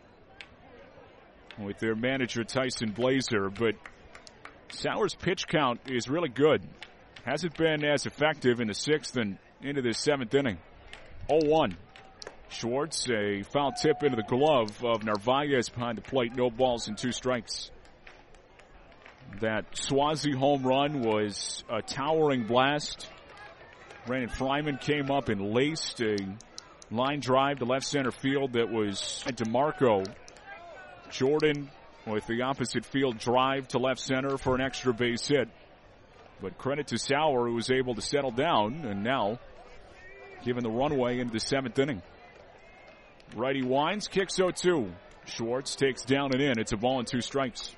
with their manager Tyson Blazer, but Sauer's pitch count is really good. Hasn't been as effective in the sixth and into the seventh inning. oh one. Schwartz, a foul tip into the glove of Narvaez behind the plate. No balls and two strikes. That Swazi home run was a towering blast. Brandon Fryman came up and laced a line drive to left center field that was DeMarco. Jordan with the opposite field drive to left center for an extra base hit. But credit to Sauer, who was able to settle down and now giving the runway into the seventh inning. Righty winds, kicks oh two. Schwartz takes down and in. It's a ball and two strikes.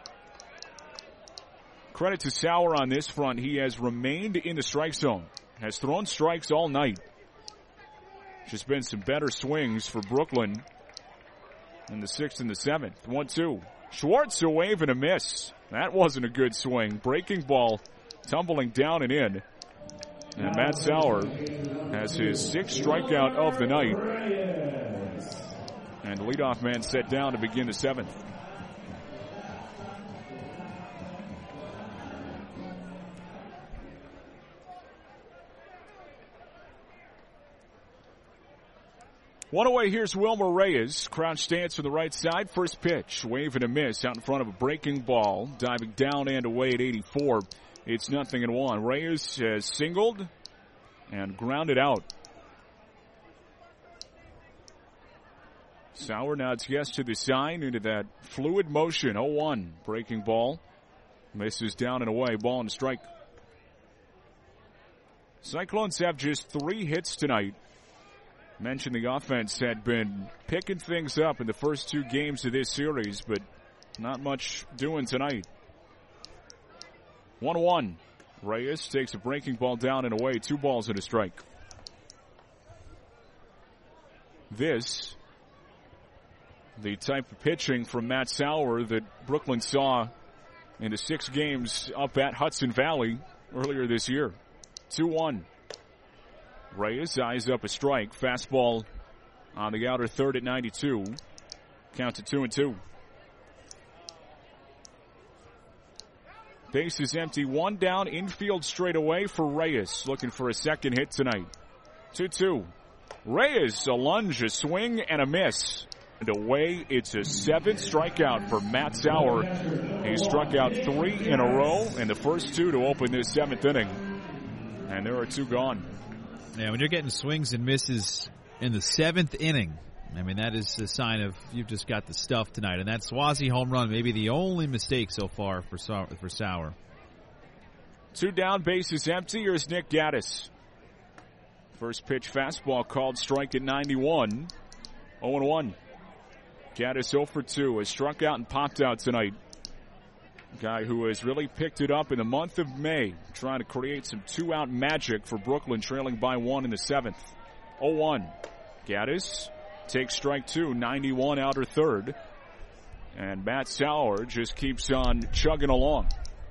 Credit to Sauer on this front. He has remained in the strike zone. Has thrown strikes all night. Just been some better swings for Brooklyn in the sixth and the seventh. one two. Schwartz, a wave and a miss. That wasn't a good swing. Breaking ball tumbling down and in. And Matt Sauer has his sixth strikeout of the night. And the leadoff man set down to begin the seventh. One away, here's Wilmer Reyes. Crouch stance from the right side. First pitch, wave and a miss out in front of a breaking ball. Diving down and away at eighty-four. It's nothing and one. Reyes has singled and grounded out. Sauer nods yes to the sign into that fluid motion. oh one. Breaking ball. Misses down and away. Ball and a strike. Cyclones have just three hits tonight. Mentioned the offense had been picking things up in the first two games of this series, but not much doing tonight. one one. Reyes takes a breaking ball down and away. Two balls and a strike. This, the type of pitching from Matt Sauer that Brooklyn saw in the six games up at Hudson Valley earlier this year. two one. Reyes eyes up a strike. Fastball on the outer third at ninety-two. Count to two and two. Base is empty. One down. Infield straight away for Reyes. Looking for a second hit tonight. two two. Reyes, a lunge, a swing, and a miss. And away, it's a seventh strikeout for Matt Sauer. He struck out three in a row, and the first two to open this seventh inning. And there are two gone. Yeah, when you're getting swings and misses in the seventh inning, I mean, that is a sign of you've just got the stuff tonight. And that Swazi home run may be the only mistake so far for Sau- for Sauer. Two down, bases empty. Here's Nick Gaddis. First pitch fastball called, strike at ninety-one. oh and one. Gaddis oh for two has struck out and popped out tonight. Guy who has really picked it up in the month of May, trying to create some two-out magic for Brooklyn, trailing by one in the seventh. oh one. Gaddis takes strike two, ninety-one outer third. And Matt Sauer just keeps on chugging along.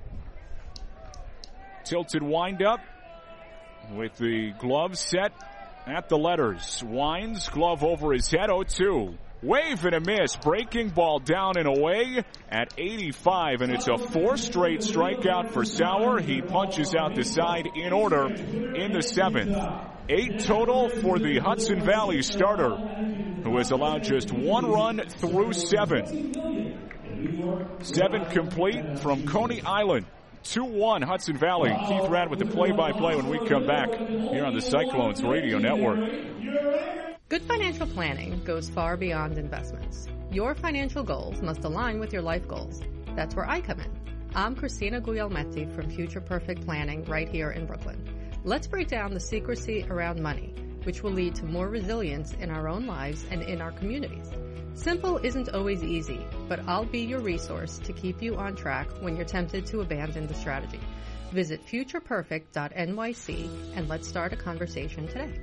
Tilted windup with the glove set at the letters. Winds, glove over his head, oh two. Wave and a miss. Breaking ball down and away at eighty-five, and it's a four straight strikeout for Sauer. He punches out the side in order in the seventh. Eight total for the Hudson Valley starter, who has allowed just one run through seven. Seven complete from Coney Island. two one Hudson Valley. Keith Rad with the play-by-play when we come back here on the Cyclones Radio Network. Good financial planning goes far beyond investments. Your financial goals must align with your life goals. That's where I come in. I'm Christina Guglielmetti from Future Perfect Planning right here in Brooklyn. Let's break down the secrecy around money, which will lead to more resilience in our own lives and in our communities. Simple isn't always easy, but I'll be your resource to keep you on track when you're tempted to abandon the strategy. Visit future perfect dot N Y C and let's start a conversation today.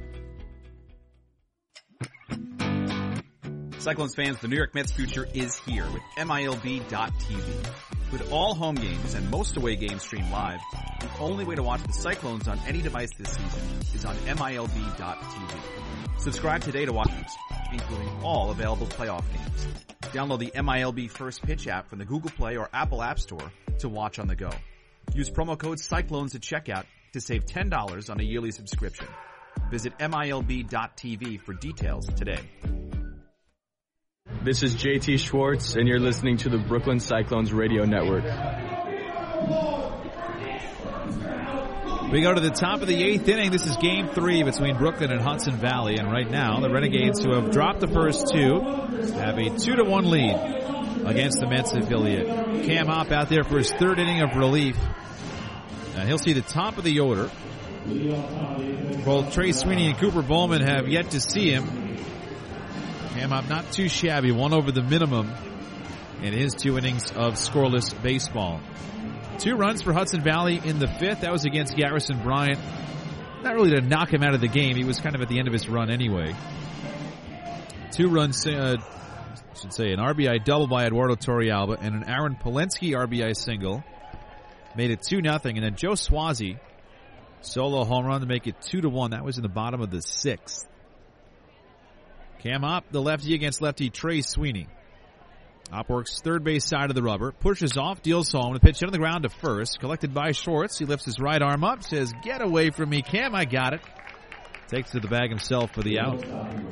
Cyclones fans, the New York Mets future is here with M I L B dot T V. With all home games and most away games streamed live, the only way to watch the Cyclones on any device this season is on M I L B dot T V. Subscribe today to watch this, including all available playoff games. Download the M I L B First Pitch app from the Google Play or Apple App Store to watch on the go. Use promo code Cyclones at checkout to save ten dollars on a yearly subscription. Visit M I L B dot T V for details today. This is J T Schwartz, and you're listening to the Brooklyn Cyclones Radio Network. We go to the top of the eighth inning. This is game three between Brooklyn and Hudson Valley. And right now, the Renegades, who have dropped the first two, have a two to one lead against the Mets affiliate. Cam Hopp out there for his third inning of relief. And he'll see the top of the order. Both Trey Sweeney and Cooper Bowman have yet to see him. Cam Hopp not too shabby, one over the minimum in his two innings of scoreless baseball. Two runs for Hudson Valley in the fifth. That was against Garrison Bryant. Not really to knock him out of the game. He was kind of at the end of his run anyway. Two runs, uh, I should say, an R B I double by Eduardo Torrealba and an Aaron Polensky R B I single. Made it two nothing. And then Joe Swazi, solo home run to make it two to one. That was in the bottom of the sixth. Cam Hopp, the lefty against lefty Trey Sweeney. Hopp works third base side of the rubber, pushes off, deals home, the pitch on the ground to first, collected by Schwartz. He lifts his right arm up, says, "Get away from me, Cam, I got it." Takes to the bag himself for the out.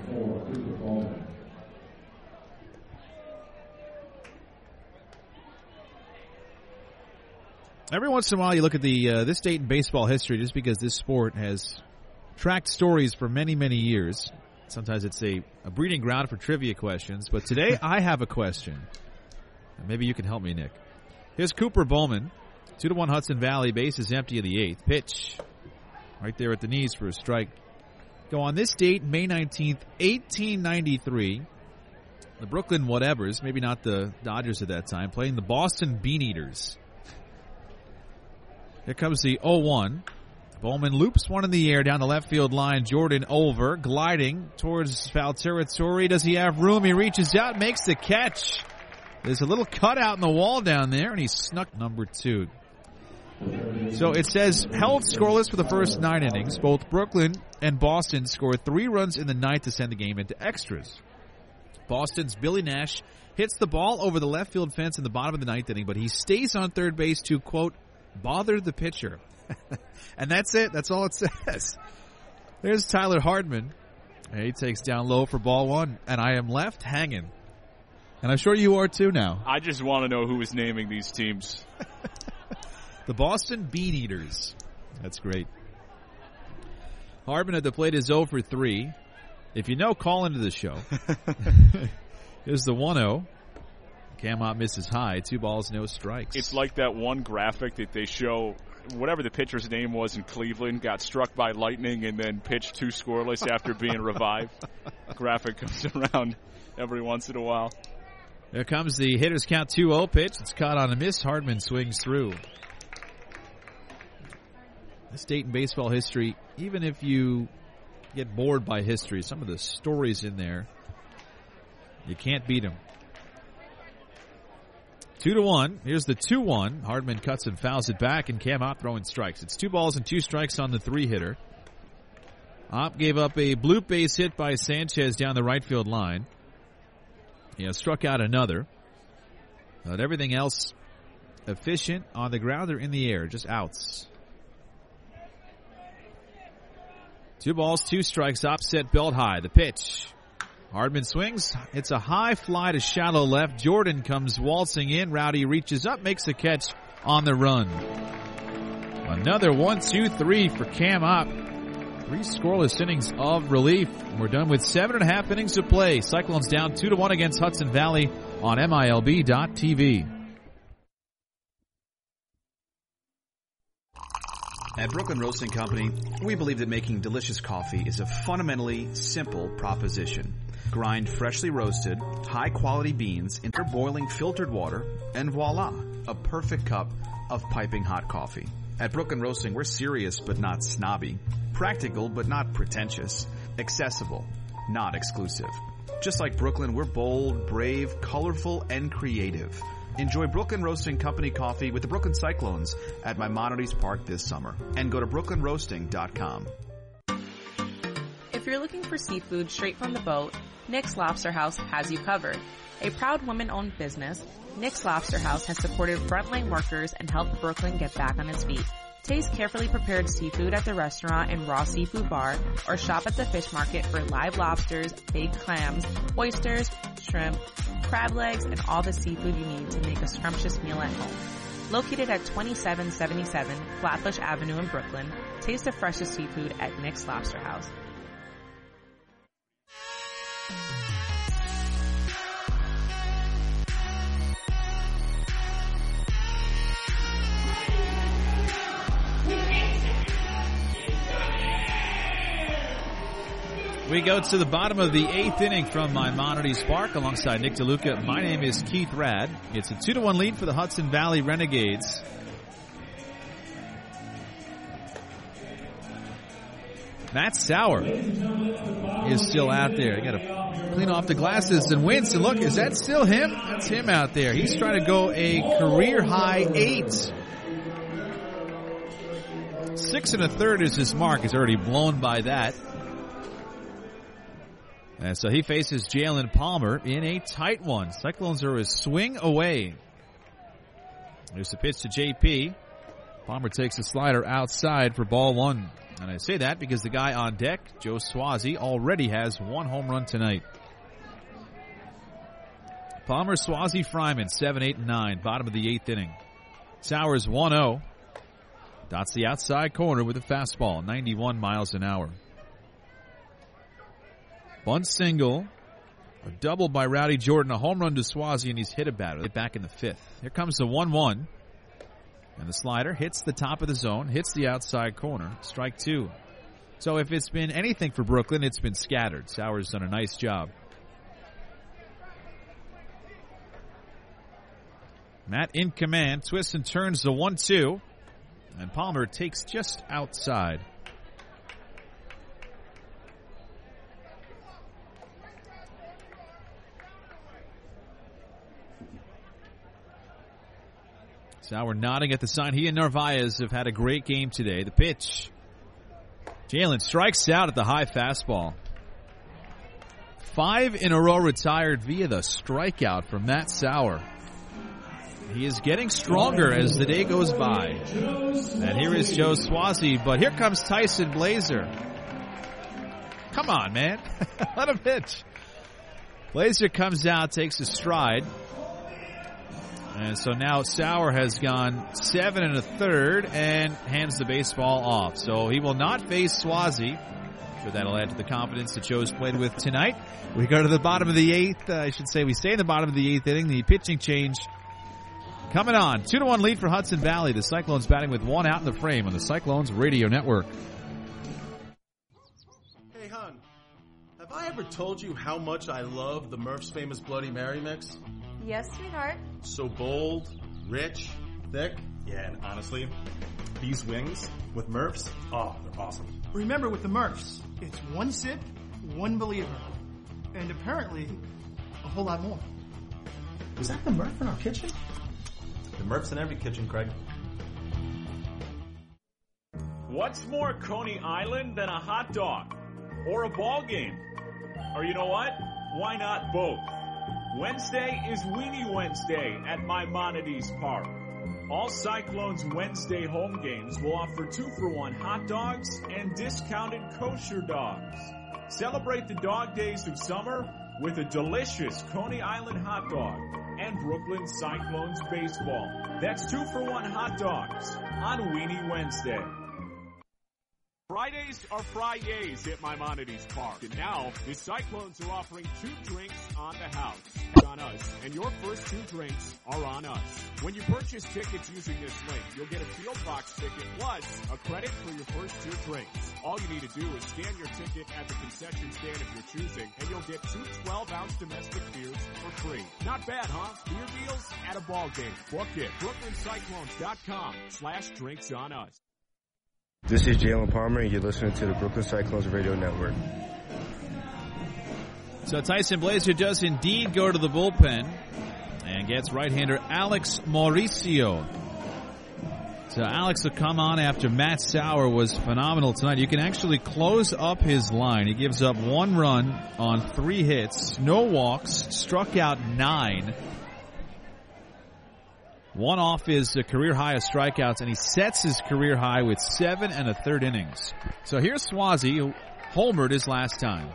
Every once in a while you look at the uh, this date in baseball history, just because this sport has tracked stories for many, many years. Sometimes it's a, a breeding ground for trivia questions, but today I have a question. Maybe you can help me, Nick. Here's Cooper Bowman, two to one Hudson Valley, base is empty in the eighth. Pitch, right there at the knees for a strike. Go on this date, May nineteenth, eighteen ninety-three. The Brooklyn whatevers, maybe not the Dodgers at that time, playing the Boston Beaneaters. Here comes the oh one. Bowman loops one in the air down the left field line. Jordan Olver gliding towards foul territory. Does he have room? He reaches out, makes the catch. There's a little cutout in the wall down there, and he snuck number two. So it says held scoreless for the first nine innings. Both Brooklyn and Boston scored three runs in the ninth to send the game into extras. Boston's Billy Nash hits the ball over the left field fence in the bottom of the ninth inning, but he stays on third base to, quote, bother the pitcher. And that's it. That's all it says. There's Tyler Hardman. He takes down low for ball one, and I am left hanging. And I'm sure you are too now. I just want to know who is naming these teams. The Boston Beaneaters. That's great. Hardman at the plate is oh for three. If you know, call into the show. Here's the one oh. Camot misses high. Two balls, no strikes. It's like that one graphic that they show. Whatever the pitcher's name was in Cleveland, got struck by lightning and then pitched two scoreless after being revived. Graphic comes around every once in a while. There comes the hitter's count two oh pitch. It's caught on a miss. Hardman swings through. This date in baseball history, even if you get bored by history, some of the stories in there, you can't beat them. Two to one. Here's the two one. Hardman cuts and fouls it back, and Cam Opp throwing strikes. It's two balls and two strikes on the three-hitter. Opp gave up a bloop base hit by Sanchez down the right field line. He has struck out another. But everything else efficient on the ground or in the air, just outs. Two balls, two strikes, offset belt high. The pitch. Hardman swings. It's a high fly to shallow left. Jordan comes waltzing in. Rowdy reaches up, makes a catch on the run. Another one, two, three for Cam Opp. Three scoreless innings of relief. We're done with seven and a half innings of play. Cyclones down two to one against Hudson Valley on M I L B dot T V. At Brooklyn Roasting Company, we believe that making delicious coffee is a fundamentally simple proposition. Grind freshly roasted, high-quality beans into boiling filtered water, and voila, a perfect cup of piping hot coffee. At Brooklyn Roasting, we're serious but not snobby, practical but not pretentious, accessible, not exclusive. Just like Brooklyn, we're bold, brave, colorful, and creative. Enjoy Brooklyn Roasting Company coffee with the Brooklyn Cyclones at Maimonides Park this summer. And go to brooklyn roasting dot com. If you're looking for seafood straight from the boat, Nick's Lobster House has you covered. A proud women-owned business, Nick's Lobster House has supported frontline workers and helped Brooklyn get back on its feet. Taste carefully prepared seafood at the restaurant and raw seafood bar, or shop at the fish market for live lobsters, baked clams, oysters, shrimp, crab legs, and all the seafood you need to make a scrumptious meal at home. Located at twenty-seven seventy-seven Flatbush Avenue in Brooklyn, taste the freshest seafood at Nick's Lobster House. We go to the bottom of the eighth inning from Maimonides Park alongside Nick DeLuca. My name is Keith Rad. It's a two to one lead for the Hudson Valley Renegades. Matt Sauer is still out there. You got to clean off the glasses and wince. And look, is that still him? That's him out there. He's trying to go a career high eight. Six and a third is his mark. He's already blown by that. And so he faces Jalen Palmer in a tight one. Cyclones are a swing away. There's the pitch to J P. Palmer takes a slider outside for ball one. And I say that because the guy on deck, Joe Swazi, already has one home run tonight. Palmer, Swazi, Fryman, seven, eight, and nine. Bottom of the eighth inning. Sauer's one oh. Dots the outside corner with a fastball, ninety-one miles an hour. Bunt single, a double by Rowdy Jordan, a home run to Swazi, and he's hit a batter. Get back in the fifth. Here comes the one one. And the slider hits the top of the zone, hits the outside corner. Strike two. So if it's been anything for Brooklyn, it's been scattered. Sauer's done a nice job. Matt in command, twists and turns the one two. And Palmer takes just outside. Sauer nodding at the sign. He and Narvaez have had a great game today. The pitch. Jalen strikes out at the high fastball. Five in a row retired via the strikeout from Matt Sauer. He is getting stronger as the day goes by. And here is Joe Swazi, but here comes Tyson Blazer. Come on, man. Let him pitch. Blazer comes out, takes a stride. And so now Sauer has gone seven and a third and hands the baseball off. So he will not face Swazi. Sure, that'll add to the confidence the Joes played with tonight. We go to the bottom of the eighth. Uh, I should say we stay in the bottom of the eighth inning. The pitching change coming on. Two to one lead for Hudson Valley. The Cyclones batting with one out in the frame on the Cyclones Radio Network. Hey, hon. Have I ever told you how much I love the Murph's Famous Bloody Mary mix? Yes, sweetheart. So bold, rich, thick. Yeah, and honestly, these wings with Murph's, oh, they're awesome. Remember, with the Murphs, it's one sip, one believer. And apparently, a whole lot more. Was that the Murph in our kitchen? The Murph's in every kitchen, Craig. What's more Coney Island than a hot dog? Or a ball game? Or you know what? Why not both? Wednesday is Weenie Wednesday at Maimonides Park. All Cyclones Wednesday home games will offer two for one hot dogs and discounted kosher dogs. Celebrate the dog days of summer with a delicious Coney Island hot dog and Brooklyn Cyclones baseball. That's two for one hot dogs on Weenie Wednesday. Fridays are Fridays at Maimonides Park. And now, the Cyclones are offering two drinks on the house. On us. And your first two drinks are on us. When you purchase tickets using this link, you'll get a field box ticket plus a credit for your first two drinks. All you need to do is scan your ticket at the concession stand of your choosing, and you'll get two twelve-ounce domestic beers for free. Not bad, huh? Beer deals at a ball game. Book it. Brooklyn Cyclones dot com slash drinks on us. This is Jalen Palmer, and you're listening to the Brooklyn Cyclones Radio Network. So Tyson Blazer does indeed go to the bullpen and gets right-hander Alex Mauricio. So Alex will come on after Matt Sauer was phenomenal tonight. You can actually close up his line. He gives up one run on three hits, no walks, struck out nine. One off his uh, career high of strikeouts, and he sets his career high with seven and a third innings. So here's Swazi, who homered his last time.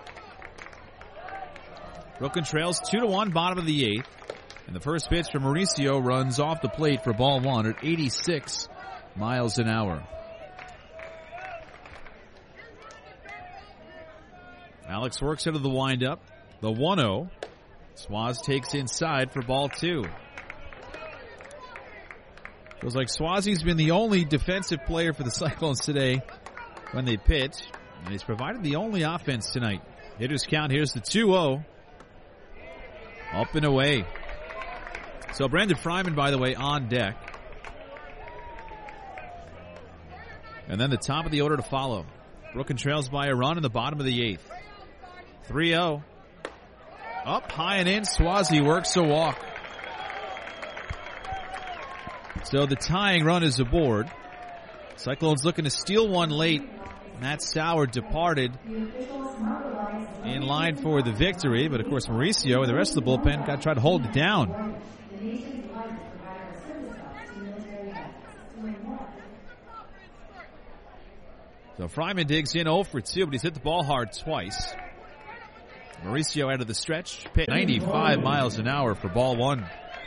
Brooklyn trails two to one, bottom of the eighth. And the first pitch for Mauricio runs off the plate for ball one at eighty-six miles an hour. Alex works into the windup. The one oh. Swaz takes inside for ball two. Feels like Swazi's been the only defensive player for the Cyclones today when they pitch. And he's provided the only offense tonight. Hitters count. Here's the two oh. Up and away. So Brandon Fryman, by the way, on deck. And then the top of the order to follow. Brooklyn trails by a run in the bottom of the eighth. three oh. Up, high and in. Swazi works a walk. So the tying run is aboard. Cyclones looking to steal one late. Matt Sauer departed in line for the victory, but of course Mauricio and the rest of the bullpen got to try to hold it down. So Fryman digs in oh for two, but he's hit the ball hard twice. Mauricio out of the stretch, pitch ninety-five miles an hour for ball one.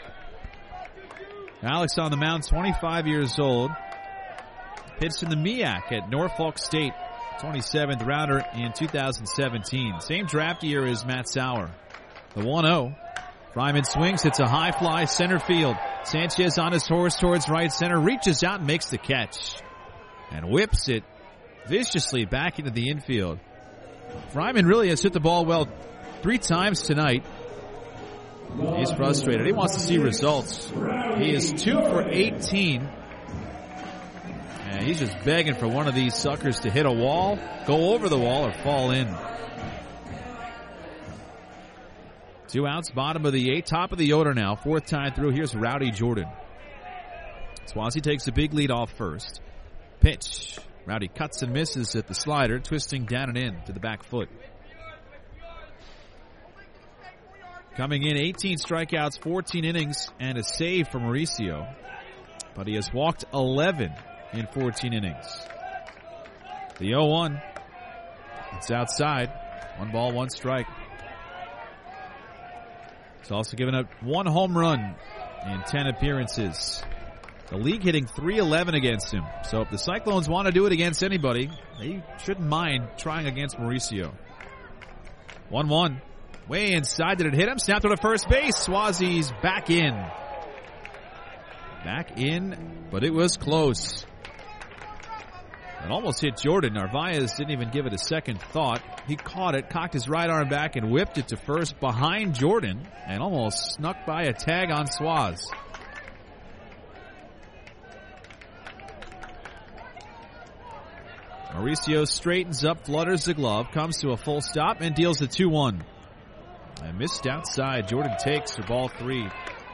Alex on the mound, twenty-five years old. Pitched in the M E A C at Norfolk State, twenty-seventh rounder in two thousand seventeen. Same draft year as Matt Sauer. The one oh. Fryman swings, hits a high fly, center field. Sanchez on his horse towards right center, reaches out and makes the catch. And whips it viciously back into the infield. Fryman really has hit the ball well three times tonight. He's frustrated. He wants to see results. He is two for eighteen. And he's just begging for one of these suckers to hit a wall, go over the wall, or fall in. Two outs, bottom of the eighth, top of the order now. Fourth time through. Here's Rowdy Jordan. Swazi takes a big lead off first. Pitch. Rowdy cuts and misses at the slider, twisting down and in to the back foot. Coming in, eighteen strikeouts, fourteen innings, and a save for Mauricio. But he has walked eleven in fourteen innings. The oh one. It's outside. One ball, one strike. He's also given up one home run in ten appearances. The league hitting three eleven against him. So if the Cyclones want to do it against anybody, they shouldn't mind trying against Mauricio. one one. Way inside. Did it hit him? Snapped to first base. Swazi's back in. Back in, but it was close. It almost hit Jordan. Narvaez didn't even give it a second thought. He caught it, cocked his right arm back, and whipped it to first behind Jordan, and almost snuck by a tag on Swaz. Mauricio straightens up, flutters the glove, comes to a full stop, and deals the two one. And missed outside. Jordan takes for ball three.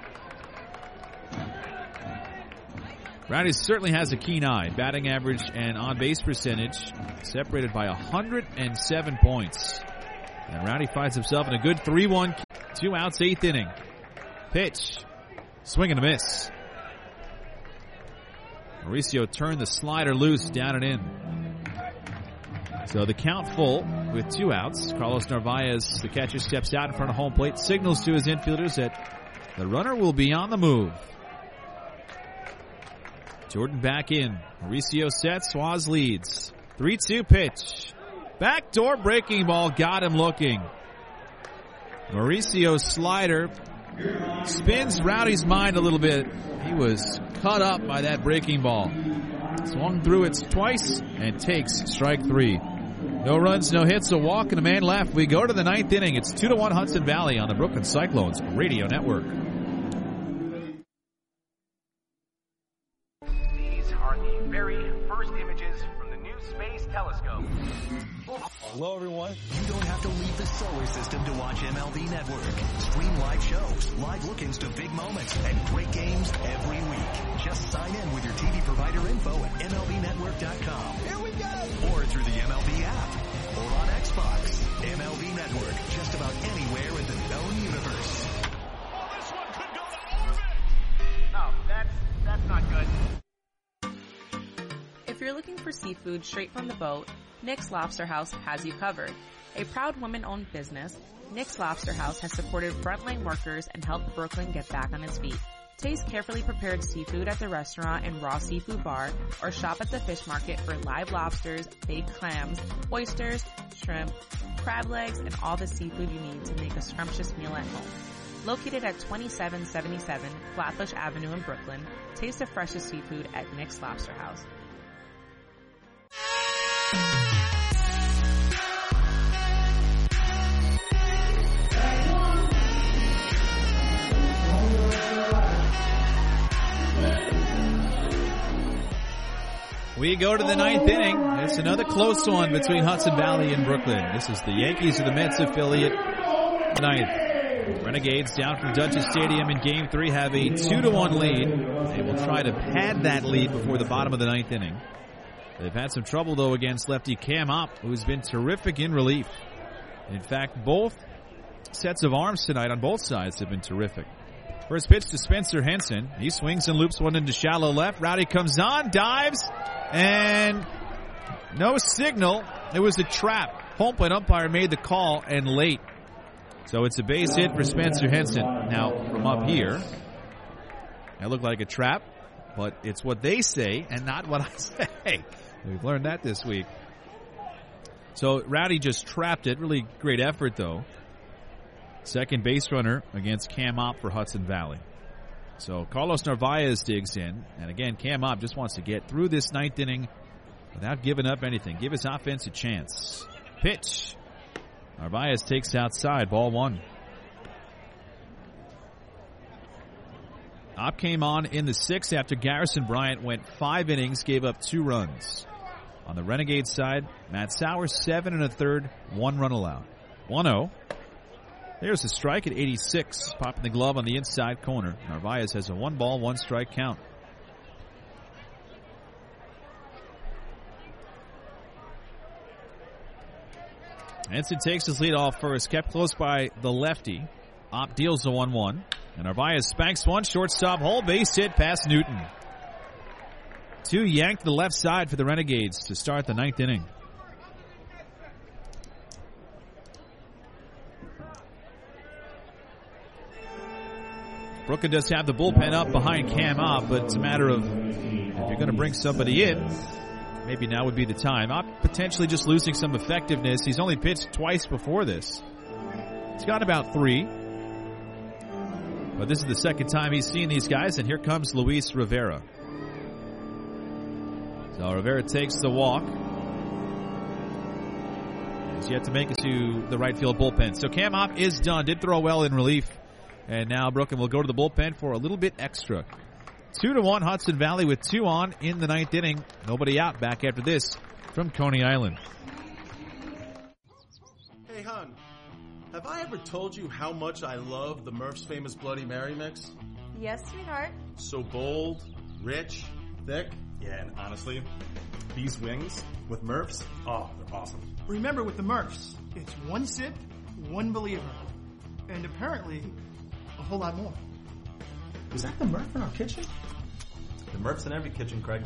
Rowdy certainly has a keen eye. Batting average and on-base percentage separated by one hundred seven points. And Rowdy finds himself in a good three one. Two outs, eighth inning. Pitch. Swing and a miss. Mauricio turned the slider loose, down and in. So the count full with two outs. Carlos Narvaez, the catcher, steps out in front of home plate, signals to his infielders that the runner will be on the move. Jordan back in. Mauricio sets. Swaz leads. three two pitch. Backdoor breaking ball got him looking. Mauricio's slider spins Rowdy's mind a little bit. He was cut up by that breaking ball. Swung through it twice and takes strike three. No runs, no hits, a walk, and a man left. We go to the ninth inning. It's two to one Hudson Valley on the Brooklyn Cyclones Radio Network. These are the very first images from the new Space Telescope. Hello, everyone. You don't have to leave the solar system to watch M L B Network. Stream live shows, live look-ins to big moments, and great games every week. Just sign in with your T V provider info at M L B network dot com. Here we go! Or through the M L B app. Or on Xbox. M L B Network. Just about anywhere in the known universe. Oh, this one could go to orbit! Oh, that's, that's not good. If you're looking for seafood straight from the boat, Nick's Lobster House has you covered. A proud women-owned business, Nick's Lobster House has supported frontline workers and helped Brooklyn get back on its feet. Taste carefully prepared seafood at the restaurant and raw seafood bar, or shop at the fish market for live lobsters, baked clams, oysters, shrimp, crab legs, and all the seafood you need to make a scrumptious meal at home. Located at twenty-seven seventy-seven Flatbush Avenue in Brooklyn, taste the freshest seafood at Nick's Lobster House. We go to the ninth inning. It's another close one between Hudson Valley and Brooklyn. This is the Yankees of the Mets affiliate. The ninth. Renegades down from Dodger Stadium in Game three have a two to one lead. They will try to pad that lead before the bottom of the ninth inning. They've had some trouble, though, against lefty Cam Opp, who's been terrific in relief. In fact, both sets of arms tonight on both sides have been terrific. First pitch to Spencer Henson. He swings and loops one into shallow left. Rowdy comes on, dives, and no signal. It was a trap. Home plate umpire made the call and late. So it's a base hit for Spencer Henson. Now, from up here, it looked like a trap, but it's what they say and not what I say. We've learned that this week. So Rowdy just trapped it. Really great effort, though. Second base runner against Cam Opp for Hudson Valley. So Carlos Narvaez digs in. And again, Cam Opp just wants to get through this ninth inning without giving up anything. Give his offense a chance. Pitch. Narvaez takes outside. Ball one. Opp came on in the sixth after Garrison Bryant went five innings, gave up two runs. On the Renegades side, Matt Sauer, seven and a third, one run allowed. one oh. There's a strike at eighty-six. Popping the glove on the inside corner. Narvaez has a one ball, one strike count. Henson takes his lead off first. Kept close by the lefty. Opp deals the one one. And Narvaez spanks one. Shortstop hole. Base hit past Newton. Two yanked to the left side for the Renegades to start the ninth inning. Brooklyn does have the bullpen up behind Cam Opp, but it's a matter of if you're going to bring somebody in, maybe now would be the time. Opp potentially just losing some effectiveness. He's only pitched twice before this. He's got about three. But this is the second time he's seen these guys, and here comes Luis Rivera. So Rivera takes the walk. He's yet to make it to the right field bullpen. So Cam Opp is done. Did throw well in relief. And now Brooklyn will go to the bullpen for a little bit extra. Two to one Hudson Valley with two on in the ninth inning. Nobody out. Back after this from Coney Island. Hey, hon. Have I ever told you how much I love the Murph's Famous Bloody Mary mix? Yes, sweetheart. So bold, rich, thick. Yeah, and honestly, these wings with Murph's, oh, they're awesome. Remember, with the Murphs, it's one sip, one believer. And apparently, a whole lot more. Was that the Murph in our kitchen? The Murph's in every kitchen, Craig.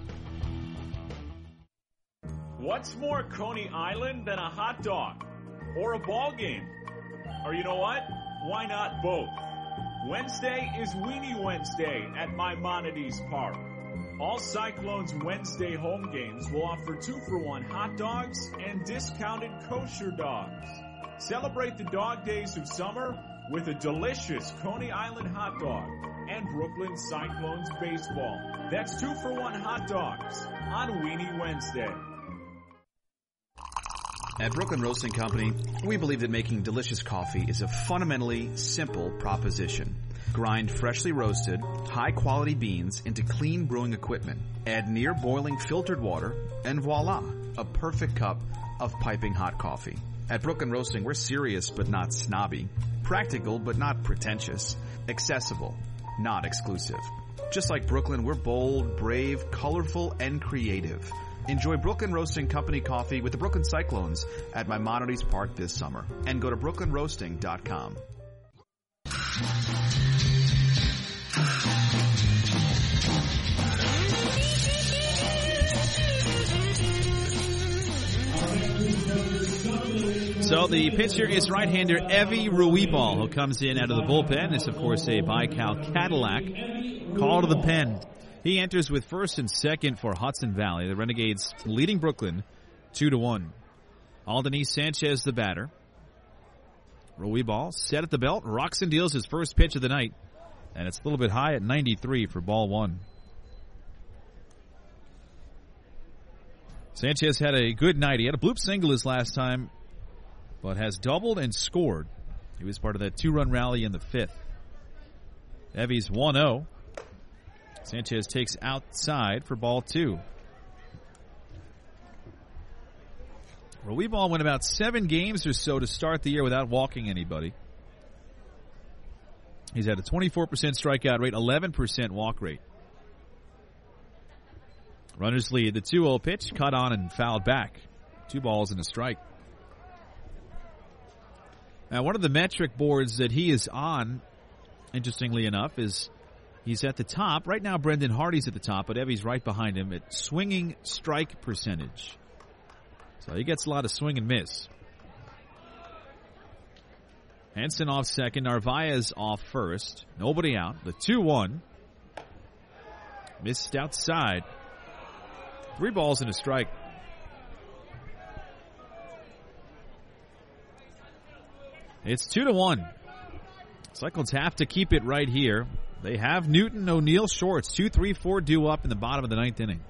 What's more Coney Island than a hot dog? Or a ball game? Or you know what? Why not both? Wednesday is Weenie Wednesday at Maimonides Park. All Cyclones Wednesday home games will offer two for one hot dogs and discounted kosher dogs. Celebrate the dog days of summer with a delicious Coney Island hot dog and Brooklyn Cyclones baseball. That's two for one hot dogs on Weenie Wednesday. At Brooklyn Roasting Company, we believe that making delicious coffee is a fundamentally simple proposition. Grind freshly roasted, high-quality beans into clean brewing equipment. Add near-boiling filtered water, and voila, a perfect cup of piping hot coffee. At Brooklyn Roasting, we're serious but not snobby. Practical but not pretentious. Accessible, not exclusive. Just like Brooklyn, we're bold, brave, colorful, and creative. Enjoy Brooklyn Roasting Company coffee with the Brooklyn Cyclones at Maimonides Park this summer. And go to brooklyn roasting dot com. So the pitcher is right-hander Evie Ruibal, who comes in out of the bullpen. It's, of course, a Baikal Cadillac. Call to the pen. He enters with first and second for Hudson Valley. The Renegades leading Brooklyn two to one. Aldonese Sanchez, the batter. Ruibal set at the belt. Roxon deals his first pitch of the night. And it's a little bit high at ninety-three for ball one. Sanchez had a good night. He had a bloop single his last time, but has doubled and scored. He was part of that two-run rally in the fifth. Evie's one oh. Sanchez takes outside for ball two. Ruibal went about seven games or so to start the year without walking anybody. He's had a twenty-four percent strikeout rate, eleven percent walk rate. Runners lead. The two oh pitch, cut on and fouled back. Two balls and a strike. Now, one of the metric boards that he is on, interestingly enough, is he's at the top. Right now, Brendan Hardy's at the top, but Evie's right behind him at swinging strike percentage. So he gets a lot of swing and miss. Henson off second. Narvaez off first. Nobody out. The two one. Missed outside. Three balls and a strike. It's two to one. Cyclones have to keep it right here. They have Newton, O'Neill, Shorts. Two, three, four due up in the bottom of the ninth inning.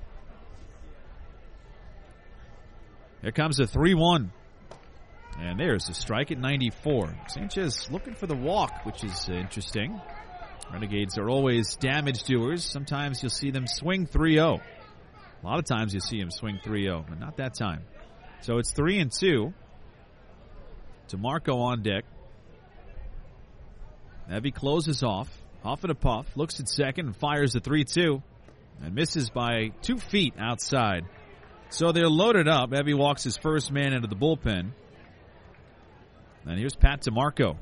Here comes a three one. And there's a strike at ninety-four. Sanchez looking for the walk, which is interesting. Renegades are always damage doers. Sometimes you'll see them swing three oh. A lot of times you'll see him swing three oh, but not that time. So it's three and two. DeMarco on deck. Evie closes off. Off at a puff. Looks at second and fires the three two. And misses by two feet outside. So they're loaded up. Evie walks his first man into the bullpen. And here's Pat DeMarco.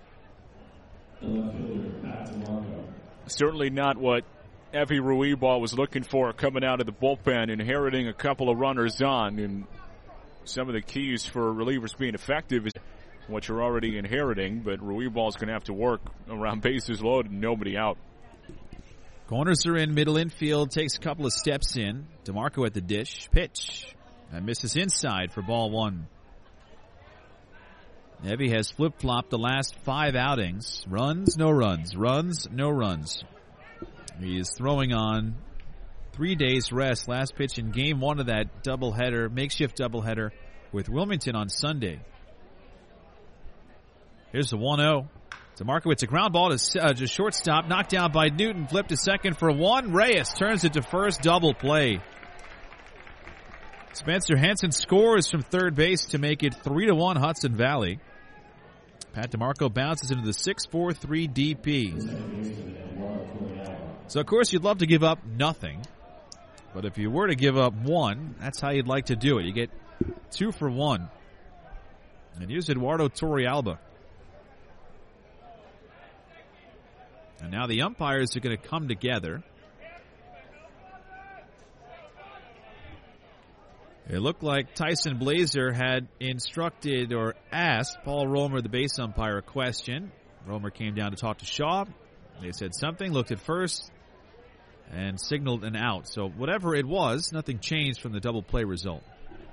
Certainly not what Evie Ruibal was looking for coming out of the bullpen, inheriting a couple of runners on. And some of the keys for relievers being effective is what you're already inheriting, but Ruiball's going to have to work around bases loaded and nobody out. Corners are in, middle infield, takes a couple of steps in. DeMarco at the dish, pitch, and misses inside for ball one. Evie has flip-flopped the last five outings. Runs, no runs. Runs, no runs. He is throwing on three days rest. Last pitch in game one of that doubleheader, makeshift doubleheader with Wilmington on Sunday. Here's the one oh. To Markowitz, a ground ball to uh, just shortstop, knocked down by Newton, flipped to second for one. Reyes turns it to first, double play. Spencer Hansen scores from third base to make it three to one Hudson Valley. Pat DeMarco bounces into the six four three D P. So, of course, you'd love to give up nothing. But if you were to give up one, that's how you'd like to do it. You get two for one. And here's Eduardo Torrealba. And now the umpires are going to come together. It looked like Tyson Blazer had instructed or asked Paul Romer, the base umpire, a question. Romer came down to talk to Shaw. They said something, looked at first, and signaled an out. So whatever it was, nothing changed from the double play result.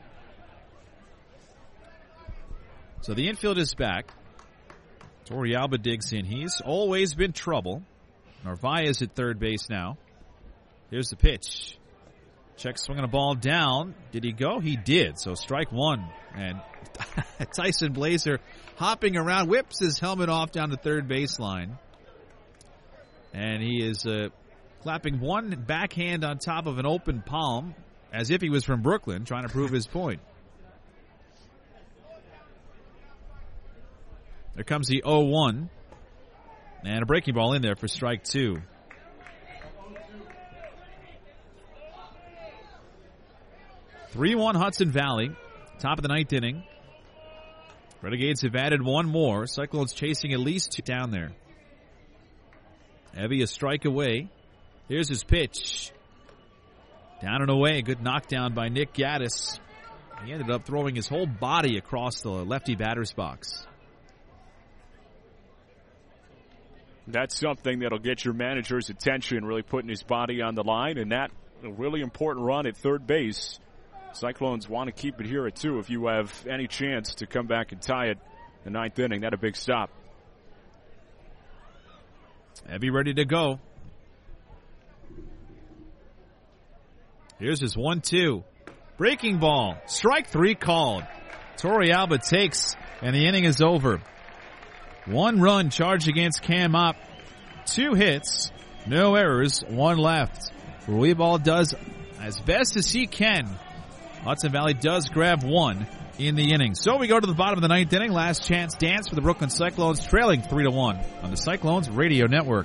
So the infield is back. Torrealba digs in. He's always been trouble. Narvaez at third base now. Here's the pitch. Check swinging a ball down. Did he go? He did. So strike one. And Tyson Blazer hopping around, whips his helmet off down the third baseline. And he is uh, clapping one backhand on top of an open palm as if he was from Brooklyn, trying to prove his point. There comes the oh one. And a breaking ball in there for strike two. three one Hudson Valley. Top of the ninth inning. Renegades have added one more. Cyclones chasing at least two down there. Evie a strike away. Here's his pitch. Down and away. Good knockdown by Nick Gaddis. He ended up throwing his whole body across the lefty batter's box. That's something that'll get your manager's attention, really putting his body on the line, and that a really important run at third base. Cyclones want to keep it here at two if you have any chance to come back and tie it in the ninth inning. That's a big stop. Evie ready to go. Here's his one two. Breaking ball. Strike three called. Torrealba takes, and the inning is over. One run charged against Cam Opp. Two hits. No errors. One left. Ruibal does as best as he can. Hudson Valley does grab one in the inning. So we go to the bottom of the ninth inning. Last chance dance for the Brooklyn Cyclones, trailing three to one on the Cyclones Radio Network.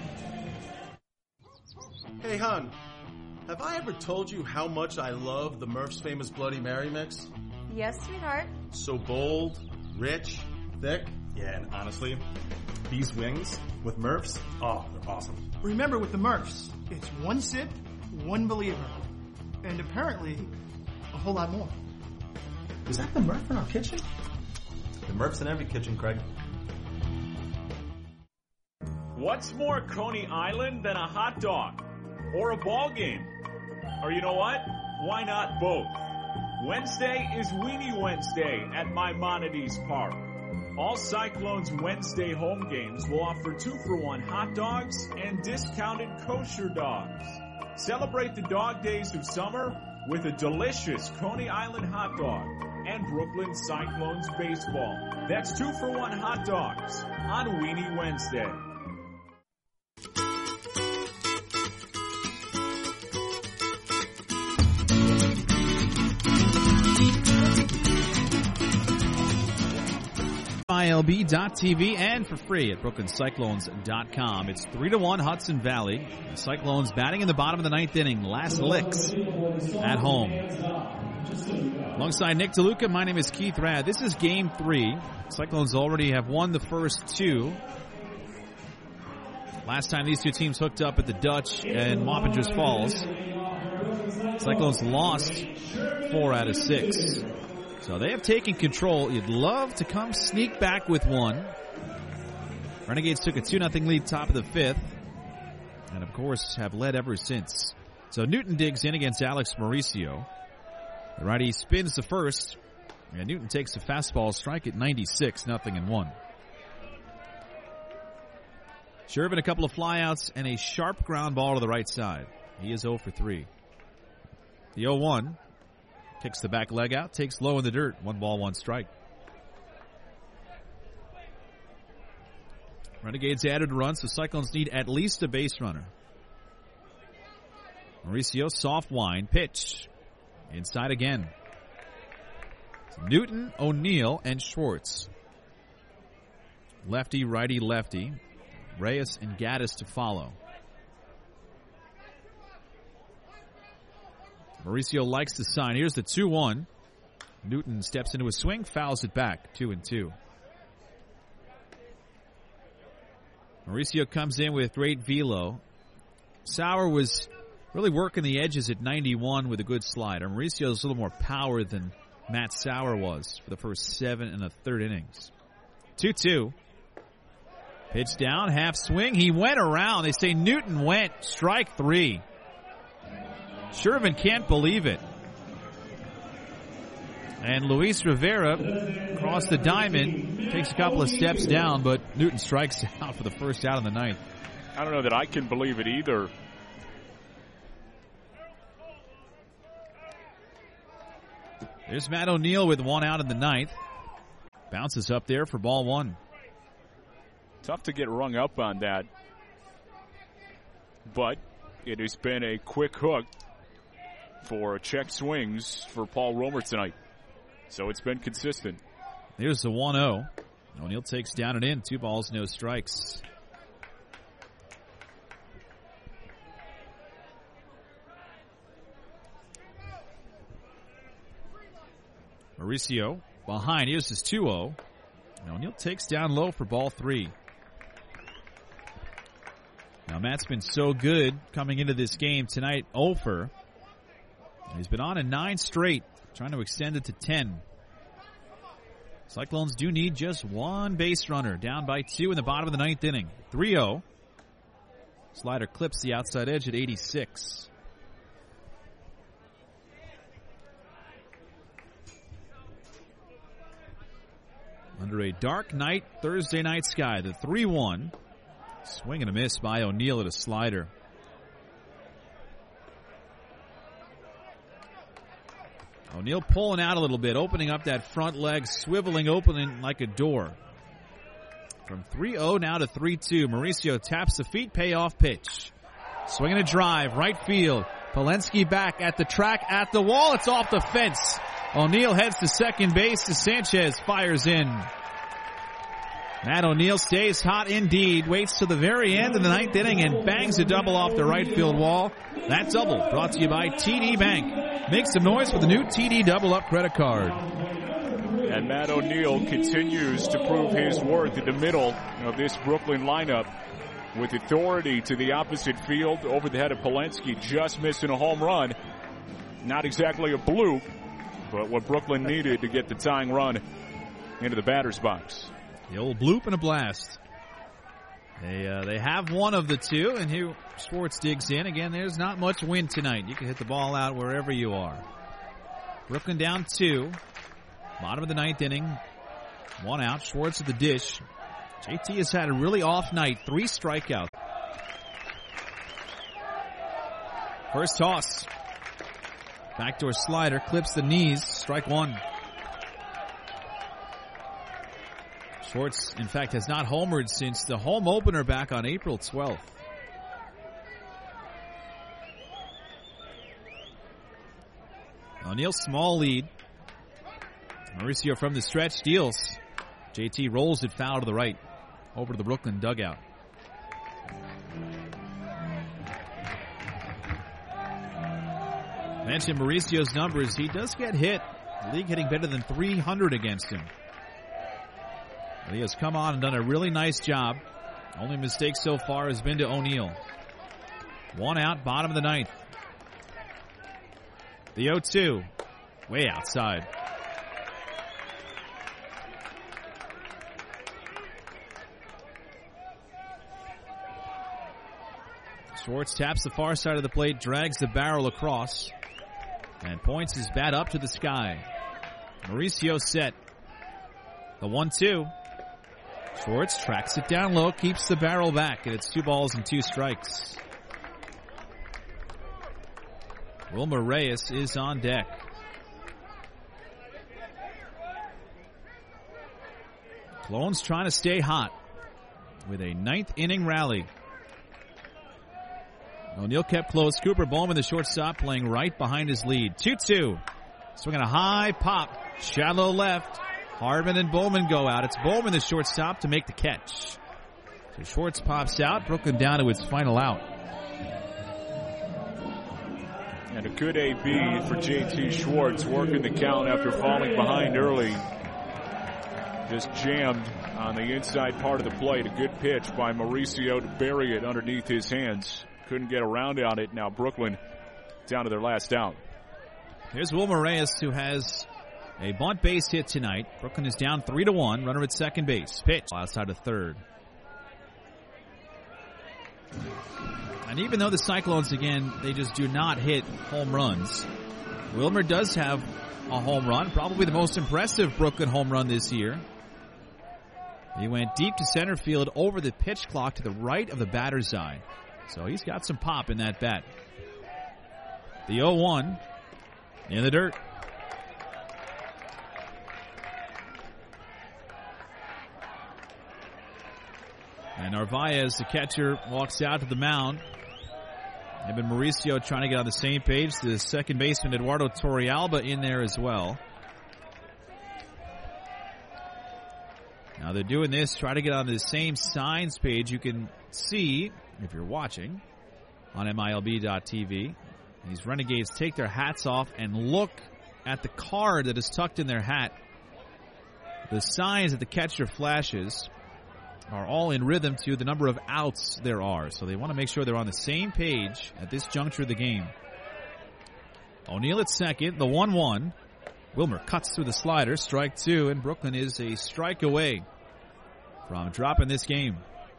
Hey, hon, have I ever told you how much I love the Murph's Famous Bloody Mary mix? Yes, sweetheart. So bold, rich, thick. Yeah, and honestly, these wings with Murph's, oh, they're awesome. Remember, with the Murphs, it's one sip, one believer. And apparently, a whole lot more. Is that the Murph in our kitchen? The Murph's in every kitchen, Craig. What's more Coney Island than a hot dog? Or a ball game? Or you know what? Why not both? Wednesday is Weenie Wednesday at Maimonides Park. All Cyclones Wednesday home games will offer two for one hot dogs and discounted kosher dogs. Celebrate the dog days of summer with a delicious Coney Island hot dog and Brooklyn Cyclones baseball. That's two for one hot dogs on Weenie Wednesday. I L B dot T V and for free at Brooklyn Cyclones dot com. It's three to one Hudson Valley. The Cyclones batting in the bottom of the ninth inning. Last licks at home. Alongside Nick DeLuca, my name is Keith Rad. This is game three. Cyclones already have won the first two. Last time these two teams hooked up at the Dutch and Wappingers Falls. Cyclones lost four out of six. So they have taken control. You'd love to come sneak back with one. Renegades took a two nothing lead top of the fifth. And, of course, have led ever since. So Newton digs in against Alex Mauricio. The righty spins the first. And Newton takes a fastball strike at ninety-six, nothing and one. Shervin a couple of flyouts and a sharp ground ball to the right side. He is oh for three. The oh one kicks the back leg out, takes low in the dirt. One ball, one strike. Renegades added runs, so Cyclones need at least a base runner. Mauricio, soft wind, pitch. Inside again. Newton, O'Neill, and Schwartz. Lefty, righty, lefty. Reyes and Gaddis to follow. Mauricio likes the sign. Here's the two one. Newton steps into a swing, fouls it back. Two and two. Mauricio comes in with great velo. Sauer was really working the edges at ninety-one with a good slider. Mauricio's a little more power than Matt Sauer was for the first seven and a third innings. two two. Pitch down, half swing. He went around. They say Newton went. Strike three. Shervin can't believe it. And Luis Rivera across the diamond, takes a couple of steps down, but Newton strikes out for the first out in the ninth. I don't know that I can believe it either. There's Matt O'Neill with one out in the ninth. Bounces up there for ball one. Tough to get rung up on that. But it has been a quick hook for check swings for Paul Romer tonight. So it's been consistent. Here's the one oh. O'Neill takes down and in. Two balls, no strikes. Mauricio behind. Here's his two oh. O'Neill takes down low for ball three. Now, Matt's been so good coming into this game tonight. oh for. He's been on a nine straight, trying to extend it to ten. Cyclones do need just one base runner, down by two in the bottom of the ninth inning. three oh. Slider clips the outside edge at eighty-six. Under a dark night, Thursday night sky, the three one. Swing and a miss by O'Neill at a slider. O'Neill pulling out a little bit, opening up that front leg, swiveling opening like a door. From three oh now to three two. Mauricio taps the feet, payoff pitch. Swinging a drive, right field. Polensky back at the track, at the wall. It's off the fence. O'Neill heads to second base. To Sanchez fires in. Matt O'Neill stays hot indeed, waits to the very end of the ninth inning and bangs a double off the right field wall. That double brought to you by T D Bank. Make some noise with the new T D Double Up credit card. And Matt O'Neill continues to prove his worth in the middle of this Brooklyn lineup with authority to the opposite field over the head of Polensky, just missing a home run. Not exactly a bloop, but what Brooklyn needed to get the tying run into the batter's box. The old bloop and a blast. They uh, they have one of the two, and here Schwartz digs in. Again, there's not much wind tonight. You can hit the ball out wherever you are. Brooklyn down two. Bottom of the ninth inning. One out. Schwartz at the dish. J T has had a really off night. Three strikeouts. First toss. Backdoor slider. Clips the knees. Strike one. Schwartz, in fact, has not homered since the home opener back on April twelfth. O'Neill, small lead. Mauricio from the stretch deals. J T rolls it foul to the right. Over to the Brooklyn dugout. Mentioned Mauricio's numbers. He does get hit. The league hitting better than three hundred against him. He has come on and done a really nice job. Only mistake so far has been to O'Neill. One out, bottom of the ninth. The oh two, way outside. Schwartz taps the far side of the plate, drags the barrel across, and points his bat up to the sky. Mauricio set. The one two. Schwartz tracks it down low, keeps the barrel back, and it's two balls and two strikes. Wilmer Reyes is on deck. Clones trying to stay hot with a ninth inning rally. O'Neill kept close. Cooper Bowman, the shortstop, playing right behind his lead. two two. Swinging a high pop. Shallow left. Harmon and Bowman go out. It's Bowman, the shortstop, to make the catch. So Schwartz pops out. Brooklyn down to its final out. And a good A B for J T Schwartz, working the count after falling behind early. Just jammed on the inside part of the plate. A good pitch by Mauricio to bury it underneath his hands. Couldn't get around on it. Now Brooklyn down to their last out. Here's Wilmer Reyes, who has a bunt base hit tonight. Brooklyn is down three to one. Runner at second base. Pitch outside of third. And even though the Cyclones, again, they just do not hit home runs, Wilmer does have a home run, probably the most impressive Brooklyn home run this year. He went deep to center field over the pitch clock to the right of the batter's eye. So he's got some pop in that bat. The oh one in the dirt. And Narvaez, the catcher, walks out to the mound. They've been Mauricio trying to get on the same page. The second baseman, Eduardo Torrealba, in there as well. Now they're doing this, try to get on the same signs page. You can see, if you're watching, on M I L B dot T V. These Renegades take their hats off and look at the card that is tucked in their hat. The signs that the catcher flashes are all in rhythm to the number of outs there are. So they want to make sure they're on the same page at this juncture of the game. O'Neill at second, the one one. Wilmer cuts through the slider, strike two, and Brooklyn is a strike away from dropping this game.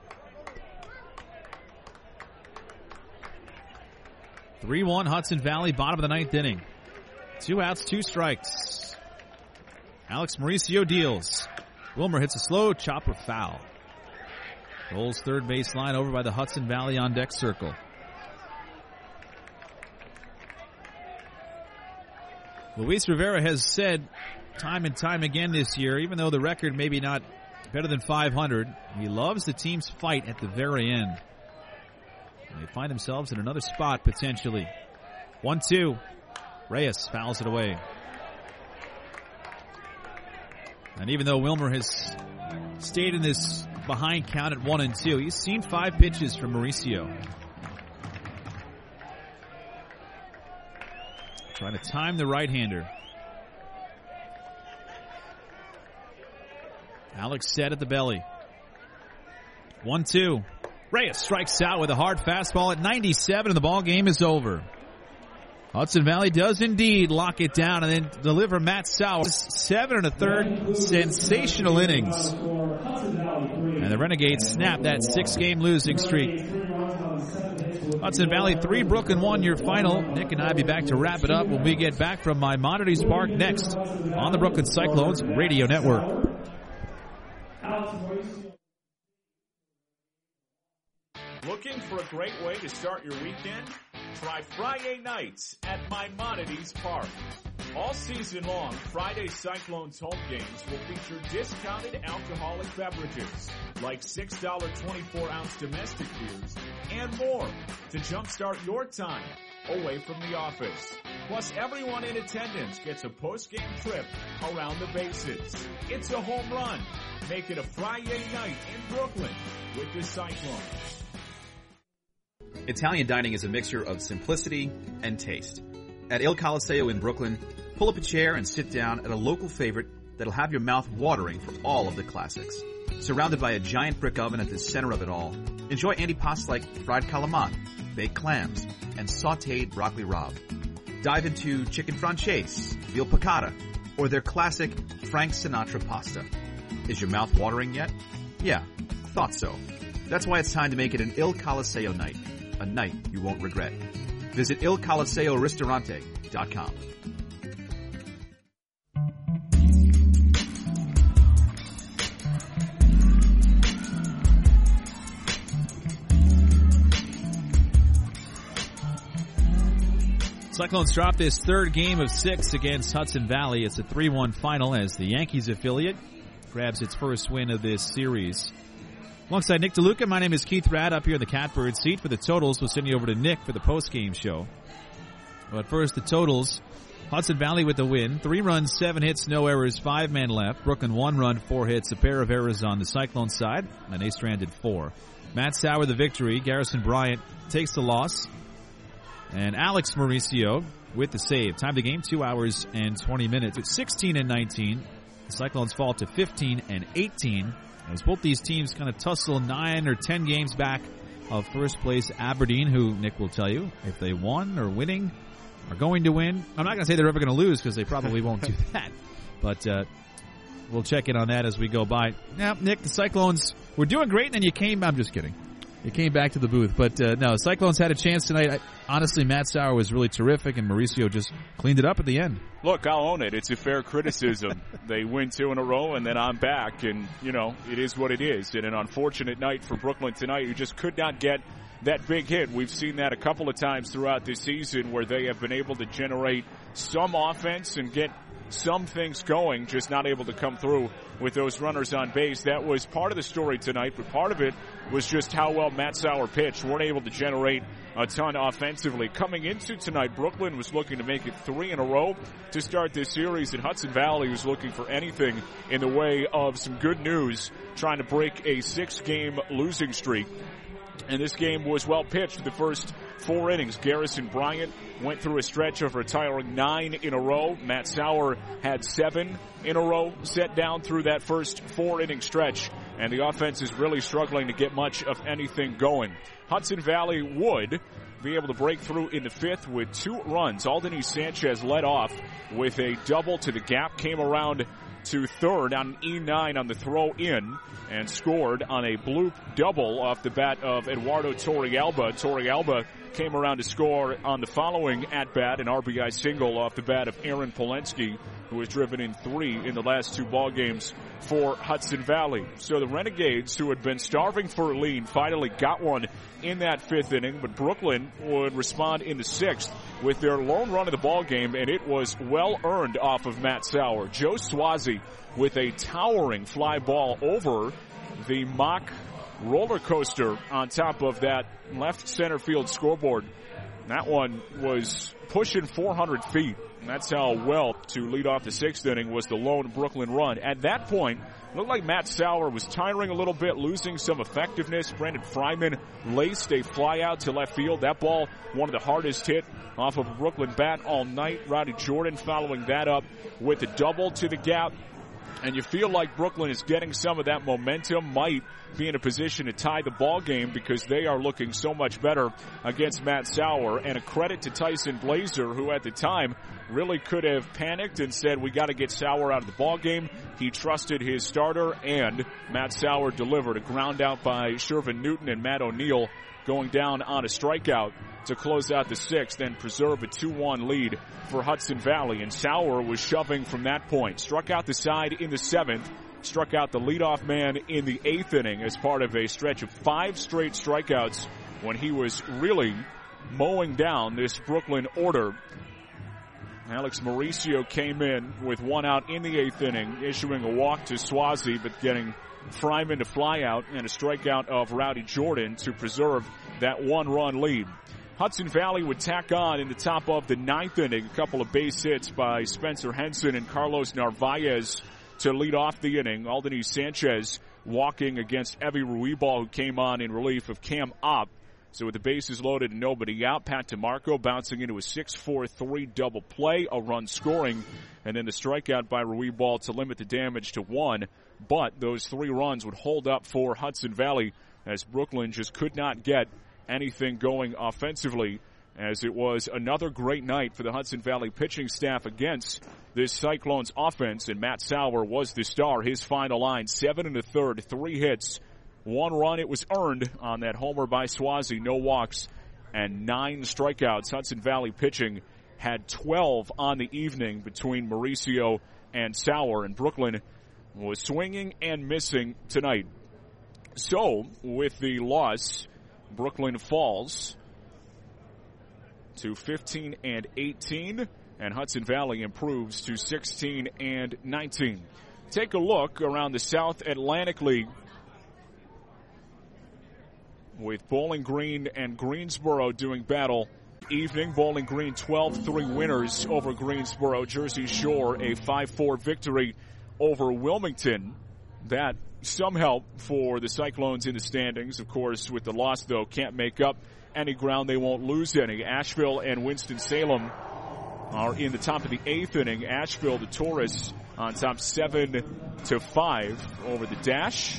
three one Hudson Valley, bottom of the ninth inning. Two outs, two strikes. Alex Mauricio deals. Wilmer hits a slow chopper foul. Rolls third base line over by the Hudson Valley on deck circle. Luis Rivera has said time and time again this year, even though the record maybe not better than five hundred, he loves the team's fight at the very end. And they find themselves in another spot potentially. one two. Reyes fouls it away. And even though Wilmer has stayed in this behind count at one and two, he's seen five pitches from Mauricio. Trying to time the right-hander. Alex set at the belly. one two. Reyes strikes out with a hard fastball at ninety-seven, and the ball game is over. Hudson Valley does indeed lock it down and then deliver Matt Sowers. Seven and a third sensational innings. And the Renegades snap that six-game losing streak. Hudson Valley three, Brooklyn one, your final. Nick and I will be back to wrap it up when we get back from Maimonides Park next on the Brooklyn Cyclones Radio Network. Looking for a great way to start your weekend? Try Friday nights at Maimonides Park. All season long, Friday Cyclones home games will feature discounted alcoholic beverages like six dollars and twenty-four ounce domestic beers and more to jumpstart your time away from the office. Plus, everyone in attendance gets a post-game trip around the bases. It's a home run. Make it a Friday night in Brooklyn with the Cyclones. Italian dining is a mixture of simplicity and taste. At Il Colosseo in Brooklyn, pull up a chair and sit down at a local favorite that'll have your mouth watering for all of the classics. Surrounded by a giant brick oven at the center of it all, enjoy antipastas like fried calamari, baked clams, and sautéed broccoli rabe. Dive into chicken franchise, veal piccata, or their classic Frank Sinatra pasta. Is your mouth watering yet? Yeah, thought so. That's why it's time to make it an Il Colosseo night. a night you won't regret. Visit il coliseo ristorante dot com. Cyclones drop this third game of six against Hudson Valley. It's a three one final as the Yankees affiliate grabs its first win of this series. Alongside Nick DeLuca, my name is Keith Radd up here in the Catbird seat for the totals. We'll send you over to Nick for the post-game show. But first, the totals. Hudson Valley with the win. Three runs, seven hits, no errors, five men left. Brooklyn one run, four hits, a pair of errors on the Cyclone side, and they stranded four. Matt Sauer the victory. Garrison Bryant takes the loss. And Alex Mauricio with the save. Time of the game, two hours and twenty minutes. It's sixteen and nineteen. The Cyclones fall to fifteen and eighteen. As both these teams kind of tussle nine or ten games back of first place Aberdeen, who Nick will tell you, if they won or winning, are going to win. I'm not going to say they're ever going to lose because they probably won't do that. But uh, we'll check in on that as we go by. Now, Nick, the Cyclones were doing great, and then you came, I'm just kidding. You came back to the booth. But, uh, no, Cyclones had a chance tonight. I, honestly, Matt Sauer was really terrific, and Mauricio just cleaned it up at the end. Look, I'll own it. It's a fair criticism. They win two in a row, and then I'm back. And, you know, it is what it is. And an unfortunate night for Brooklyn tonight, who just could not get that big hit. We've seen that a couple of times throughout this season where they have been able to generate some offense and get some things going, just not able to come through with those runners on base. That was part of the story tonight, but part of it was just how well Matt Sauer pitched. Weren't able to generate a ton offensively. Coming into tonight, Brooklyn was looking to make it three in a row to start this series, and Hudson Valley was looking for anything in the way of some good news, trying to break a six-game losing streak. And this game was well pitched for the first four innings. Garrison Bryant went through a stretch of retiring nine in a row. Matt Sauer had seven in a row set down through that first four-inning stretch. And the offense is really struggling to get much of anything going. Hudson Valley would be able to break through in the fifth with two runs. Aldony Sanchez led off with a double to the gap, came around to third on an E nine on the throw in and scored on a bloop double off the bat of Eduardo Torrealba. Torrealba came around to score on the following at-bat, an R B I single off the bat of Aaron Polensky, who has driven in three in the last two ball games for Hudson Valley. So the Renegades, who had been starving for a lead, finally got one in that fifth inning, but Brooklyn would respond in the sixth with their lone run of the ball game, and it was well earned off of Matt Sauer. Joe Swazi with a towering fly ball over the mock roller coaster on top of that left center field scoreboard. That one was pushing four hundred feet. And that's how well to lead off the sixth inning was the lone Brooklyn run. At that point, it looked like Matt Sauer was tiring a little bit, losing some effectiveness. Brandon Fryman laced a fly out to left field. That ball, one of the hardest hit off of a Brooklyn bat all night. Rowdy Jordan following that up with a double to the gap. And you feel like Brooklyn is getting some of that momentum, might be in a position to tie the ball game because they are looking so much better against Matt Sauer. And a credit to Tyson Blazer, who at the time really could have panicked and said, we got to get Sauer out of the ball game. He trusted his starter, and Matt Sauer delivered a ground out by Shervin Newton, and Matt O'Neill going down on a strikeout to close out the sixth and preserve a two one lead for Hudson Valley. And Sauer was shoving from that point. Struck out the side in the seventh. Struck out the leadoff man in the eighth inning as part of a stretch of five straight strikeouts when he was really mowing down this Brooklyn order. Alex Mauricio came in with one out in the eighth inning, issuing a walk to Swazi, but getting Fryman to fly out and a strikeout of Rowdy Jordan to preserve that one-run lead. Hudson Valley would tack on in the top of the ninth inning, a couple of base hits by Spencer Henson and Carlos Narvaez to lead off the inning. Aldony Sanchez walking against Evie Ruibal, who came on in relief of Cam Opp. So with the bases loaded and nobody out, Pat DeMarco bouncing into a six four three double play, a run scoring, and then the strikeout by Ruibal to limit the damage to one. But those three runs would hold up for Hudson Valley as Brooklyn just could not get anything going offensively, as it was another great night for the Hudson Valley pitching staff against this Cyclones offense, and Matt Sauer was the star. His final line, seven and a third, three hits, one run. It was earned on that homer by Swazi, no walks and nine strikeouts. Hudson Valley pitching had twelve on the evening between Mauricio and Sauer, and Brooklyn was swinging and missing tonight. So, with the loss, Brooklyn falls to fifteen and eighteen, and Hudson Valley improves to sixteen and nineteen. Take a look around the South Atlantic League with Bowling Green and Greensboro doing battle. Evening, Bowling Green twelve three winners over Greensboro. Jersey Shore a five four victory over Wilmington. That some help for the Cyclones in the standings. Of course, with the loss, though, can't make up any ground. They won't lose any. Asheville and Winston-Salem are in the top of the eighth inning. Asheville, the Taurus, on top seven to five over the Dash.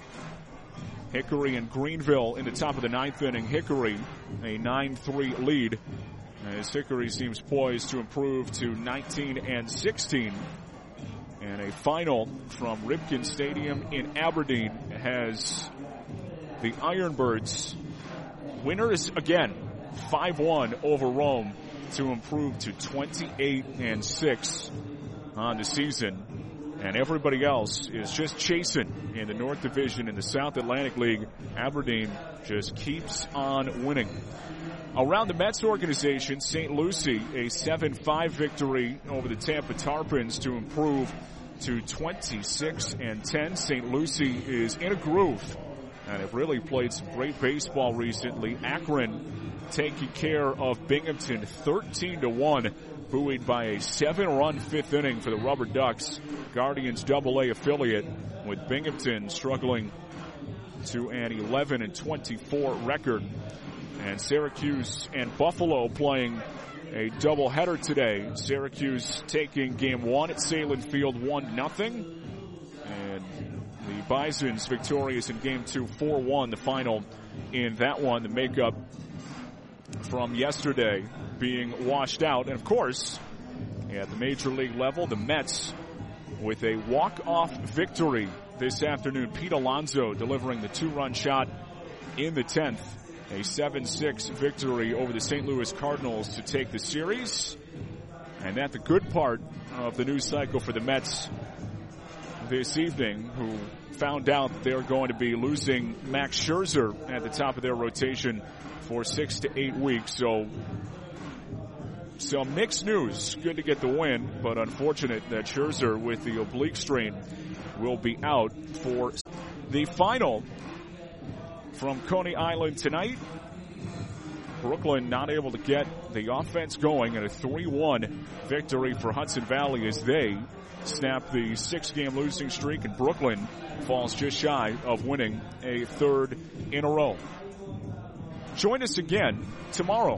Hickory and Greenville in the top of the ninth inning. Hickory, a nine three lead, as Hickory seems poised to improve to nineteen and sixteen. And a final from Ripken Stadium in Aberdeen has the Ironbirds winners again, five one over Rome, to improve to twenty-eight and six on the season. And everybody else is just chasing in the North Division. In the South Atlantic League, Aberdeen just keeps on winning. Around the Mets organization, Saint Lucie, a seven five victory over the Tampa Tarpons to improve to twenty-six and ten. Saint Lucie is in a groove and have really played some great baseball recently. Akron taking care of Binghamton thirteen to one, buoyed by a seven-run fifth inning for the Rubber Ducks, Guardians double A affiliate, with Binghamton struggling to an eleven and twenty-four record. And Syracuse and Buffalo playing a doubleheader today. Syracuse taking game one at Salem Field one nothing. And the Bisons victorious in game two, four one, the final in that one. The makeup from yesterday being washed out. And of course, at the major league level, the Mets with a walk-off victory this afternoon. Pete Alonso delivering the two-run shot in the tenth. A seven six victory over the Saint Louis Cardinals to take the series. And that's the good part of the news cycle for the Mets this evening, who found out that they're going to be losing Max Scherzer at the top of their rotation for six to eight weeks. So, some mixed news. Good to get the win, but unfortunate that Scherzer with the oblique strain will be out for the final. From Coney Island tonight, Brooklyn not able to get the offense going, and a three one victory for Hudson Valley as they snap the six-game losing streak, and Brooklyn falls just shy of winning a third in a row. Join us again tomorrow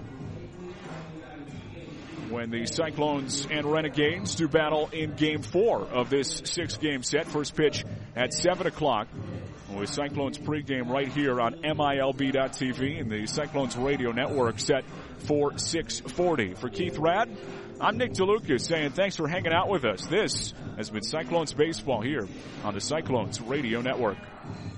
when the Cyclones and Renegades do battle in Game four of this six-game set. First pitch at seven o'clock. With Cyclones pregame right here on M I L B dot T V and the Cyclones Radio Network set for six forty. For Keith Radd, I'm Nick DeLucas saying thanks for hanging out with us. This has been Cyclones Baseball here on the Cyclones Radio Network.